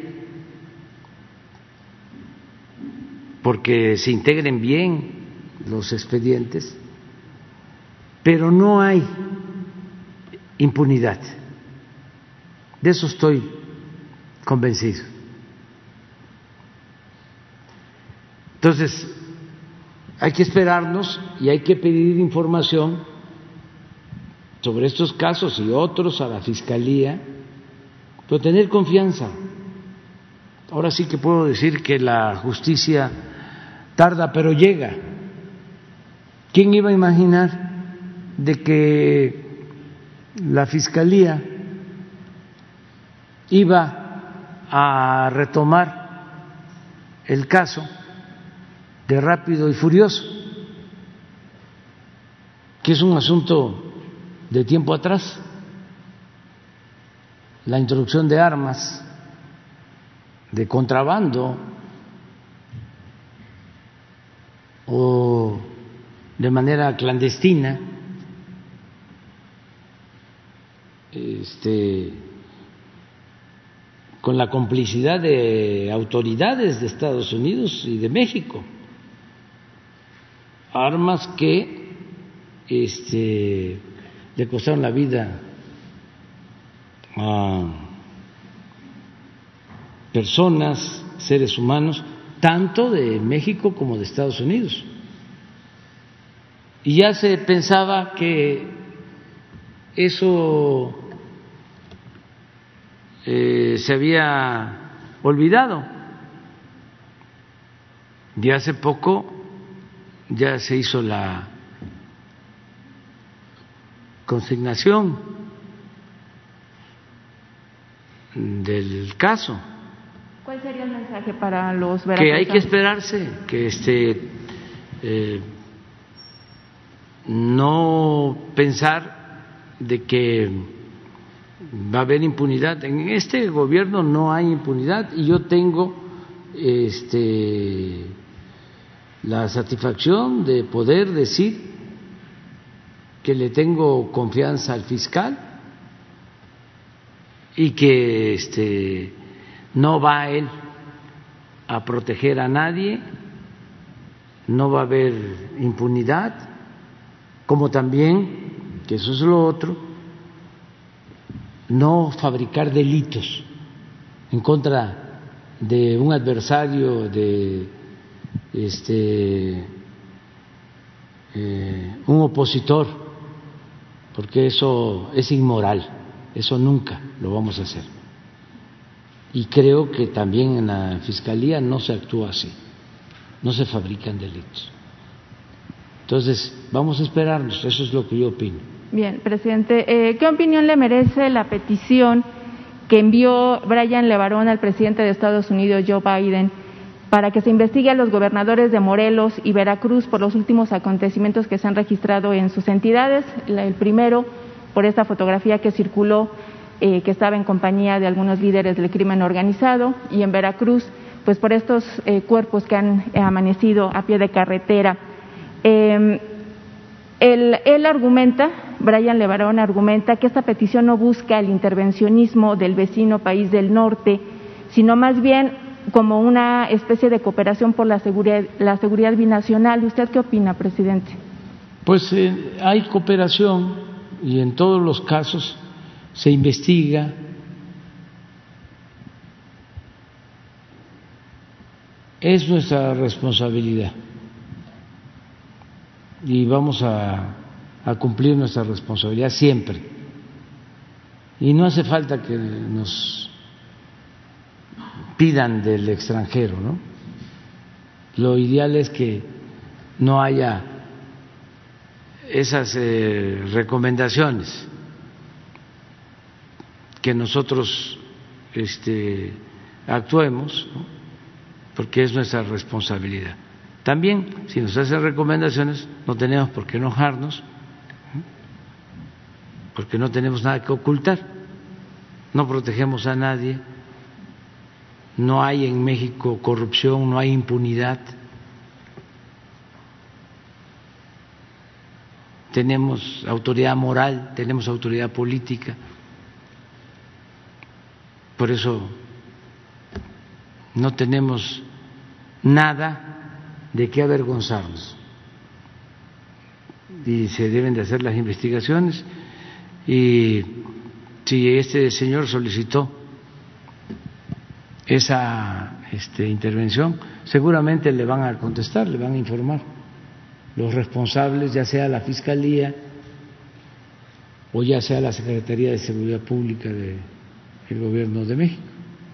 porque se integren bien los expedientes, pero no hay impunidad. De eso estoy convencido. Entonces, hay que esperarnos y hay que pedir información sobre estos casos y otros a la Fiscalía, pero tener confianza. Ahora sí que puedo decir que la justicia tarda, pero llega. ¿Quién iba a imaginar de que la Fiscalía iba a retomar el caso de Rápido y Furioso, que es un asunto de tiempo atrás, la introducción de armas de contrabando o de manera clandestina, este, con la complicidad de autoridades de Estados Unidos y de México, armas que este, le costaron la vida a personas, seres humanos, tanto de México como de Estados Unidos. Y ya se pensaba que eso eh, se había olvidado. Y hace poco ya se hizo la consignación del caso. ¿Cuál sería el mensaje para los veracruzanos? Que hay que esperarse, que este eh, no pensar de que va a haber impunidad. En este gobierno no hay impunidad y yo tengo este la satisfacción de poder decir que le tengo confianza al fiscal y que este no va él a proteger a nadie, no va a haber impunidad, como también, que eso es lo otro, no fabricar delitos en contra de un adversario, de este eh, un opositor, porque eso es inmoral, eso nunca lo vamos a hacer. Y creo que también en la Fiscalía no se actúa así, no se fabrican delitos. Entonces, vamos a esperarnos, eso es lo que yo opino. Bien, presidente, eh, ¿qué opinión le merece la petición que envió Brian LeBaron al presidente de Estados Unidos, Joe Biden, para que se investigue a los gobernadores de Morelos y Veracruz por los últimos acontecimientos que se han registrado en sus entidades? El primero, por esta fotografía que circuló, eh, que estaba en compañía de algunos líderes del crimen organizado, y en Veracruz, pues por estos eh, cuerpos que han eh, amanecido a pie de carretera. Eh, él, él argumenta, Brian LeBaron argumenta que esta petición no busca el intervencionismo del vecino país del norte, sino más bien como una especie de cooperación por la seguridad, la seguridad binacional. ¿Usted qué opina, presidente? Pues eh, hay cooperación y en todos los casos se investiga. Es nuestra responsabilidad y vamos a, a cumplir nuestra responsabilidad siempre. Y no hace falta que nos pidan del extranjero, ¿no? Lo ideal es que no haya esas eh, recomendaciones, que nosotros este, actuemos, ¿no? Porque es nuestra responsabilidad. También, si nos hacen recomendaciones, no tenemos por qué enojarnos, porque no tenemos nada que ocultar, no protegemos a nadie, no hay en México corrupción, no hay impunidad, tenemos autoridad moral, tenemos autoridad política, por eso no tenemos nada de qué avergonzarnos y se deben de hacer las investigaciones. Y si este señor solicitó esa este, intervención, seguramente le van a contestar, le van a informar los responsables, ya sea la Fiscalía o ya sea la Secretaría de Seguridad Pública del Gobierno de México.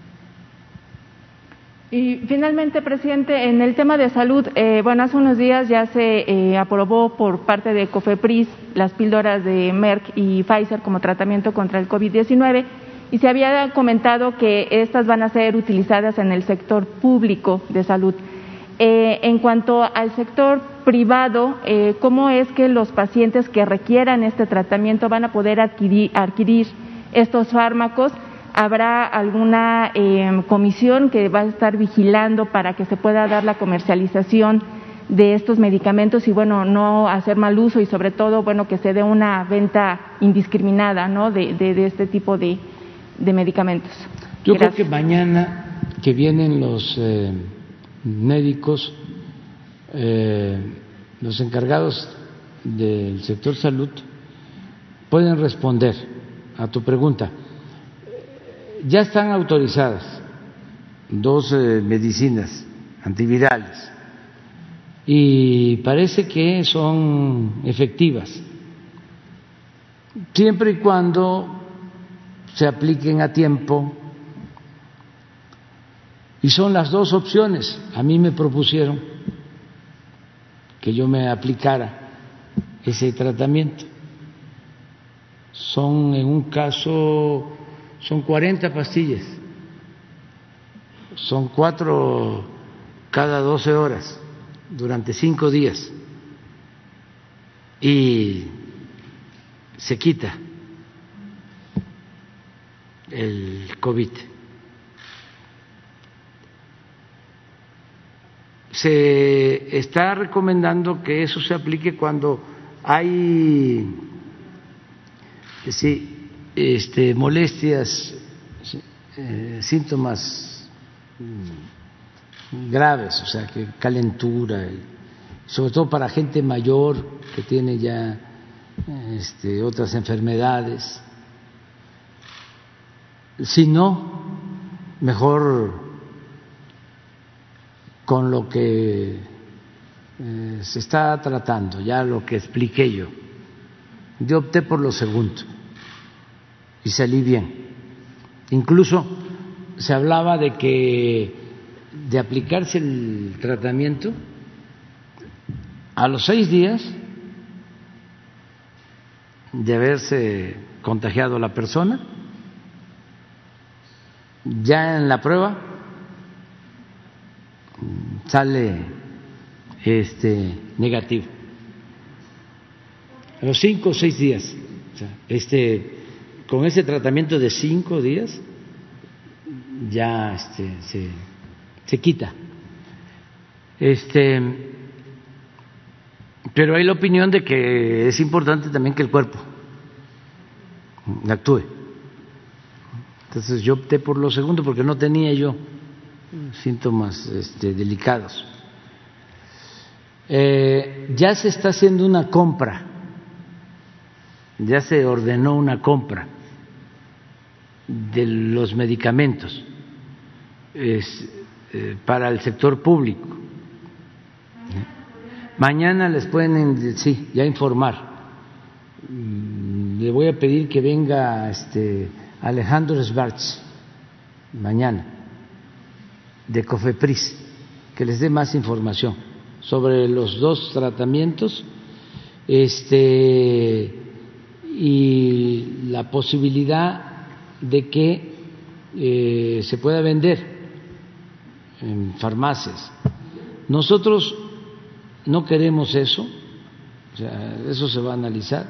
Y finalmente, presidente, en el tema de salud, eh, bueno, hace unos días ya se eh, aprobó por parte de COFEPRIS las píldoras de Merck y Pfizer como tratamiento contra el COVID diecinueve, y se había comentado que estas van a ser utilizadas en el sector público de salud. Eh, en cuanto al sector privado, eh, ¿cómo es que los pacientes que requieran este tratamiento van a poder adquirir, adquirir estos fármacos? ¿Habrá alguna eh, comisión que va a estar vigilando para que se pueda dar la comercialización de estos medicamentos y, bueno, no hacer mal uso y, sobre todo, bueno, que se dé una venta indiscriminada, ¿no?, de, de, de este tipo de, de medicamentos? Yo Gracias. creo que mañana que vienen los eh, médicos, eh, los encargados del sector salud, pueden responder a tu pregunta. Ya están autorizadas dos eh, medicinas antivirales y parece que son efectivas, siempre y cuando se apliquen a tiempo, y son las dos opciones. A mí me propusieron que yo me aplicara ese tratamiento. Son, en un caso, son cuarenta pastillas, son cuatro cada doce horas durante cinco días y se quita el COVID. Se está recomendando que eso se aplique cuando hay sí, este, molestias, eh, síntomas graves, o sea, que calentura, sobre todo para gente mayor que tiene ya este, otras enfermedades. Si no, mejor con lo que eh, se está tratando, ya lo que expliqué yo. Yo opté por lo segundo y salí bien. Incluso se hablaba de que de aplicarse el tratamiento A los seis días de haberse contagiado la persona, ya en la prueba sale este negativo. A los cinco o seis días, o sea, este, con ese tratamiento de cinco días ya este, se, se quita. Este, pero hay la opinión de que es importante también que el cuerpo actúe. Entonces yo opté por lo segundo porque no tenía yo síntomas este, delicados. Eh, ya se está haciendo una compra, ya se ordenó una compra de los medicamentos es, eh, para el sector público. Mañana les pueden sí, ya informar. Le voy a pedir que venga este Alejandro Schwartz mañana de COFEPRIS, que les dé más información sobre los dos tratamientos este y la posibilidad de que eh, se pueda vender en farmacias. Nosotros no queremos eso, o sea, eso se va a analizar,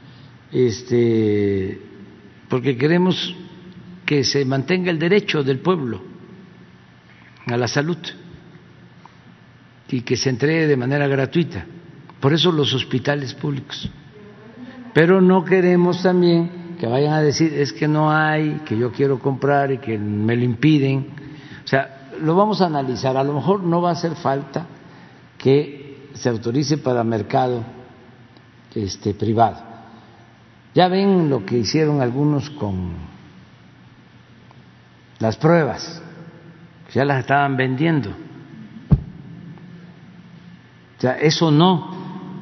este, porque queremos que se mantenga el derecho del pueblo a la salud y que se entregue de manera gratuita. Por eso los hospitales públicos. Pero no queremos también que vayan a decir es que no hay, que yo quiero comprar y que me lo impiden. O sea, lo vamos a analizar. A lo mejor no va a hacer falta que se autorice para mercado este, privado. Ya ven lo que hicieron algunos con las pruebas, ya las estaban vendiendo. O sea, eso no.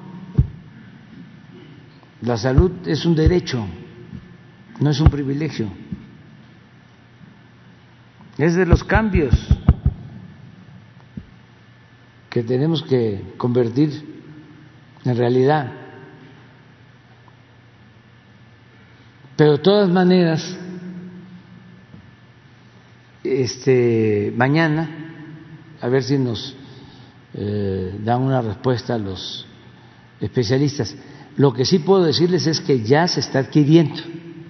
La salud es un derecho, no es un privilegio. Es de los cambios que tenemos que convertir en realidad. Pero de todas maneras, este, mañana, a ver si nos eh, dan una respuesta a los especialistas. Lo que sí puedo decirles es que ya se está adquiriendo.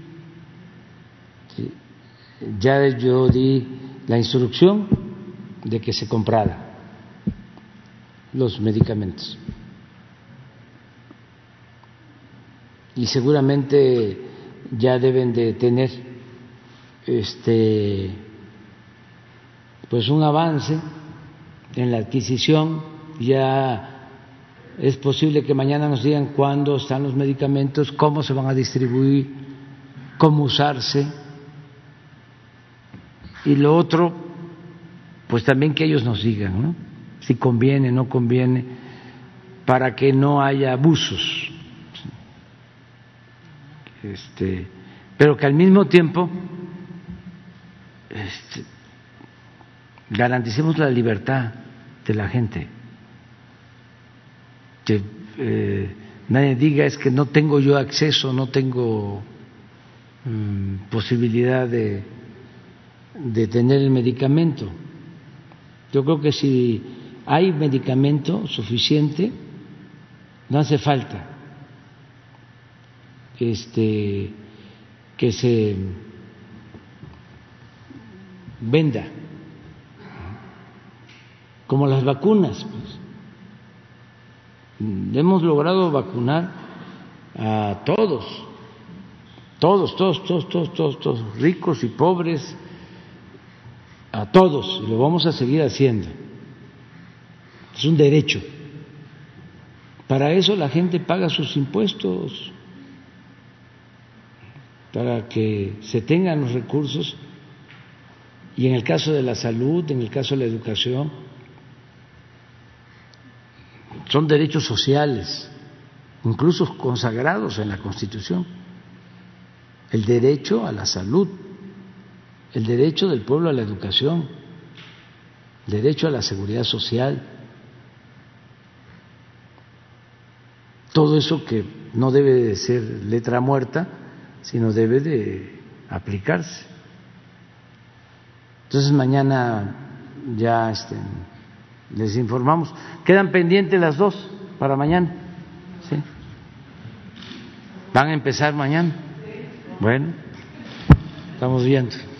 ¿Sí? Ya yo di la instrucción de que se comprara los medicamentos. Y seguramente ya deben de tener este pues un avance en la adquisición. Ya es posible que mañana nos digan cuándo están los medicamentos, cómo se van a distribuir, cómo usarse. Y lo otro, pues también que ellos nos digan, ¿no? Si conviene, no conviene, para que no haya abusos. Este, pero que al mismo tiempo este, garanticemos la libertad de la gente. Que eh, nadie diga es que no tengo yo acceso, no tengo um, posibilidad de, de tener el medicamento. Yo creo que si hay medicamento suficiente, no hace falta este, que se venda, como las vacunas, pues. Hemos logrado vacunar a todos, todos, todos, todos, todos, todos, todos, ricos y pobres, a todos, y lo vamos a seguir haciendo. Es un derecho. Para eso la gente paga sus impuestos, para que se tengan los recursos, y en el caso de la salud, en el caso de la educación, son derechos sociales, incluso consagrados en la Constitución. El derecho a la salud, el derecho del pueblo a la educación, el derecho a la seguridad social. todo eso que no debe de ser letra muerta, sino debe de aplicarse. Entonces mañana ya este, les informamos. Quedan pendientes las dos para mañana. ¿Sí? ¿Van a empezar mañana? Bueno, estamos viendo.